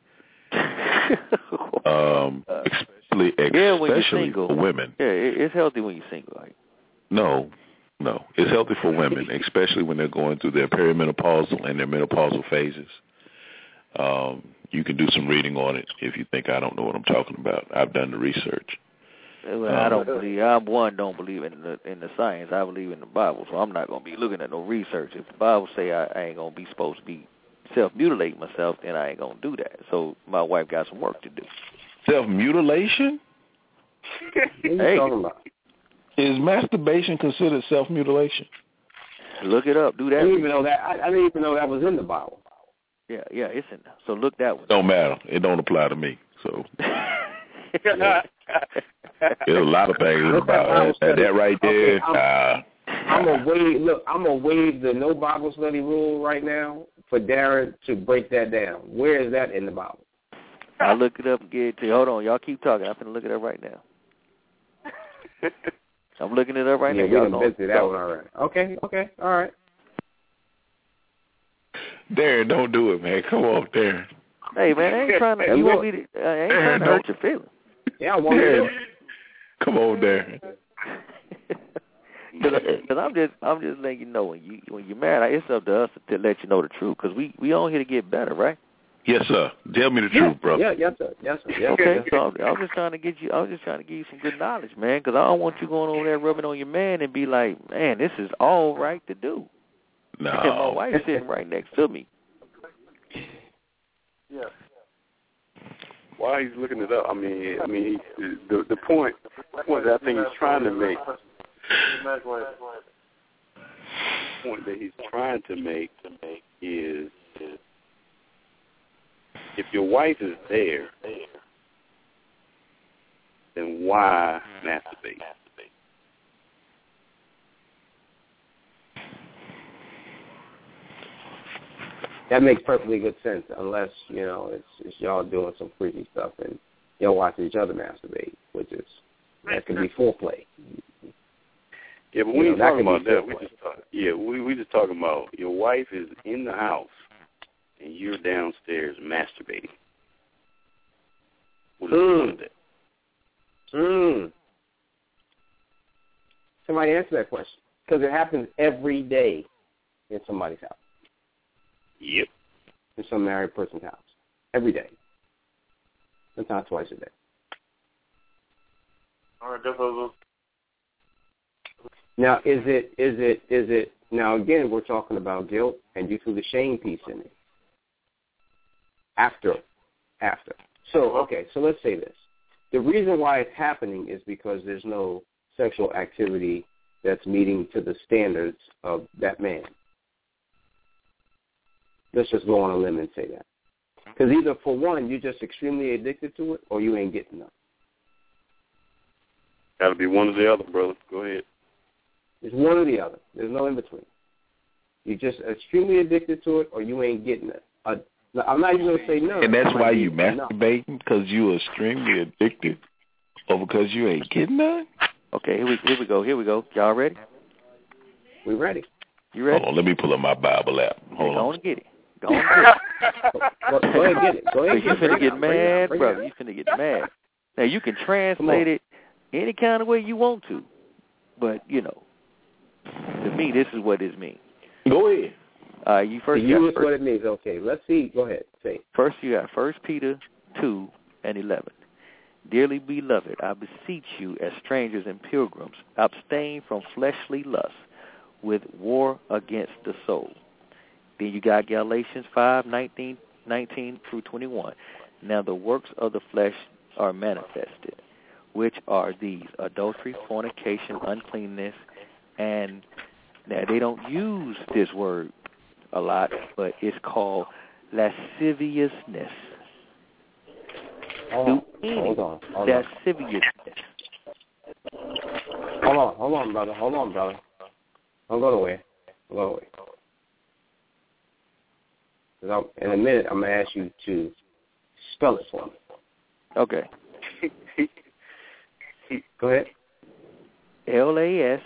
Especially for women. Yeah, it's healthy when you're single. Like. No. It's healthy for women, especially when they're going through their perimenopausal and their menopausal phases. You can do some reading on it if you think I don't know what I'm talking about. I've done the research. Well, I don't believe in the science. I believe in the Bible, so I'm not going to be looking at no research. If the Bible say I ain't going to be supposed to be self-mutilating myself, then I ain't going to do that. So my wife got some work to do. Self-mutilation? What are you talking about? Is masturbation considered self-mutilation? Look it up. Do that. I didn't even know that. I didn't even know that was in the Bible. Yeah, it's in there. So look that one. Don't matter. It don't apply to me. So there's a lot of things in the Bible. That right there. Okay, I'm gonna waive the no Bible study rule right now for Darren to break that down. Where is that in the Bible? I'll look it up and get it to you. Hold on, y'all keep talking. I'm gonna look it up right now. I'm looking it up right now. We done been through that one already. Okay, all right. Darren, don't do it, man. Come on, Darren. Hey, man, I ain't trying to. You want me to? I ain't trying to hurt your feelings. Yeah, I want to. Come on, Darren. Because I'm just letting you know when you're married, it's up to us to let you know the truth. Because we on here to get better, right? Yes, sir. Tell me the truth, brother. Yes, sir. Okay, so I'm just trying to give you some good knowledge, man. Because I don't want you going over there rubbing on your man and be like, man, this is all right to do. No. And my wife's sitting right next to me. Yeah. While he's looking it up, I mean, the point that I think he's trying to make. The point that he's trying to make is if your wife is there, then why masturbate? That makes perfectly good sense, unless it's y'all doing some freaky stuff and y'all watch each other masturbate, which is that could be foreplay. Yeah, but we ain't talking about that. We just talking about your wife is in the house and you're downstairs masturbating. What is the point of that? Somebody answer that question, because it happens every day in somebody's house. Yep. In some married person's house. Every day. Sometimes twice a day. All right, that's over. Now, is it, now again, we're talking about guilt, and you threw the shame piece in it. After. So, okay, so let's say this. The reason why it's happening is because there's no sexual activity that's meeting to the standards of that man. Let's just go on a limb and say that. Because either, for one, you're just extremely addicted to it, or you ain't getting enough. Got to be one or the other, brother. Go ahead. It's one or the other. There's no in between. You're just extremely addicted to it, or you ain't getting it. I'm not even going to say no. And that's why you masturbating, because you are extremely addicted, or because you ain't getting none? Okay, here we go. Y'all ready? We ready. You ready? Hold on, let me pull up my Bible app. Hold on. Go on and get it. Go ahead and get it. You finna get mad, brother. You finna get mad. Now, you can translate it any kind of way you want to, but, to me, this is what it means. Go ahead. You first. To you, it's what it means. Okay, let's see. Go ahead. Say it. First, you got 1 Peter 2:11. Dearly beloved, I beseech you as strangers and pilgrims, abstain from fleshly lusts with war against the soul. Then you got Galatians 5:19 through 21. Now the works of the flesh are manifested, which are these: adultery, fornication, uncleanness, and now they don't use this word a lot, but it's called lasciviousness. Hold on. Lasciviousness. Hold on, brother. Don't go away. In a minute, I'm going to ask you to spell it for me. Okay. Go ahead. LASCIVIOUS.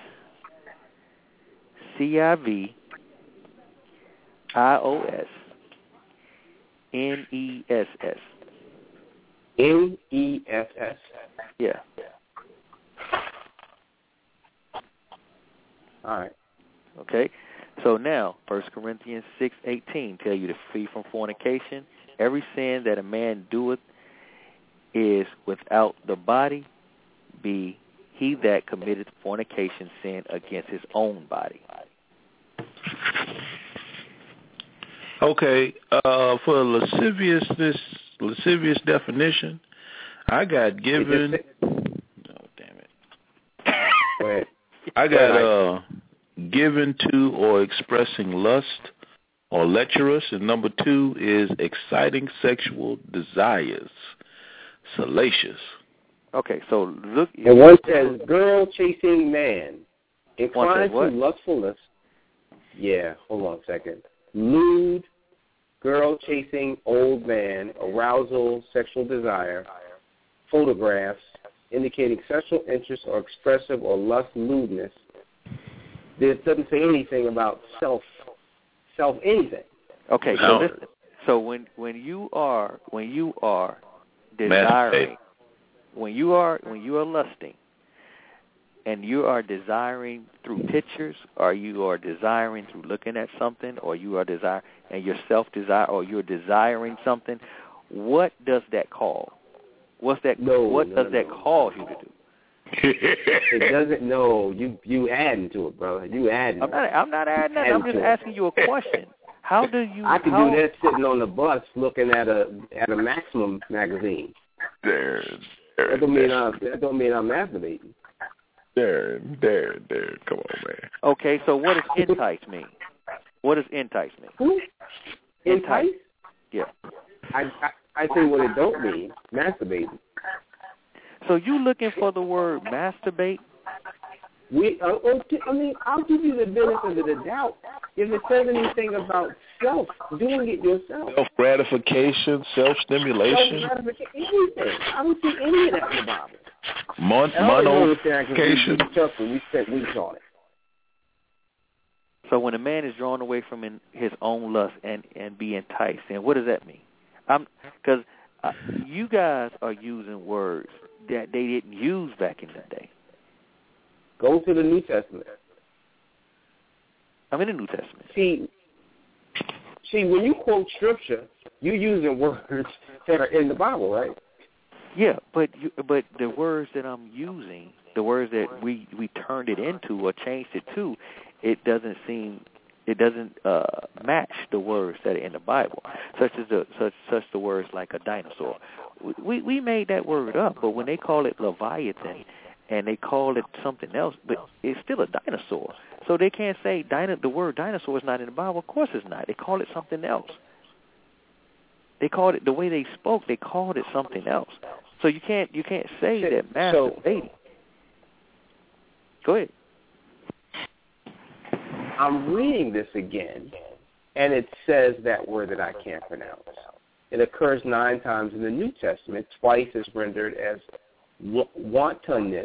NESS. NESS? Yeah. All right. Okay. So now, 1 Corinthians 6:18 tell you to flee from fornication. Every sin that a man doeth is without the body, be he that committeth fornication sin against his own body. Okay, for lascivious definition, I got given. I got given to or expressing lust or lecherous, and number 2 is exciting sexual desires, salacious. Okay, so look. And one says girl chasing man, inclined to lustfulness. Yeah, hold on a second. Lewd, girl chasing old man, arousal, sexual desire, photographs indicating sexual interest or expressive or lust lewdness. This doesn't say anything about self anything. Okay, so listen. So when you are desiring, when you are lusting, and you are desiring through pictures, or you are desiring through looking at something, or you are desiring and your self-desire, or you're desiring something, what does that call? What does that cause you to do? It doesn't. No, you adding to it, brother. You adding. I'm not adding that. I'm just asking you a question. How do you? I can do that sitting on the bus looking at a Maximum magazine. That don't mean I'm masturbating. There. Come on, man. Okay, so what does entice mean? What does entice mean? Who? Entice? Yeah. I say what it don't mean. Masturbating. So you looking for the word masturbate? I'll give you the benefit of the doubt. If it says anything about doing it yourself. Self-gratification, self-stimulation. Anything. I don't see any of that in the Bible. Monocation. We spent weeks on it. So when a man is drawn away from his own lust and be enticed, and what does that mean? Because you guys are using words that they didn't use back in the day. Go to the New Testament. I'm in the New Testament. See, when you quote Scripture, you're using words that are in the Bible, right? Yeah, but the words that I'm using, the words that we turned it into or changed it to, it doesn't match the words that are in the Bible, such the words like a dinosaur. We made that word up, but when they call it Leviathan and they call it something else, but it's still a dinosaur. So they can't say the word dinosaur is not in the Bible. Of course it's not. They call it something else. They called it the way they spoke. They called it something else. So you can't say that masturbating. Go ahead. I'm reading this again, and it says that word that I can't pronounce. It occurs 9 times in the New Testament. Twice is rendered as wantonness,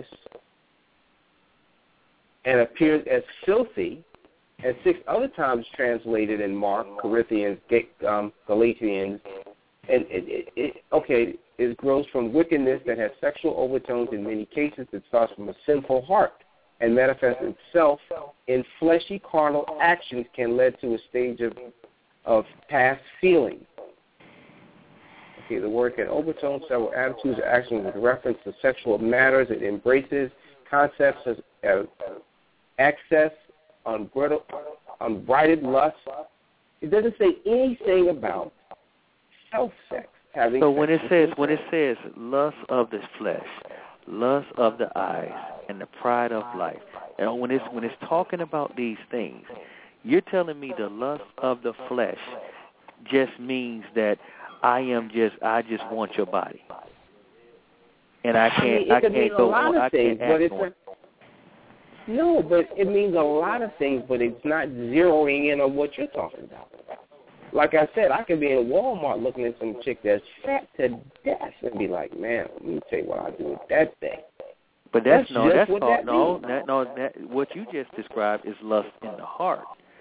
and appears as filthy, and 6 other times translated in Mark, Corinthians, Galatians, and it grows from wickedness that has sexual overtones in many cases. It starts from a sinful heart and manifests itself in fleshy carnal actions, can lead to a stage of past feelings. Okay, the word can overtone several attitudes or actions with reference to sexual matters. It embraces concepts as excess, unbridled lust. It doesn't say anything about self-sex. So when it says lust of the flesh, lust of the eyes, and the pride of life, and when it's talking about these things, you're telling me the lust of the flesh just means that I just want your body, and I can't go on. I can't act on. No, but it means a lot of things, but it's not zeroing in on what you're talking about. Like I said, I could be in Walmart looking at some chick that's fat to death and be like, man, let me tell you what I do with that thing. But what you just described is lust in the heart.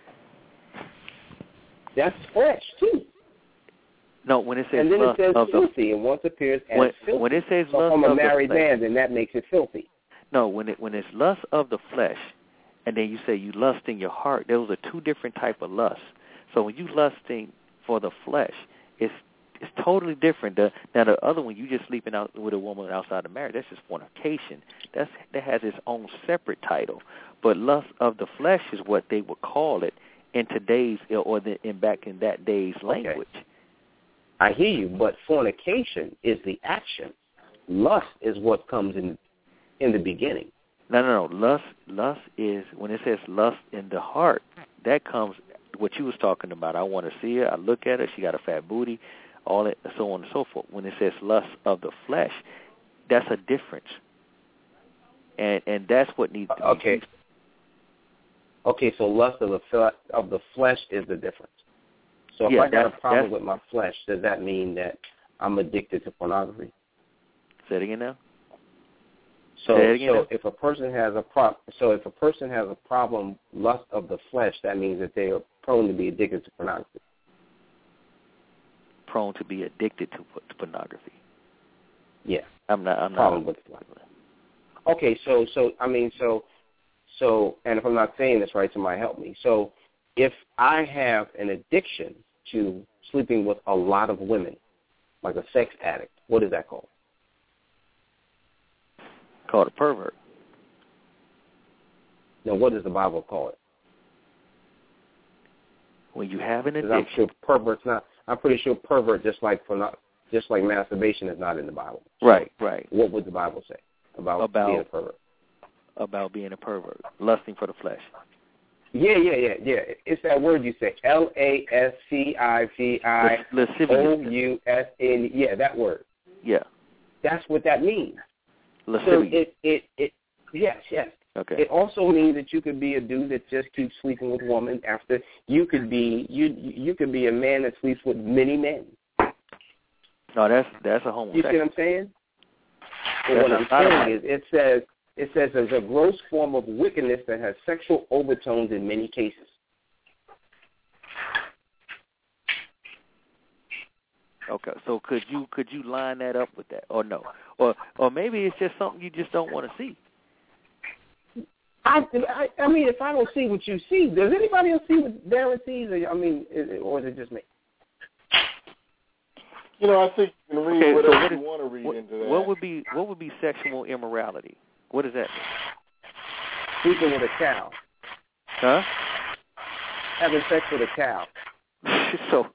That's fresh too. No, when it says and then lust it says of filthy, and once appears as filthy. When it says lust from of a married the flesh, man, then that makes it filthy. No, when it's lust of the flesh, and then you say you lust in your heart, those are 2 different type of lusts. So when you lusting for the flesh, it's totally different. Now the other one, you just sleeping out with a woman outside of marriage, that's just fornication. That has its own separate title. But lust of the flesh is what they would call it in today's back in that day's language. Okay. I hear you, but fornication is the action. Lust is what comes in the beginning. No. Lust is, when it says lust in the heart, that comes, what you was talking about. I want to see her. I look at her. She got a fat booty, all that, so on and so forth. When it says lust of the flesh, that's a difference. And that's what needs to be. Okay, so lust of the flesh is the difference. So if I got a problem with my flesh, does that mean that I'm addicted to pornography? Say it again now. So if a person has a problem, lust of the flesh, that means that they are prone to be addicted to pornography. Prone to be addicted to pornography. Yeah. I'm not. With flesh. Okay, so and if I'm not saying this right, somebody help me. So if I have an addiction to sleeping with a lot of women, like a sex addict, what is that called? Called a pervert. Now, what does the Bible call it? When you have an addiction. I'm pretty sure pervert, just like masturbation, is not in the Bible. So right. What would the Bible say about being a pervert? About being a pervert, lusting for the flesh. Yeah. It's that word you say, lascivious. Yeah, that word. Yeah. That's what that means. Lascivious. So yes. Okay. It also means that you could be a dude that just keeps sleeping with women after you could be a man that sleeps with many men. No, that's a homosexual. You see what I'm saying? Well, what I'm saying is it says there's a gross form of wickedness that has sexual overtones in many cases. Okay, so could you line that up with that, or no, or maybe it's just something you just don't want to see. I mean, if I don't see what you see, does anybody else see what Darren sees? Or is it just me? I think you can read whatever you want to read into that. What would be sexual immorality? What does that mean? Sleeping with a cow. Huh? Having sex with a cow. So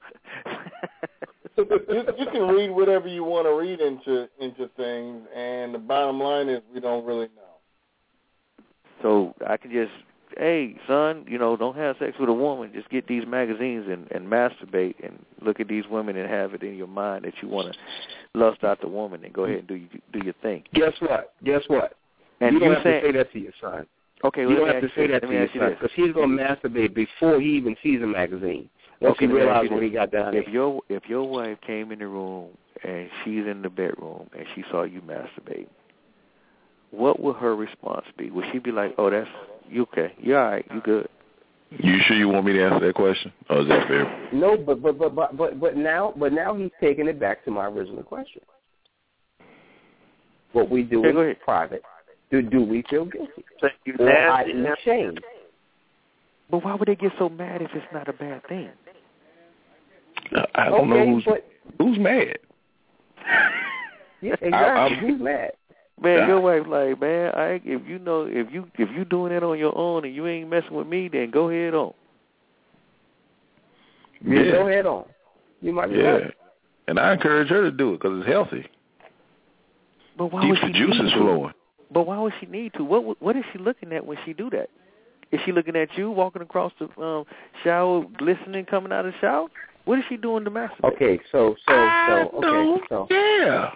you can read whatever you want to read into things, and the bottom line is we don't really know. So I can just, hey, son, don't have sex with a woman. Just get these magazines and masturbate and look at these women and have it in your mind that you want to lust out the woman and go ahead and do your thing. Guess what? And you don't have to say that to your son. Okay, you don't have to say that to your son because he's going to masturbate before he even sees a magazine. Once he realizes what he got down there. If your wife came in the room and she's in the bedroom and she saw you masturbate, what would her response be? Would she be like, "Oh, that's you okay? You all right? You good?" You sure you want me to answer that question? Or is that fair? No, but now he's taking it back to my original question. What we do in private, do we feel guilty? Or i.e. shame? But why would they get so mad if it's not a bad thing? I don't know who's mad. Yeah, exactly. Who's mad? Man, your wife like, man, if you doing it on your own and you ain't messing with me, then go ahead on. Yeah, go ahead on. You might be right. And I encourage her to do it because it's healthy. But why keeps would the she juices flowing. But why would she need to? What is she looking at when she do that? Is she looking at you walking across the shower, glistening, coming out of the shower? What is she doing to masturbate? Okay, so yeah.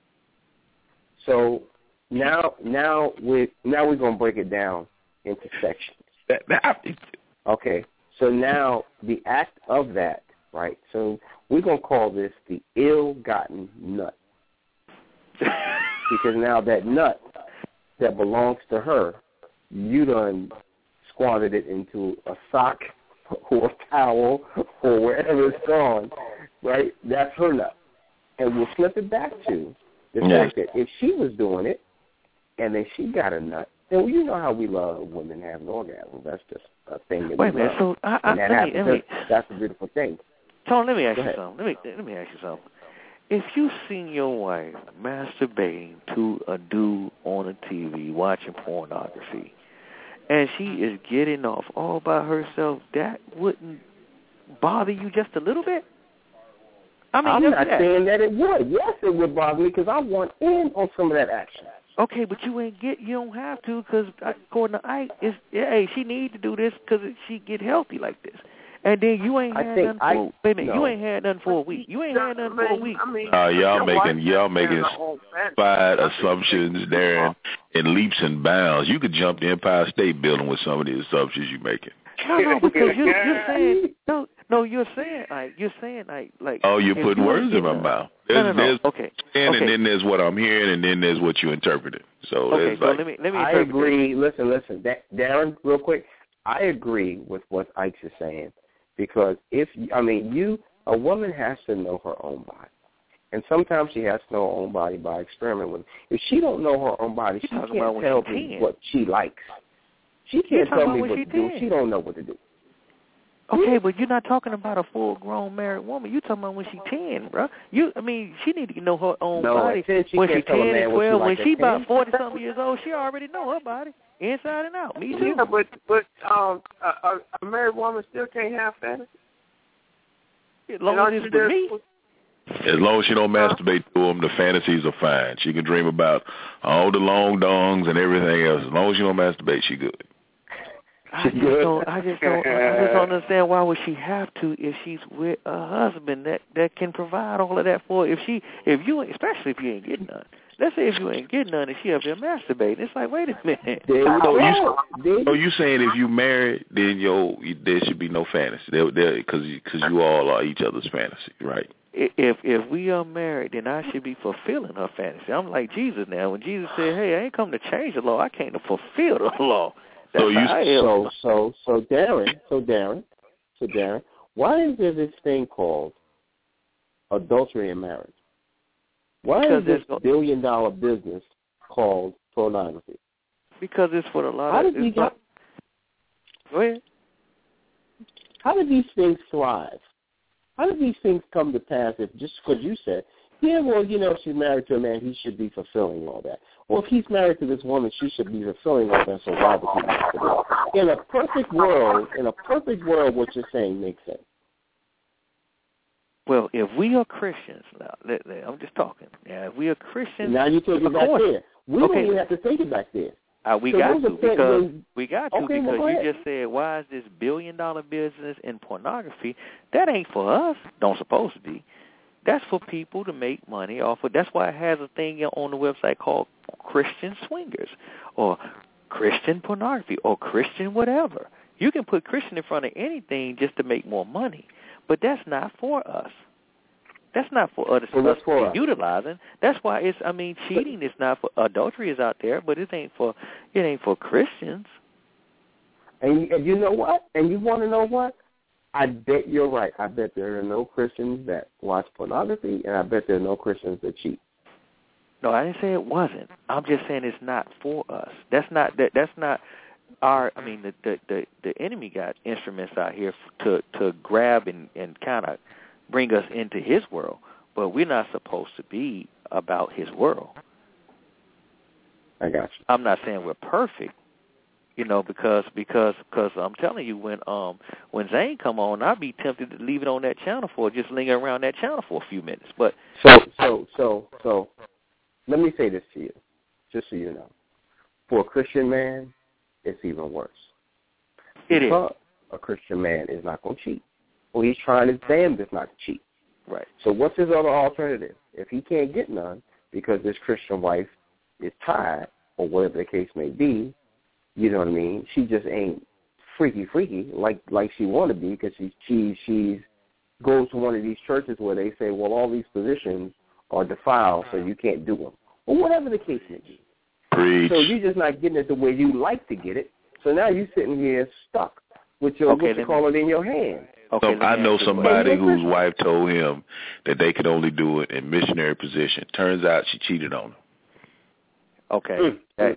So now we're gonna break it down into sections. Okay. So now the act of that, right? So we're gonna call this the ill-gotten nut, because now that nut that belongs to her, you done squandered it into a sock or a towel or wherever it's gone, right? That's her nut, and we'll flip it back to the fact that if she was doing it and then she got a nut, then you know how we love women having orgasms. That's just a thing that we love. So that's a beautiful thing. Tony, let me ask you something. Let me ask you something. If you seen your wife masturbating to a dude on a TV watching pornography, and she is getting off all by herself, that wouldn't bother you just a little bit? I mean, I'm not saying that it would. Yes, it would bother me because I want in on some of that action. Okay, but you don't have to, because according to Ike, she need to do this because she get healthy like this. And then you ain't had nothing for wait a minute, you ain't had nothing for a week. You ain't had nothing for a week. Y'all making fine assumptions there in leaps and bounds. You could jump the Empire State Building with some of the assumptions you're making. No, because you're saying you're saying like. Oh, you're putting words in my mouth. There's okay. And then there's what I'm hearing, and then there's what you interpreted. So okay, so let me. I agree. Listen, Darren, real quick. I agree with what Ike is saying. Because a woman has to know her own body. And sometimes she has to know her own body by experimenting with it. If she don't know her own body, she can't tell me what she likes. She can't tell me what to do. She don't know what to do. Okay, but you're not talking about a full-grown married woman. You're talking about when she's 10, bro. She need to know her own body. When she's 10 and 12, when she's about 40-something years old, she already know her body inside and out. Me too. Yeah, but a married woman still can't have fantasy. As long as it's with me. As long as she don't masturbate to them, the fantasies are fine. She can dream about all the long dongs and everything else. As long as she don't masturbate, she good. I just don't understand why would she have to if she's with a husband that can provide all of that for her. Especially if you ain't getting none. Let's say if you ain't getting none and she up there masturbating, it's like, wait a minute. So you saying if you married, then there should be no fantasy, because you all are each other's fantasy, right? If we are married, then I should be fulfilling her fantasy. I'm like Jesus now. When Jesus said, "Hey, I ain't come to change the law. I came to fulfill the law." So Darren, why is there this thing called adultery in marriage? Why is this billion-dollar business called pornography? Because it's for a lot of... Go ahead. How do these things thrive? How do these things come to pass if just because you said, she's married to a man, he should be fulfilling all that. Well, if he's married to this woman, she should be fulfilling all that, so why would he have to do it? In a perfect world, what you're saying makes sense. Well, if we are Christians, now, I'm just talking. Yeah, if we are Christians... Now you take it back there. We don't even have to take it back there. We got to because you just said, why is this billion-dollar business in pornography? That ain't for us. Don't supposed to be. That's for people to make money off of. That's why it has a thing on the website called Christian Swingers or Christian Pornography or Christian whatever. You can put Christian in front of anything just to make more money. But that's not for us. That's not for us to be utilizing. That's why cheating is not for, adultery is out there, but it ain't for Christians. And you know what? And you want to know what? I bet you're right. I bet there are no Christians that watch pornography, and I bet there are no Christians that cheat. No, I didn't say it wasn't. I'm just saying it's not for us. That's not our. The enemy got instruments out here to grab and kind of bring us into his world, but we're not supposed to be about his world. I got you. I'm not saying we're perfect, because I'm telling you, when Zane come on, I'd be tempted to leave it on that channel for just linger around that channel for a few minutes. But so let me say this to you, just so you know, for a Christian man, it's even worse. It is. A Christian man is not going to cheat. Well, he's trying his damnedest not to cheat. Right. So what's his other alternative? If he can't get none because his Christian wife is tired or whatever the case may be, you know what I mean? She just ain't freaky like she want to be because she's goes to one of these churches where they say, well, all these positions are defiled, so you can't do them. Or whatever the case may be. Preach. So you're just not getting it the way you like to get it. So now you're sitting here stuck with your what you call it in your hand. Okay, I know somebody whose wife told him that they could only do it in missionary position. Turns out she cheated on him. Okay,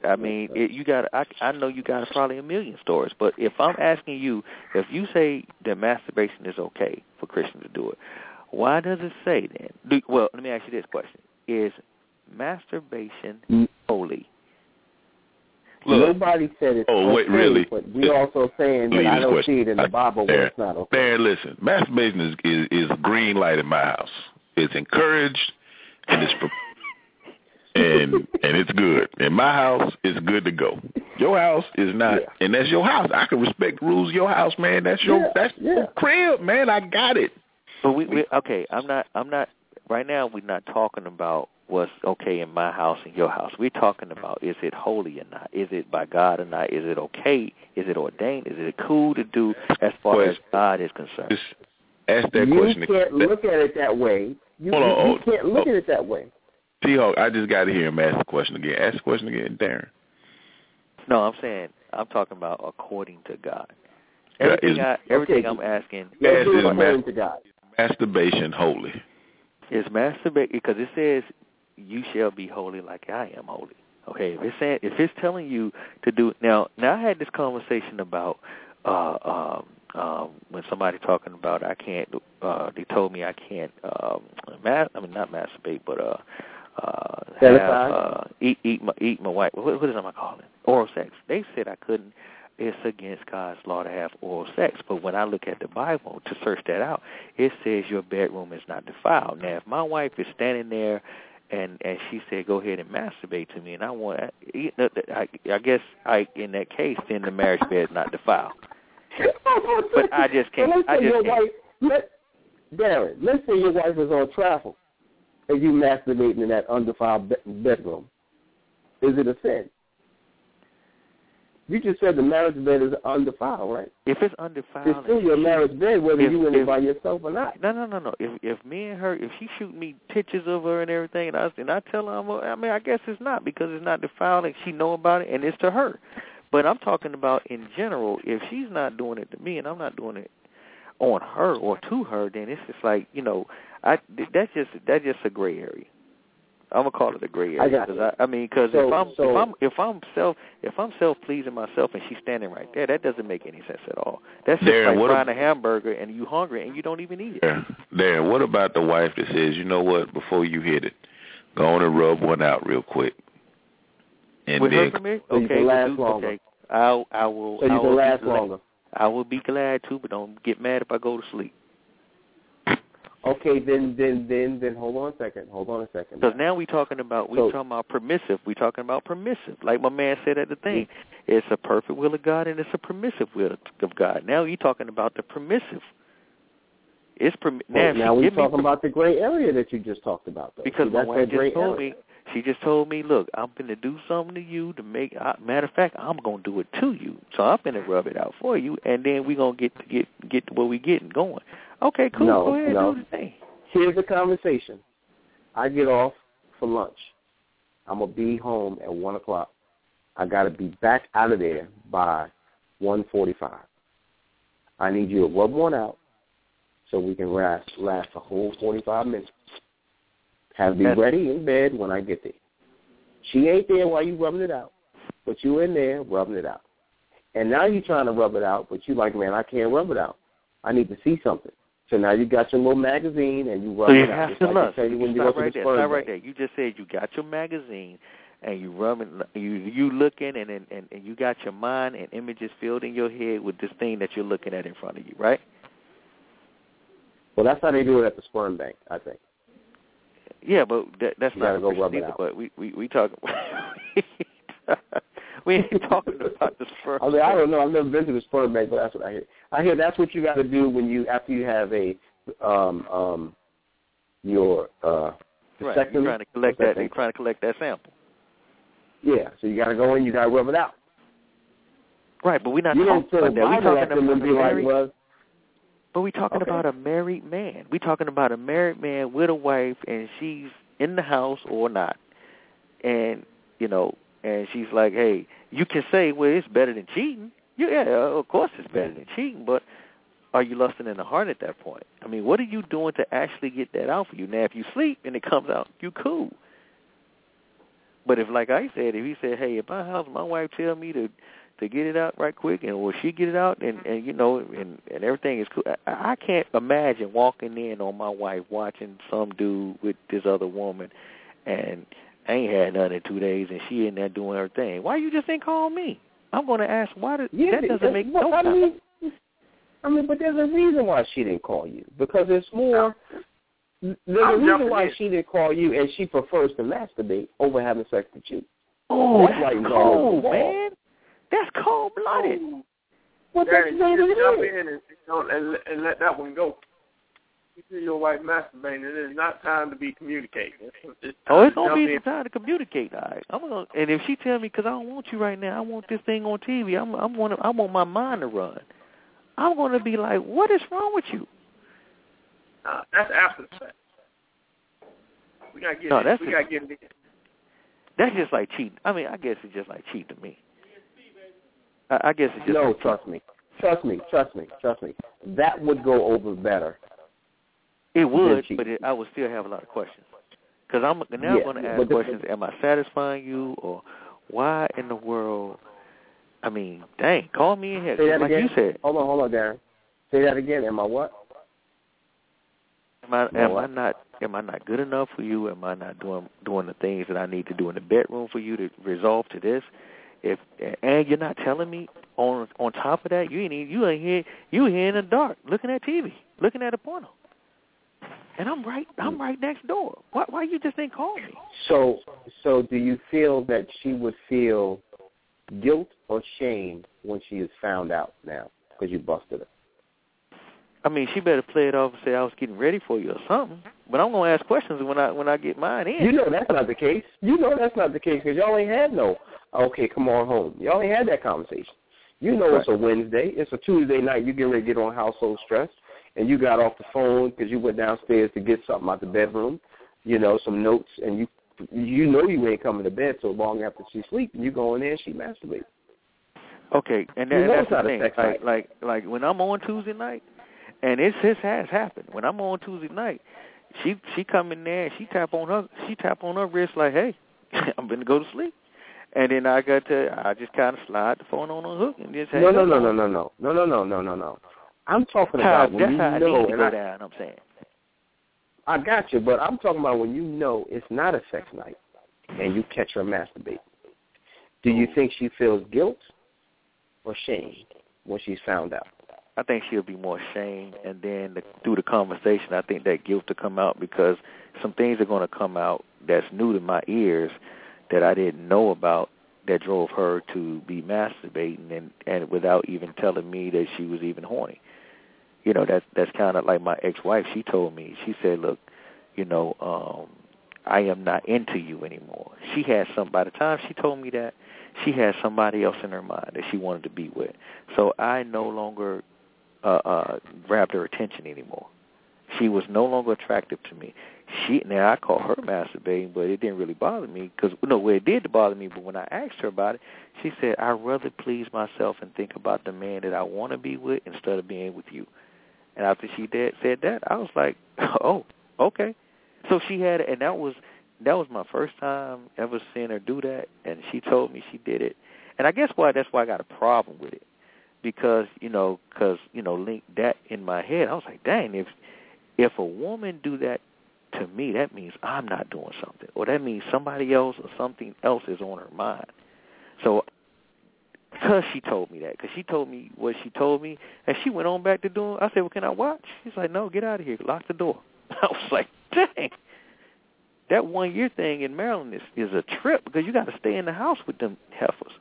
I know you got probably a million stories, but if I'm asking you, if you say that masturbation is okay for Christians to do it, why does it say then? Well, let me ask you this question: is masturbation holy? Look, nobody said it's okay, wait, really? But we also saying that I don't see it in the Bible where it's not okay. Darren, listen, masturbation is green light in my house. It's encouraged, and it's and it's good. In my house, it's good to go. Your house is not, and that's your house. I can respect the rules of your house, man. That's your crib, man. I got it. But we okay. I'm not. Right now, we're not talking about what's okay in my house and your house. We're talking about, is it holy or not? Is it by God or not? Is it okay? Is it ordained? Is it cool to do as far as God is concerned? Just ask that question. You can't look at it that way. You can't look at it that way. T-Hawk, I just got to hear him ask the question again. Ask the question again, Darren. No, I'm saying, I'm talking about according to God. Everything I'm asking is according to God. Masturbation holy? Is masturbation, because it says, you shall be holy like I am holy. Okay, if it's telling you to do, now I had this conversation about when somebody talking about I can't, they told me I can't, not masturbate, but eat my wife. What is I calling it? Oral sex. They said I couldn't. It's against God's law to have oral sex. But when I look at the Bible to search that out, it says your bedroom is not defiled. Now, if my wife is standing there and she said, go ahead and masturbate to me, and I guess in that case, then the marriage bed is not defiled. But I just can't. Darren, let's say your wife is on travel and you masturbating in that undefiled bedroom. Is it a sin? You just said the marriage bed is undefiled, right? If it's undefiled, it's still your marriage bed, whether you in it by yourself or not. No. If me and her, if she shoot me pictures of her and everything, and I tell her, I guess it's not, because it's not defiled, and she know about it, and it's to her. But I'm talking about in general. If she's not doing it to me, and I'm not doing it on her or to her, then it's just like, that's just a gray area. I'm gonna call it a gray area, because if I'm self-pleasing myself and she's standing right there, that doesn't make any sense at all. That's just like frying a hamburger and you hungry and you don't even eat it. Darren, what about the wife that says, you know what, before you hit it, go on and rub one out real quick, and with then her permission? So you can last longer. Okay, I will. So you can last longer. I will be glad to, but don't get mad if I go to sleep. Okay, then hold on a second. Because now we're talking about permissive. We're talking about permissive. Like my man said at the thing, it's a perfect will of God and it's a permissive will of God. Now you're talking about the permissive. It's now we're talking about the gray area that you just talked about, though. Because my wife just told me. She just told me, look, I'm going to do something to you to make. Matter of fact, I'm going to do it to you. So I'm going to rub it out for you, and then we're going to get to where we getting going. Okay, cool. Go ahead and do the thing. Here's the conversation. I get off for lunch. I'm going to be home at 1 o'clock. I got to be back out of there by 1:45. I need you to rub one out so we can last a whole 45 minutes. Have me ready in bed when I get there. She ain't there while you rubbing it out, but you in there rubbing it out. And now you're trying to rub it out, but you like, man, I can't rub it out. I need to see something. So now you got your little magazine and you rub it out. So you have to look. Stop right there. You just said you got your magazine and you rubbing, you looking, and you got your mind and images filled in your head with this thing that you're looking at in front of you, right? Well, that's how they do it at the sperm bank, I think. Yeah, but that's not go rub it out. But we talking. We ain't talking about the sperm. I mean, I don't know. I've never been to the sperm bank, but that's what I hear. I hear that's what you got to do after you have a your right. You're trying to collect that. You're trying to collect that sample. Yeah, so you got to go in. You got to rub it out. Right, but we're not talking about that. We're talking about a married. But we're talking about a married man. We're talking about a married man with a wife, and she's in the house or not, and and she's like, hey, you can say, well, it's better than cheating. Yeah, of course it's better than cheating, but are you lusting in the heart at that point? I mean, what are you doing to actually get that out for you? Now, if you sleep and it comes out, you cool. But if, like I said, if he said, hey, at my house, my wife tell me to get it out right quick, and will she get it out, and everything is cool. I can't imagine walking in on my wife watching some dude with this other woman, and I ain't had nothing in 2 days, and she in there doing her thing. Why you just ain't call me? I'm going to ask why. That doesn't make no sense. I mean, but there's a reason why she didn't call you, because it's more There's a reason why she didn't call you, and she prefers to masturbate over having sex with you. Oh, that's cold, man. That's cold-blooded. Well, that's just jump in and let that one go. You see your wife masturbating, it is not time to be communicating. It's going to be time to communicate, all right. And if she tell me, because I don't want you right now, I want this thing on TV, I want my mind to run, I'm going to be like, what is wrong with you? That's after sex. We got to get it in. That's just like cheating. I mean, I guess it's just like cheating to me. I guess it's just no, like trust me. That would go over better. It would, but I would still have a lot of questions. Because I'm going to ask questions, am I satisfying you, or why in the world? I mean, dang, call me in here. Say that like again. You said. Hold on, Darren. Say that again. Am I what? Am I not good enough for you? Am I not doing the things that I need to do in the bedroom for you to resolve to this? And you're not telling me on top of that, you ain't here in the dark looking at TV, looking at a porno. And I'm right next door. Why you just didn't call me? So do you feel that she would feel guilt or shame when she is found out now because you busted her? I mean, she better play it off and say I was getting ready for you or something. But I'm gonna ask questions when I get mine in. You know that's not the case. Because y'all ain't had no. Okay, come on home. Y'all ain't had that conversation. You know, It's a Wednesday. It's a Tuesday night. You get ready to get on household stress. And you got off the phone because you went downstairs to get something out the bedroom, some notes, and you know you ain't coming to bed till long after she sleeps, and you go in there and she masturbates. Okay, and that's the thing. Like when I'm on Tuesday night, and this has happened. When I'm on Tuesday night, she come in there and she tap on her wrist like, hey, I'm gonna go to sleep. And then I just kind of slide the phone on the hook and just hang up. No. I'm talking about when you know, and I'm saying. I got you, but I'm talking about when you know it's not a sex night and you catch her masturbating. Do you think she feels guilt or shame when she's found out? I think she'll be more ashamed, and then through the conversation, I think that guilt will come out because some things are going to come out that's new to my ears that I didn't know about that drove her to be masturbating and without even telling me that she was even horny. That's kind of like my ex-wife. She told me, she said, look, I am not into you anymore. She had by the time she told me that, she had somebody else in her mind that she wanted to be with. So I no longer grabbed her attention anymore. She was no longer attractive to me. Now I call her masturbating, but it didn't really bother me it did bother me. But when I asked her about it, she said, I'd rather please myself and think about the man that I want to be with instead of being with you. And after she said that, I was like, oh, okay. So she had, and that was my first time ever seeing her do that. And she told me she did it. And I guess that's why I got a problem with it, because link that in my head. I was like, dang, if a woman do that to me, that means I'm not doing something, or that means somebody else or something else is on her mind. So, because she told me that, because she told me what she told me, and she went on back to doing, I said, well, can I watch? She's like, no, get out of here, lock the door. I was like, dang, that 1 year thing in Maryland is a trip, because you got to stay in the house with them heifers.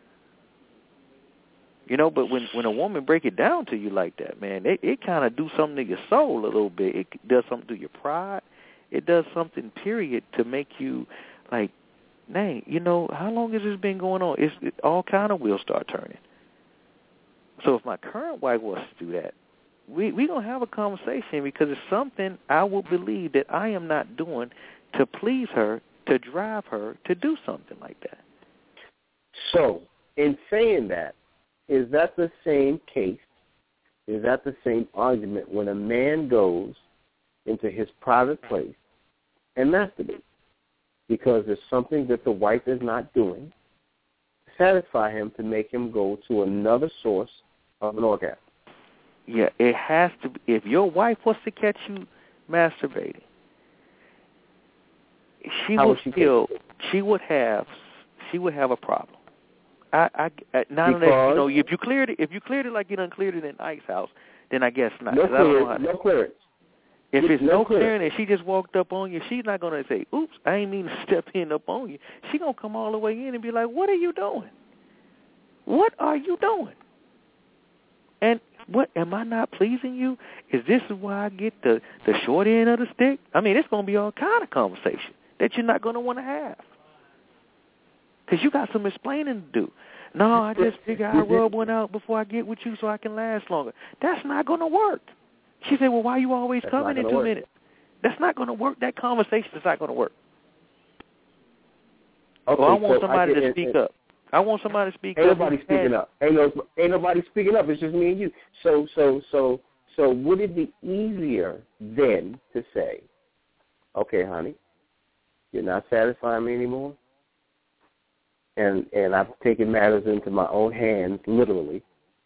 But when a woman break it down to you like that, man, it kind of do something to your soul a little bit. It does something to your pride. It does something, period, to make you like, dang, how long has this been going on? It all kind of wheels start turning. So if my current wife was to do that, we going to have a conversation, because it's something I will believe that I am not doing to please her, to drive her to do something like that. So in saying that, is that the same case? Is that the same argument when a man goes into his private place and masturbates because there's something that the wife is not doing to satisfy him, to make him go to another source of an orgasm? Yeah, it has to be. If your wife was to catch you masturbating, she would have a problem. Not unless if you cleared it like you done cleared it in Ike's house, then I guess not. No clearance. If it's no clearing and she just walked up on you, she's not going to say, oops, I ain't mean to step in up on you. She's going to come all the way in and be like, what are you doing? What are you doing? And what, am I not pleasing you? Is this why I get the short end of the stick? I mean, it's going to be all kind of conversation that you're not going to want to have. Because you got some explaining to do. No, I just figure I rub one out before I get with you so I can last longer. That's not going to work. She said, well, why you always coming in 2 minutes? That's not going to work. That conversation is not going to work. Okay, well, I want somebody to speak up. I want somebody to speak up. Ain't nobody speaking up. Ain't nobody speaking up. It's just me and you. So would it be easier then to say, okay, honey, you're not satisfying me anymore, and I've taken matters into my own hands, literally,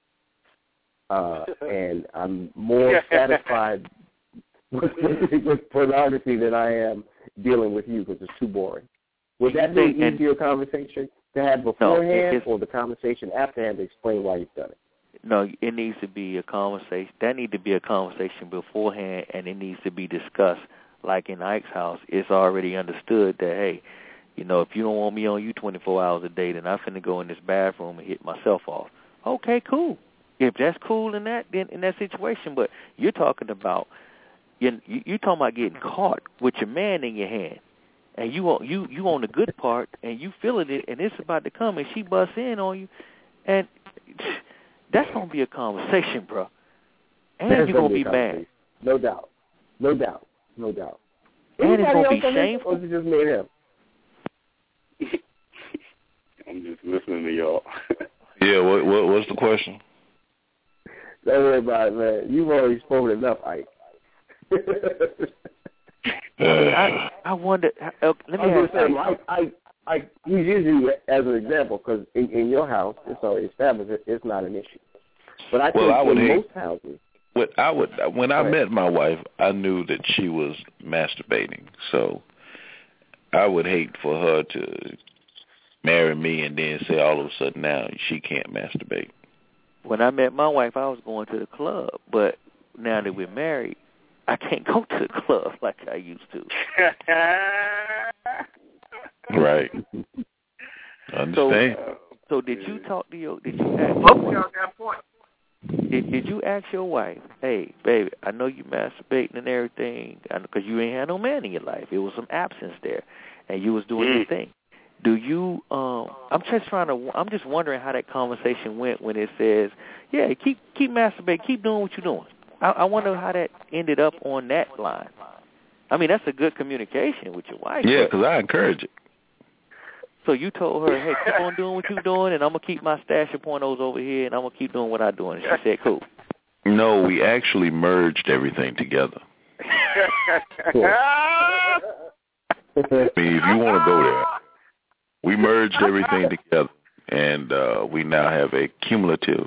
and I'm more satisfied with pornography than I am dealing with you because it's too boring. Would that be an easier conversation to have beforehand or the conversation afterhand to explain why you've done it? No, it needs to be a conversation. That needs to be a conversation beforehand, and it needs to be discussed. Like in Ike's house, it's already understood that, hey, you know, if you don't want me on you 24 hours a day, then I'm finna go in this bathroom and hit myself off. Okay, cool. If that's cool in that situation, but you're talking about you're talking about getting caught with your man in your hand, and you on the good part, and you feeling it, and it's about to come, and she busts in on you, and that's gonna be a conversation, bro. And you're gonna be mad. No doubt. And it's gonna be shameful. Or is it just me and him? I'm just listening to y'all. Yeah, what's the question? Don't worry about it, man. You've already spoken enough, Ike. I wonder. Let me ask you. I he's using you as an example because in your house it's already established it's not an issue. But I think in most houses. When I met my wife, I knew that she was masturbating. So I would hate for her to marry me and then say all of a sudden now she can't masturbate. When I met my wife, I was going to the club, but now that we're married, I can't go to the club like I used to. Right. Understand. So did you talk to your? Did you ask? Both of y'all got point. Did you ask your wife, hey, baby, I know you masturbating and everything, because you ain't had no man in your life. It was some absence there, and you was doing your thing. Do you? I'm just wondering how that conversation went when it says, yeah, keep masturbating, keep doing what you're doing. I wonder how that ended up on that line. I mean, that's a good communication with your wife. Yeah, because I encourage it. So you told her, hey, keep on doing what you're doing, and I'm going to keep my stash of pornos over here, and I'm going to keep doing what I'm doing. And she said, cool. No, we actually merged everything together. I mean, if you want to go there, we merged everything together, and we now have a cumulative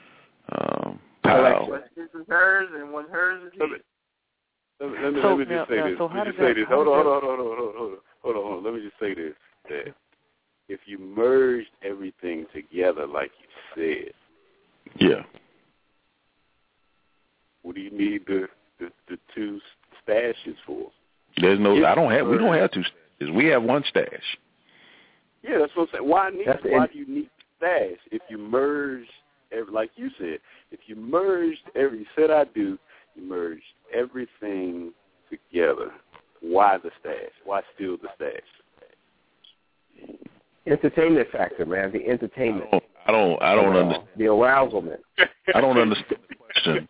pile. This is hers, and what's hers is his. Let me just say this. Hold on. Let me just say this. That if you merged everything together like you said, yeah, what do you need the two stashes for? There's no. We don't have two stashes. We have one stash. Yeah, that's what I'm saying. Why do you need stash if you merge like you said? If you merged you said I do. You merged everything together. Why the stash? Why steal the stash? Entertainment factor, man. The entertainment. I don't understand. The arousalment. I don't understand the question.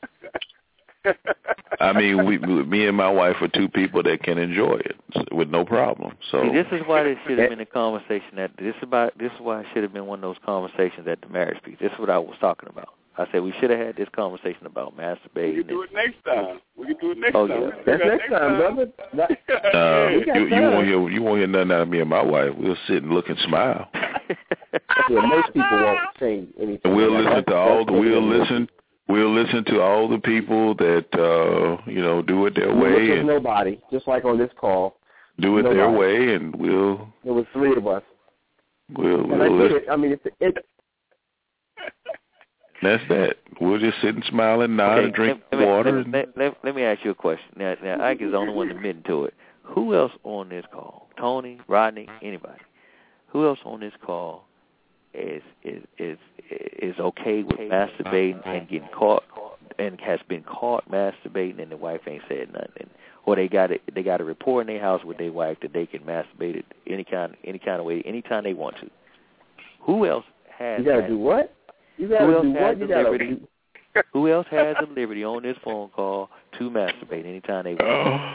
I mean, me and my wife are two people that can enjoy it with no problem. So see, this is why this should have been a conversation. This is why it should have been one of those conversations at the marriage piece. This is what I was talking about. I said we should have had this conversation about masturbating. We can do it next time. Yeah. That's next time, brother. You won't hear nothing out of me and my wife. We'll sit and look and smile. Yeah, most people won't say anything. And we'll listen to all the people that do it their way. And nobody, just like on this call. Do it their way, and we'll. There was three of us. We'll listen. That's that. We'll just sit and smile and nod and drink water. Let me ask you a question. Now Ike is the only one admitting to it. Who else on this call? Tony, Rodney, anybody? Who else on this call is okay with masturbating and getting caught and has been caught masturbating and the wife ain't said nothing, or they got a report in their house with their wife that they can masturbate it any kind of way anytime they want to? Who else has? You gotta do what? You gotta do what? You gotta do. Who else has the liberty on this phone call to masturbate anytime they want?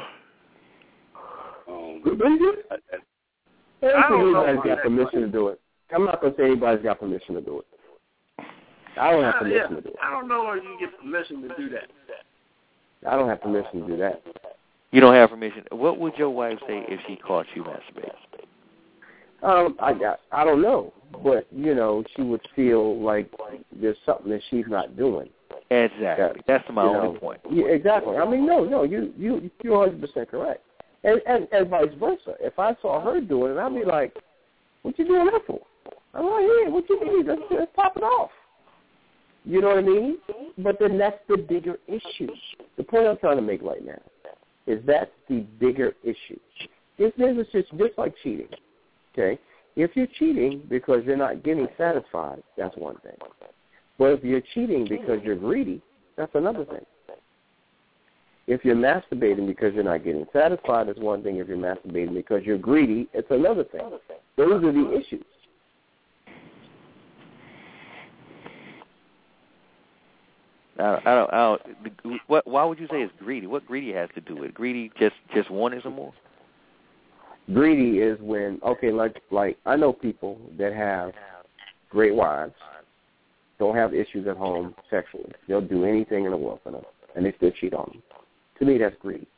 I don't know if anybody's got permission to do it. I'm not going to say anybody's got permission to do it. I don't have permission to do it. I don't know if you get permission to do that. I don't have permission to do that. You don't have permission. What would your wife say if she caught you masturbating? I don't know, but she would feel like there's something that she's not doing. Exactly. That's my only point. Yeah, exactly. I mean, no, you're 100% correct. And vice versa. If I saw her doing it, I'd be like, "What you doing that for?" I'm like, "Yeah, what you mean? Let's pop it off." You know what I mean? But then that's the bigger issue. The point I'm trying to make right now is that's the bigger issue. This is just like cheating. Okay, if you're cheating because you're not getting satisfied, that's one thing. But if you're cheating because you're greedy, that's another thing. If you're masturbating because you're not getting satisfied, it's one thing. If you're masturbating because you're greedy, it's another thing. Those are the issues. I don't. Why would you say it's greedy? What greedy has to do with it? Greedy? Just wanting some more? Greedy is when like I know people that have great wives, don't have issues at home sexually. They'll do anything in the world for them, and they still cheat on them. To me, that's greedy.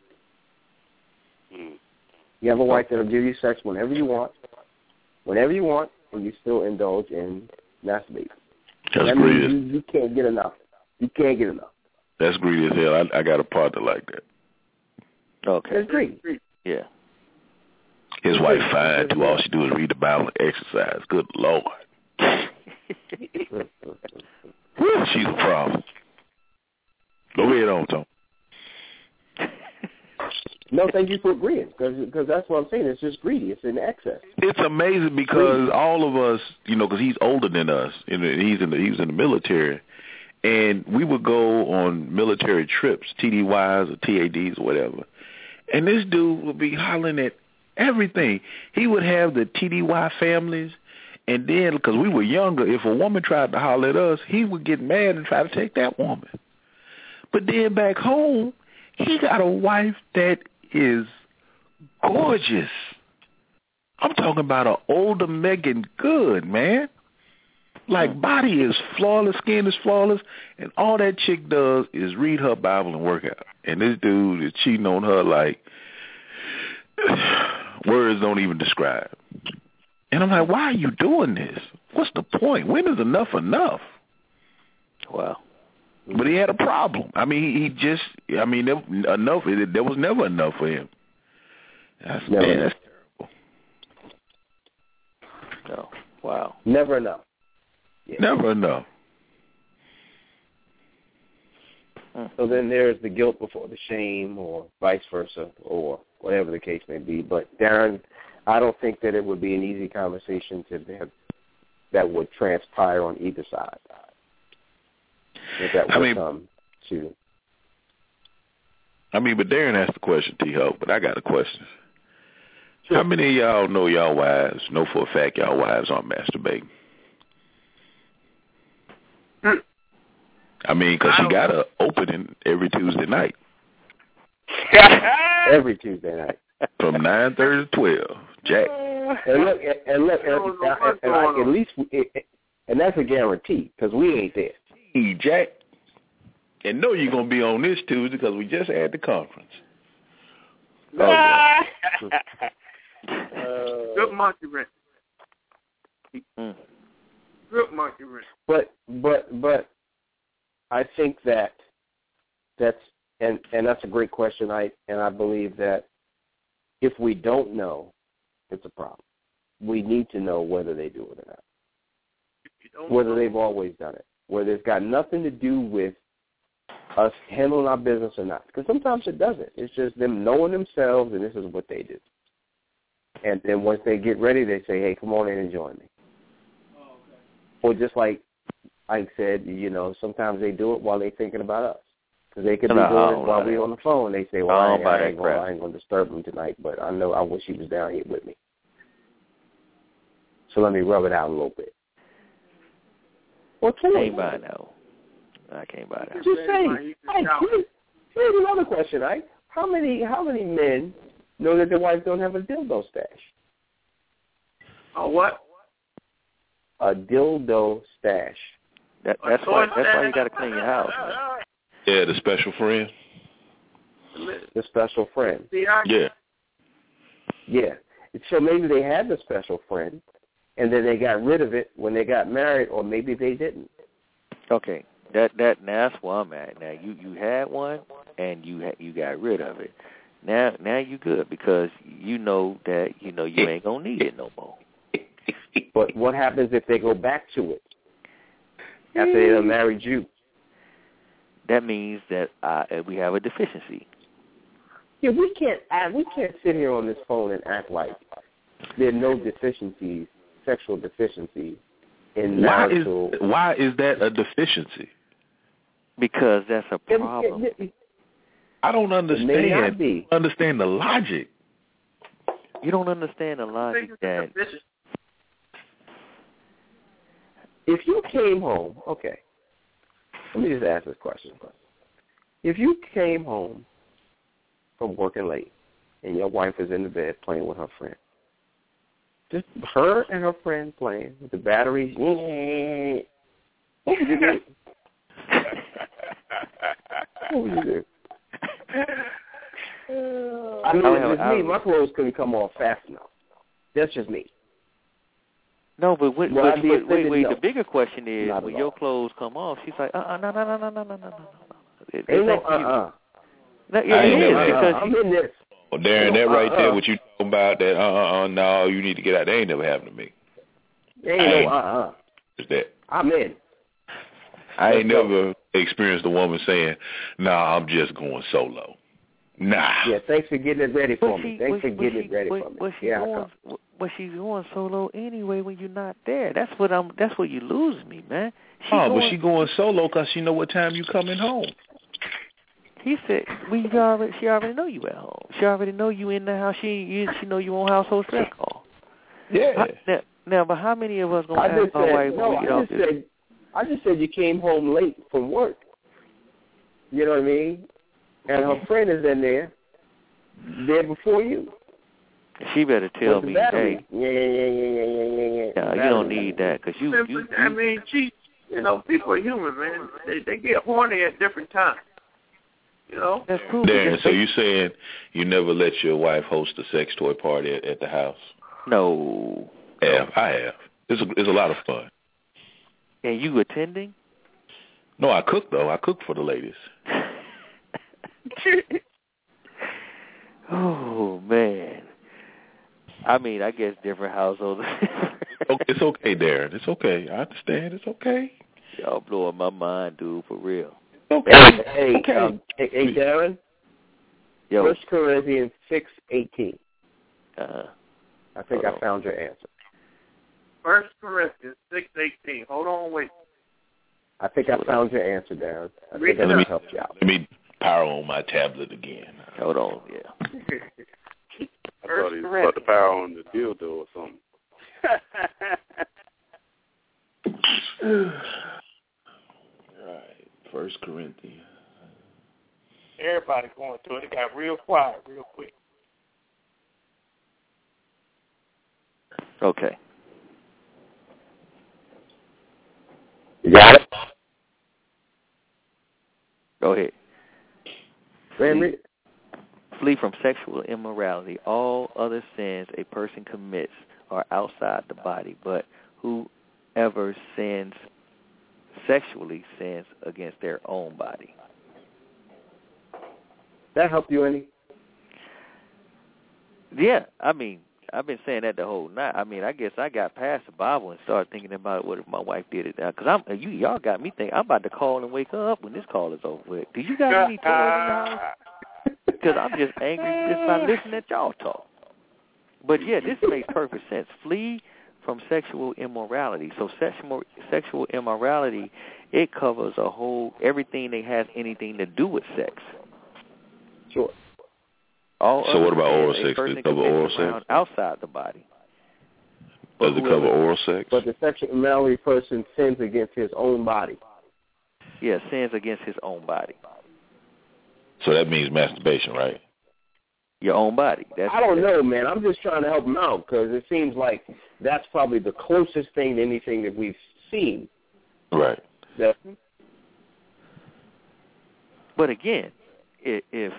You have a wife that'll give you sex whenever you want, and you still indulge in masturbating. That's greedy. You can't get enough. You can't get enough. That's greedy as hell. I got a partner like that. Okay. That's greedy. Yeah. His wife fine too. All she do is read the Bible and exercise. Good Lord. She's a problem. Go ahead on, Tom. No, thank you for agreeing, because that's what I'm saying. It's just greedy. It's in excess. It's amazing because all of us, because he's older than us, and he was in the military, and we would go on military trips, TDYs or TADs or whatever, and this dude would be hollering at everything. He would have the TDY families, and then, because we were younger, if a woman tried to holler at us, he would get mad and try to take that woman. But then back home, he got a wife that is gorgeous. I'm talking about an older Megan Good, man. Like, body is flawless, skin is flawless, and all that chick does is read her Bible and work out. And this dude is cheating on her like words don't even describe. And I'm like, why are you doing this? What's the point? When is enough enough? Wow. But he had a problem. I mean, there was never enough for him. That's terrible. No. Wow. Never enough. Yeah. Never enough. So then there's the guilt before the shame, or vice versa, or whatever the case may be. But Darren, I don't think that it would be an easy conversation that would transpire on either side. If that would come to. But Darren asked the question, T-Ho, but I got a question. Sure. How many of y'all know y'all wives, know for a fact y'all wives aren't masturbating? Because she got an opening every Tuesday night. Every Tuesday night. From 9:30 to 12. Jack. And that's a guarantee, because we ain't there. Hey, Jack. And know you're going to be on this Tuesday because we just had the conference. Good monkey wrench. Good monkey wrench. But I think that's a great question. I believe that if we don't know, it's a problem. We need to know whether they do it or not, whether they've always done it. where there's got nothing to do with us handling our business or not. Because sometimes it doesn't. It's just them knowing themselves, and this is what they do. And then once they get ready, they say, hey, come on in and join me. Oh, okay. Or just like Ike said, sometimes they do it while they're thinking about us. Because they could be doing it while we're on the phone. They say, well, I ain't going to disturb him tonight, but I know I wish he was down here with me. So let me rub it out a little bit. Well, I can't buy that. I can't buy that. Just say, here's another question, Ike. How many men know that their wives don't have a dildo stash? A what? A dildo stash. That's why you got to clean your house, man. Yeah, the special friend. The special friend. Yeah. Yeah. So maybe they had the special friend, and then they got rid of it when they got married, or maybe they didn't. Okay, that's where I'm at. Now you had one, and you got rid of it. Now you good because you know that you ain't gonna need it no more. But what happens if they go back to it after they done married you? That means that we have a deficiency. Yeah, we can't sit here on this phone and act like there are no deficiencies, sexual deficiencies in marital. Why is that a deficiency? Because that's a problem. I don't understand. Understand the logic. You don't understand the logic that if you came home, okay. Let me just ask this question. If you came home from working late and your wife is in the bed playing with her friend, just her and her friend playing with the batteries, what would you do? What would you do? I mean, it's just me. My clothes couldn't come off fast enough. That's just me. No, but wait. The bigger question is, when your clothes come off, she's like, no. Ain't no No, yeah, it is because I'm in this. Well, Darren, that right there, what you talking about? That no, you need to get out. That ain't never happened to me. Ain't no Is that? I'm in. I ain't never experienced a woman saying, "Nah, I'm just going solo." Nah. Yeah, thanks for getting it ready for me. Thanks for getting it ready for me. But she's going solo anyway when you're not there. That's where you lose me, man. But she going solo because she know what time you coming home. He said she already know you at home. She already know you in the house. She know you on household stress call. Yeah. Now, but how many of us gonna ask our wife when we get off this? I just said you came home late from work. You know what I mean? And her friend is in there before you. She better tell me, hey. Yeah. No, you don't need that because you. I mean, people are human, man. They get horny at different times. That's cool. Darren, so you saying you never let your wife host a sex toy party at the house? No. I have. It's a lot of fun. And you attending? No, I cook though. I cook for the ladies. Oh man. I mean, I guess different households. It's okay, Darren. It's okay. I understand. It's okay. Y'all blowing my mind, dude, for real. Okay. Hey, Darren. Yo. 1 Corinthians 6:18. I think I on. found your answer. 1 Corinthians 6:18. Hold on, wait. I think I found your answer, Darren. I think I helped you out. Let me power on my tablet again. Hold on, yeah. I thought he was about to power on the dildo or something. Right. 1 Corinthians. Everybody going through it. It got real quiet real quick. Okay. You got it? Go ahead. Flee from sexual immorality. All other sins a person commits are outside the body, but whoever sins sexually sins against their own body. That help you any? Yeah, I mean, I've been saying that the whole night. I mean, I guess I got past the Bible and started thinking about what if my wife did it now. Because y'all got me thinking I'm about to call and wake her up when this call is over with. Do you got any toys in the house? Because I'm just angry just by listening to y'all talk. But yeah, this makes perfect sense. Flee from sexual immorality. So sexual immorality, it covers everything that has anything to do with sex. Sure. So what about oral sex? Does it cover oral sex? Outside the body. Does it cover oral sex? But the sexual immorality person sins against his own body. Yeah, sins against his own body. So that means masturbation, right? Your own body. I don't know, man. I'm just trying to help him out because it seems like that's probably the closest thing to anything that we've seen. Right. But again, you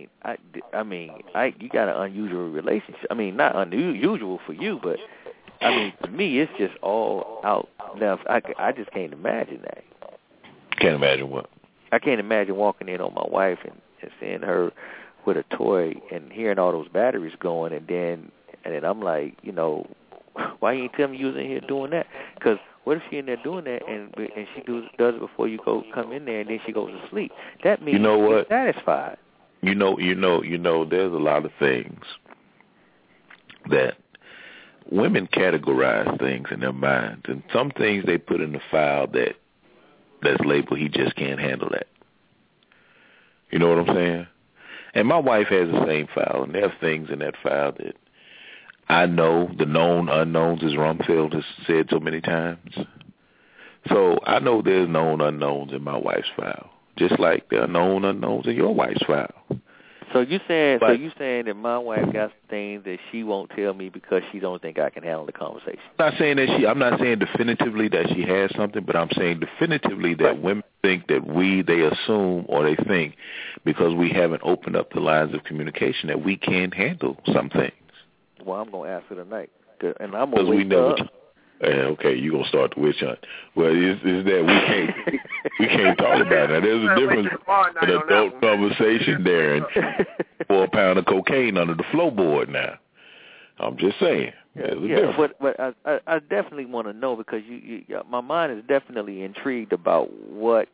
got an unusual relationship. I mean, not unusual for you, but I mean, for me, it's just all out left. I just can't imagine that. Can't imagine what? I can't imagine walking in on my wife and seeing her with a toy and hearing all those batteries going, and then I'm like, why you ain't tell me you was in here doing that? Because what if she in there doing that and she does it before you come in there and then she goes to sleep? That means she's satisfied. There's a lot of things that women categorize things in their minds, and some things they put in the file that's labeled he just can't handle that. You know what I'm saying? And my wife has the same file, and there are things in that file that I know, the known unknowns, as Rumfield has said so many times. So I know there's known unknowns in my wife's file, just like there are known unknowns in your wife's file. So you saying that my wife got things that she won't tell me because she don't think I can handle the conversation? I'm not saying definitively that she has something, but I'm saying definitively that women think that they assume or they think because we haven't opened up the lines of communication that we can't handle some things. Well, I'm gonna ask her tonight, and I'm gonna wake her up. Okay, you're going to start the witch hunt. Well, is that we can't talk about it. There's a difference in adult conversation there and 4 pound of cocaine under the floorboard now. I'm just saying. But I definitely want to know because my mind is definitely intrigued about what,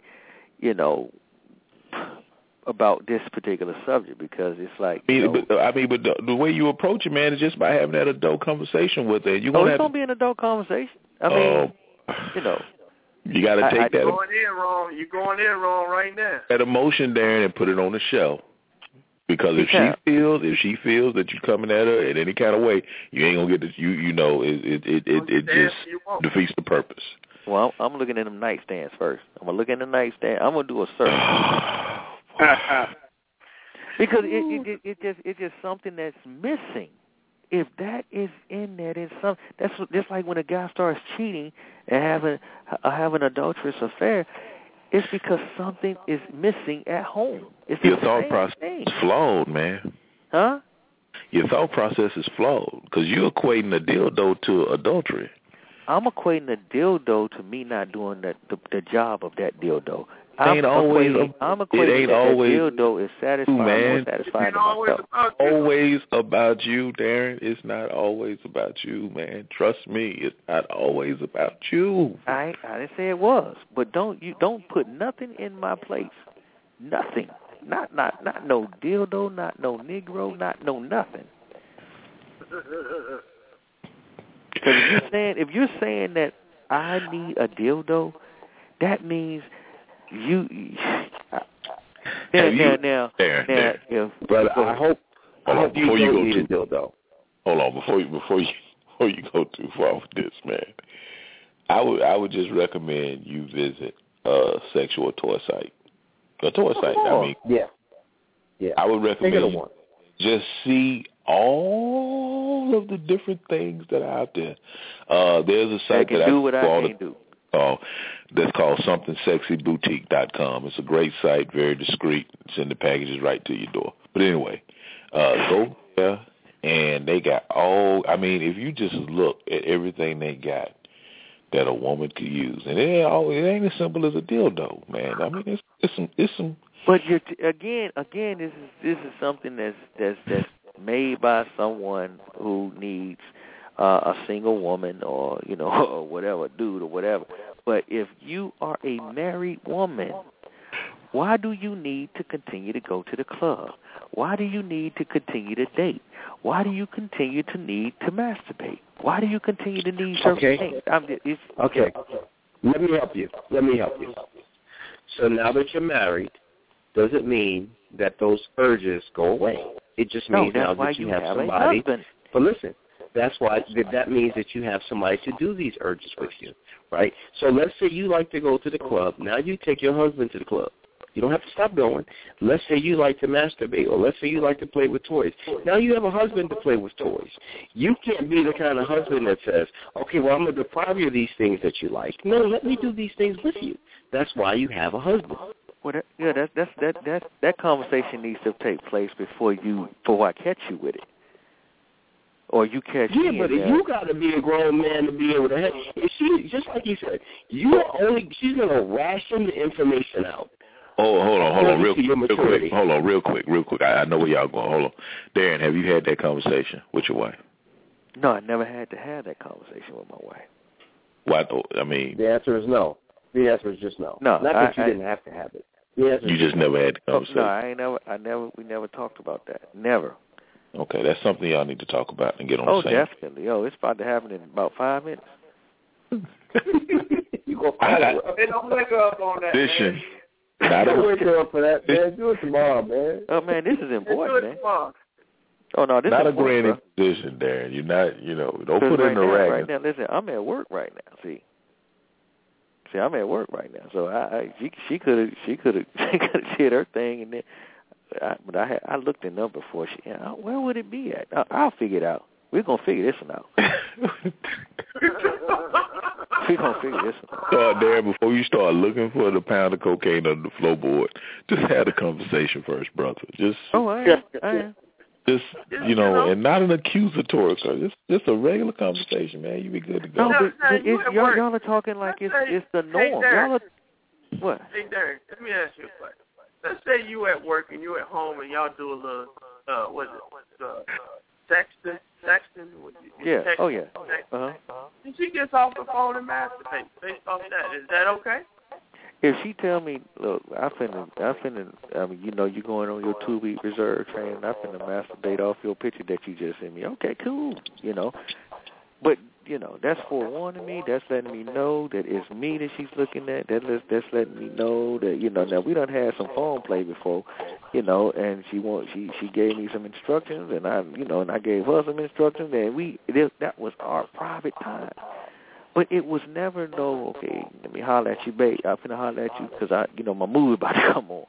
about this particular subject because it's like but the way you approach it, man, is just by having that adult conversation with it. It's gonna be an adult conversation. I mean, you got to take that. You're going in wrong right now. That emotion there and put it on the shelf. Because if she feels that you're coming at her in any kind of way, you ain't gonna get this. It just defeats the purpose. Well, I'm looking at them nightstands first. I'm gonna look at the nightstand. I'm gonna do a search. Because it's just something that's missing. If that is in there, that's just like when a guy starts cheating and having an adulterous affair. It's because something is missing at home. Your thought process is flawed, man. Huh? Your thought process is flawed because you're equating a dildo to adultery. I'm equating a dildo to me not doing the job of that dildo. I'm equating that dildo is satisfying, more satisfying than myself. Always about you, Darren. It's not always about you, man. Trust me, it's not always about you. I didn't say it was, but don't put nothing in my place. Nothing. Not no dildo, not no Negro, not no nothing. Because if you're saying that I need a dildo, that means you. Now, brother, I hope before you don't go need a dildo. Hold on, before you go too far with this, man, I would just recommend you visit a sexual toy site. A toy site. I mean, yeah. I would recommend you just see all of the different things that are out there. There's a site that I can do. That's called somethingsexyboutique.com. It's a great site, very discreet. Send the packages right to your door. But anyway, go there, and they got if you just look at everything they got that a woman could use, and it ain't as simple as a dildo, man. I mean, it's some. But again, this is something that's made by someone who needs a single woman or, or whatever, dude or whatever. But if you are a married woman, why do you need to continue to go to the club? Why do you need to continue to date? Why do you continue to need to masturbate? Why do you continue to need certain things? Okay. Let me help you. So now that you're married, doesn't mean that those urges go away. It just means now that you have somebody. But listen, that means that you have somebody to do these urges with you, right? So let's say you like to go to the club. Now you take your husband to the club. You don't have to stop going. Let's say you like to masturbate, or let's say you like to play with toys. Now you have a husband to play with toys. You can't be the kind of husband that says, okay, well, I'm going to deprive you of these things that you like. No, let me do these things with you. That's why you have a husband. Well, that conversation needs to take place before I catch you with it. Or you catch me. Yeah, but you got to be a grown man to be able to have. If she, just like you said, she's going to ration the information out. Oh, hold on, real quick. Hold on, real quick. I know where y'all going. Hold on. Darren, have you had that conversation with your wife? No, I never had to have that conversation with my wife. Why? I mean, the answer is no. The answer is just no. No, not that you didn't have to have it. You just never had the conversation. No, we never talked about that. Never. Okay, that's something y'all need to talk about and get on the same. Oh, definitely. It's about to happen in about 5 minutes. You go find Hey, don't wake up on that. Position. Don't wake up for that, man. Do it tomorrow, man. Oh, man, this is important, man. Tomorrow. Oh, no, this not is a granny position, Darren. You're not, don't put it in the rack. Right now, listen, I'm at work right now, see, I'm at work right now, so she could have said her thing, and then, but I looked in them before where would it be at? I'll figure it out. We're gonna figure this one out. We're gonna figure this one out. Start there before you start looking for the pound of cocaine on the floorboard. Just have a conversation first, brother. I am. Just, and not an accusatory, just a regular conversation, man. You be good to go. No, but y'all are talking like it's the norm. Y'all are, what? Hey, Derek, let me ask you a question. Let's say you at work and you at home and y'all do a little, sexting? Yeah. Oh, yeah. And she gets off the phone and masturbates based off that. Is that okay? If she tell me, look, I mean, you're going on your 2-week reserve training, I finna masturbate off your picture that you just sent me. Okay, cool, But, that's forewarning me. That's letting me know that it's me that she's looking at. That's letting me know that, now we done had some phone play before, and she gave me some instructions, and I gave her some instructions, and that was our private time. But it was never okay, let me holler at you, babe. I'm finna holler at you because my movie about to come on.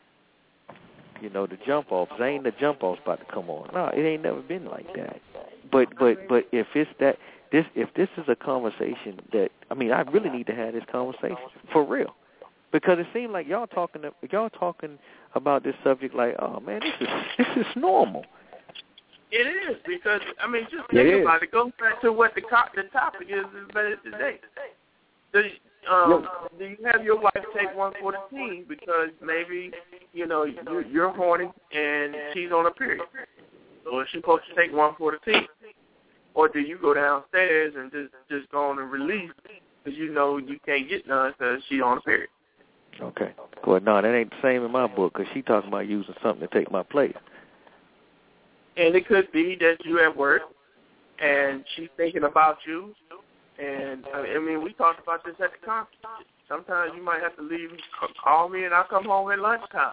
The jump offs. Ain't the jump offs about to come on. No, it ain't never been like that. But if it's that, if this is a conversation that, I really need to have this conversation for real, because it seems like y'all talking about this subject like, oh man, this is normal. It is, because, just think about it. It goes back to what the topic is better today. Do you have your wife take one for the team because maybe, you're horny and she's on a period? So is she supposed to take one for the team? Or do you go downstairs and just go on and release because you can't get none because she's on a period? Okay. Well, no, that ain't the same in my book because she talking about using something to take my place. And it could be that you at work and she's thinking about you. And, we talked about this at the conference. Sometimes you might have to leave, call me, and I'll come home at lunchtime.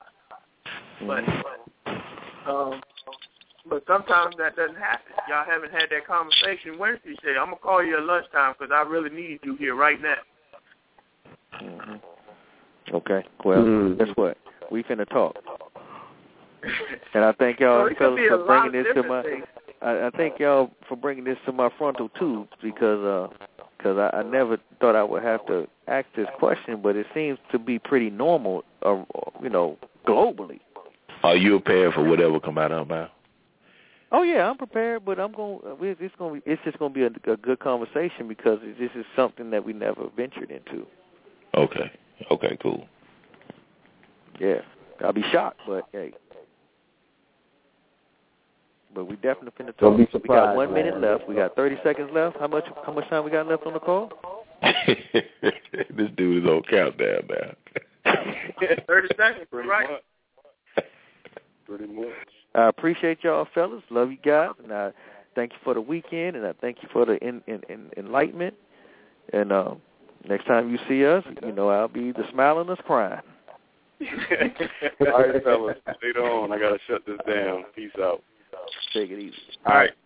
But sometimes that doesn't happen. Y'all haven't had that conversation. Wednesday said, I'm going to call you at lunchtime because I really need you here right now. Mm-hmm. Okay. Well, guess what? We finna talk. And I thank y'all fellas for bringing this to my. I thank y'all for bringing this to my frontal too, because I never thought I would have to ask this question, but it seems to be pretty normal, globally. Are you prepared for whatever come out of her mouth? Oh yeah, I'm prepared, but it's just gonna be a good conversation because this is something that we never ventured into. Okay, cool. Yeah, I'll be shocked, but hey. But we definitely finna talk. Don't be surprised, we got 1 man. minute left. We got 30 seconds left. How much time we got left on the call? This dude is on countdown now. 30 seconds, right? Pretty much. I appreciate y'all, fellas. Love you guys, and I thank you for the weekend, and I thank you for the enlightenment. And next time you see us, I'll be either smiling or crying. All right, fellas. Later on. I got to shut this down. Peace out. Take it easy. All right.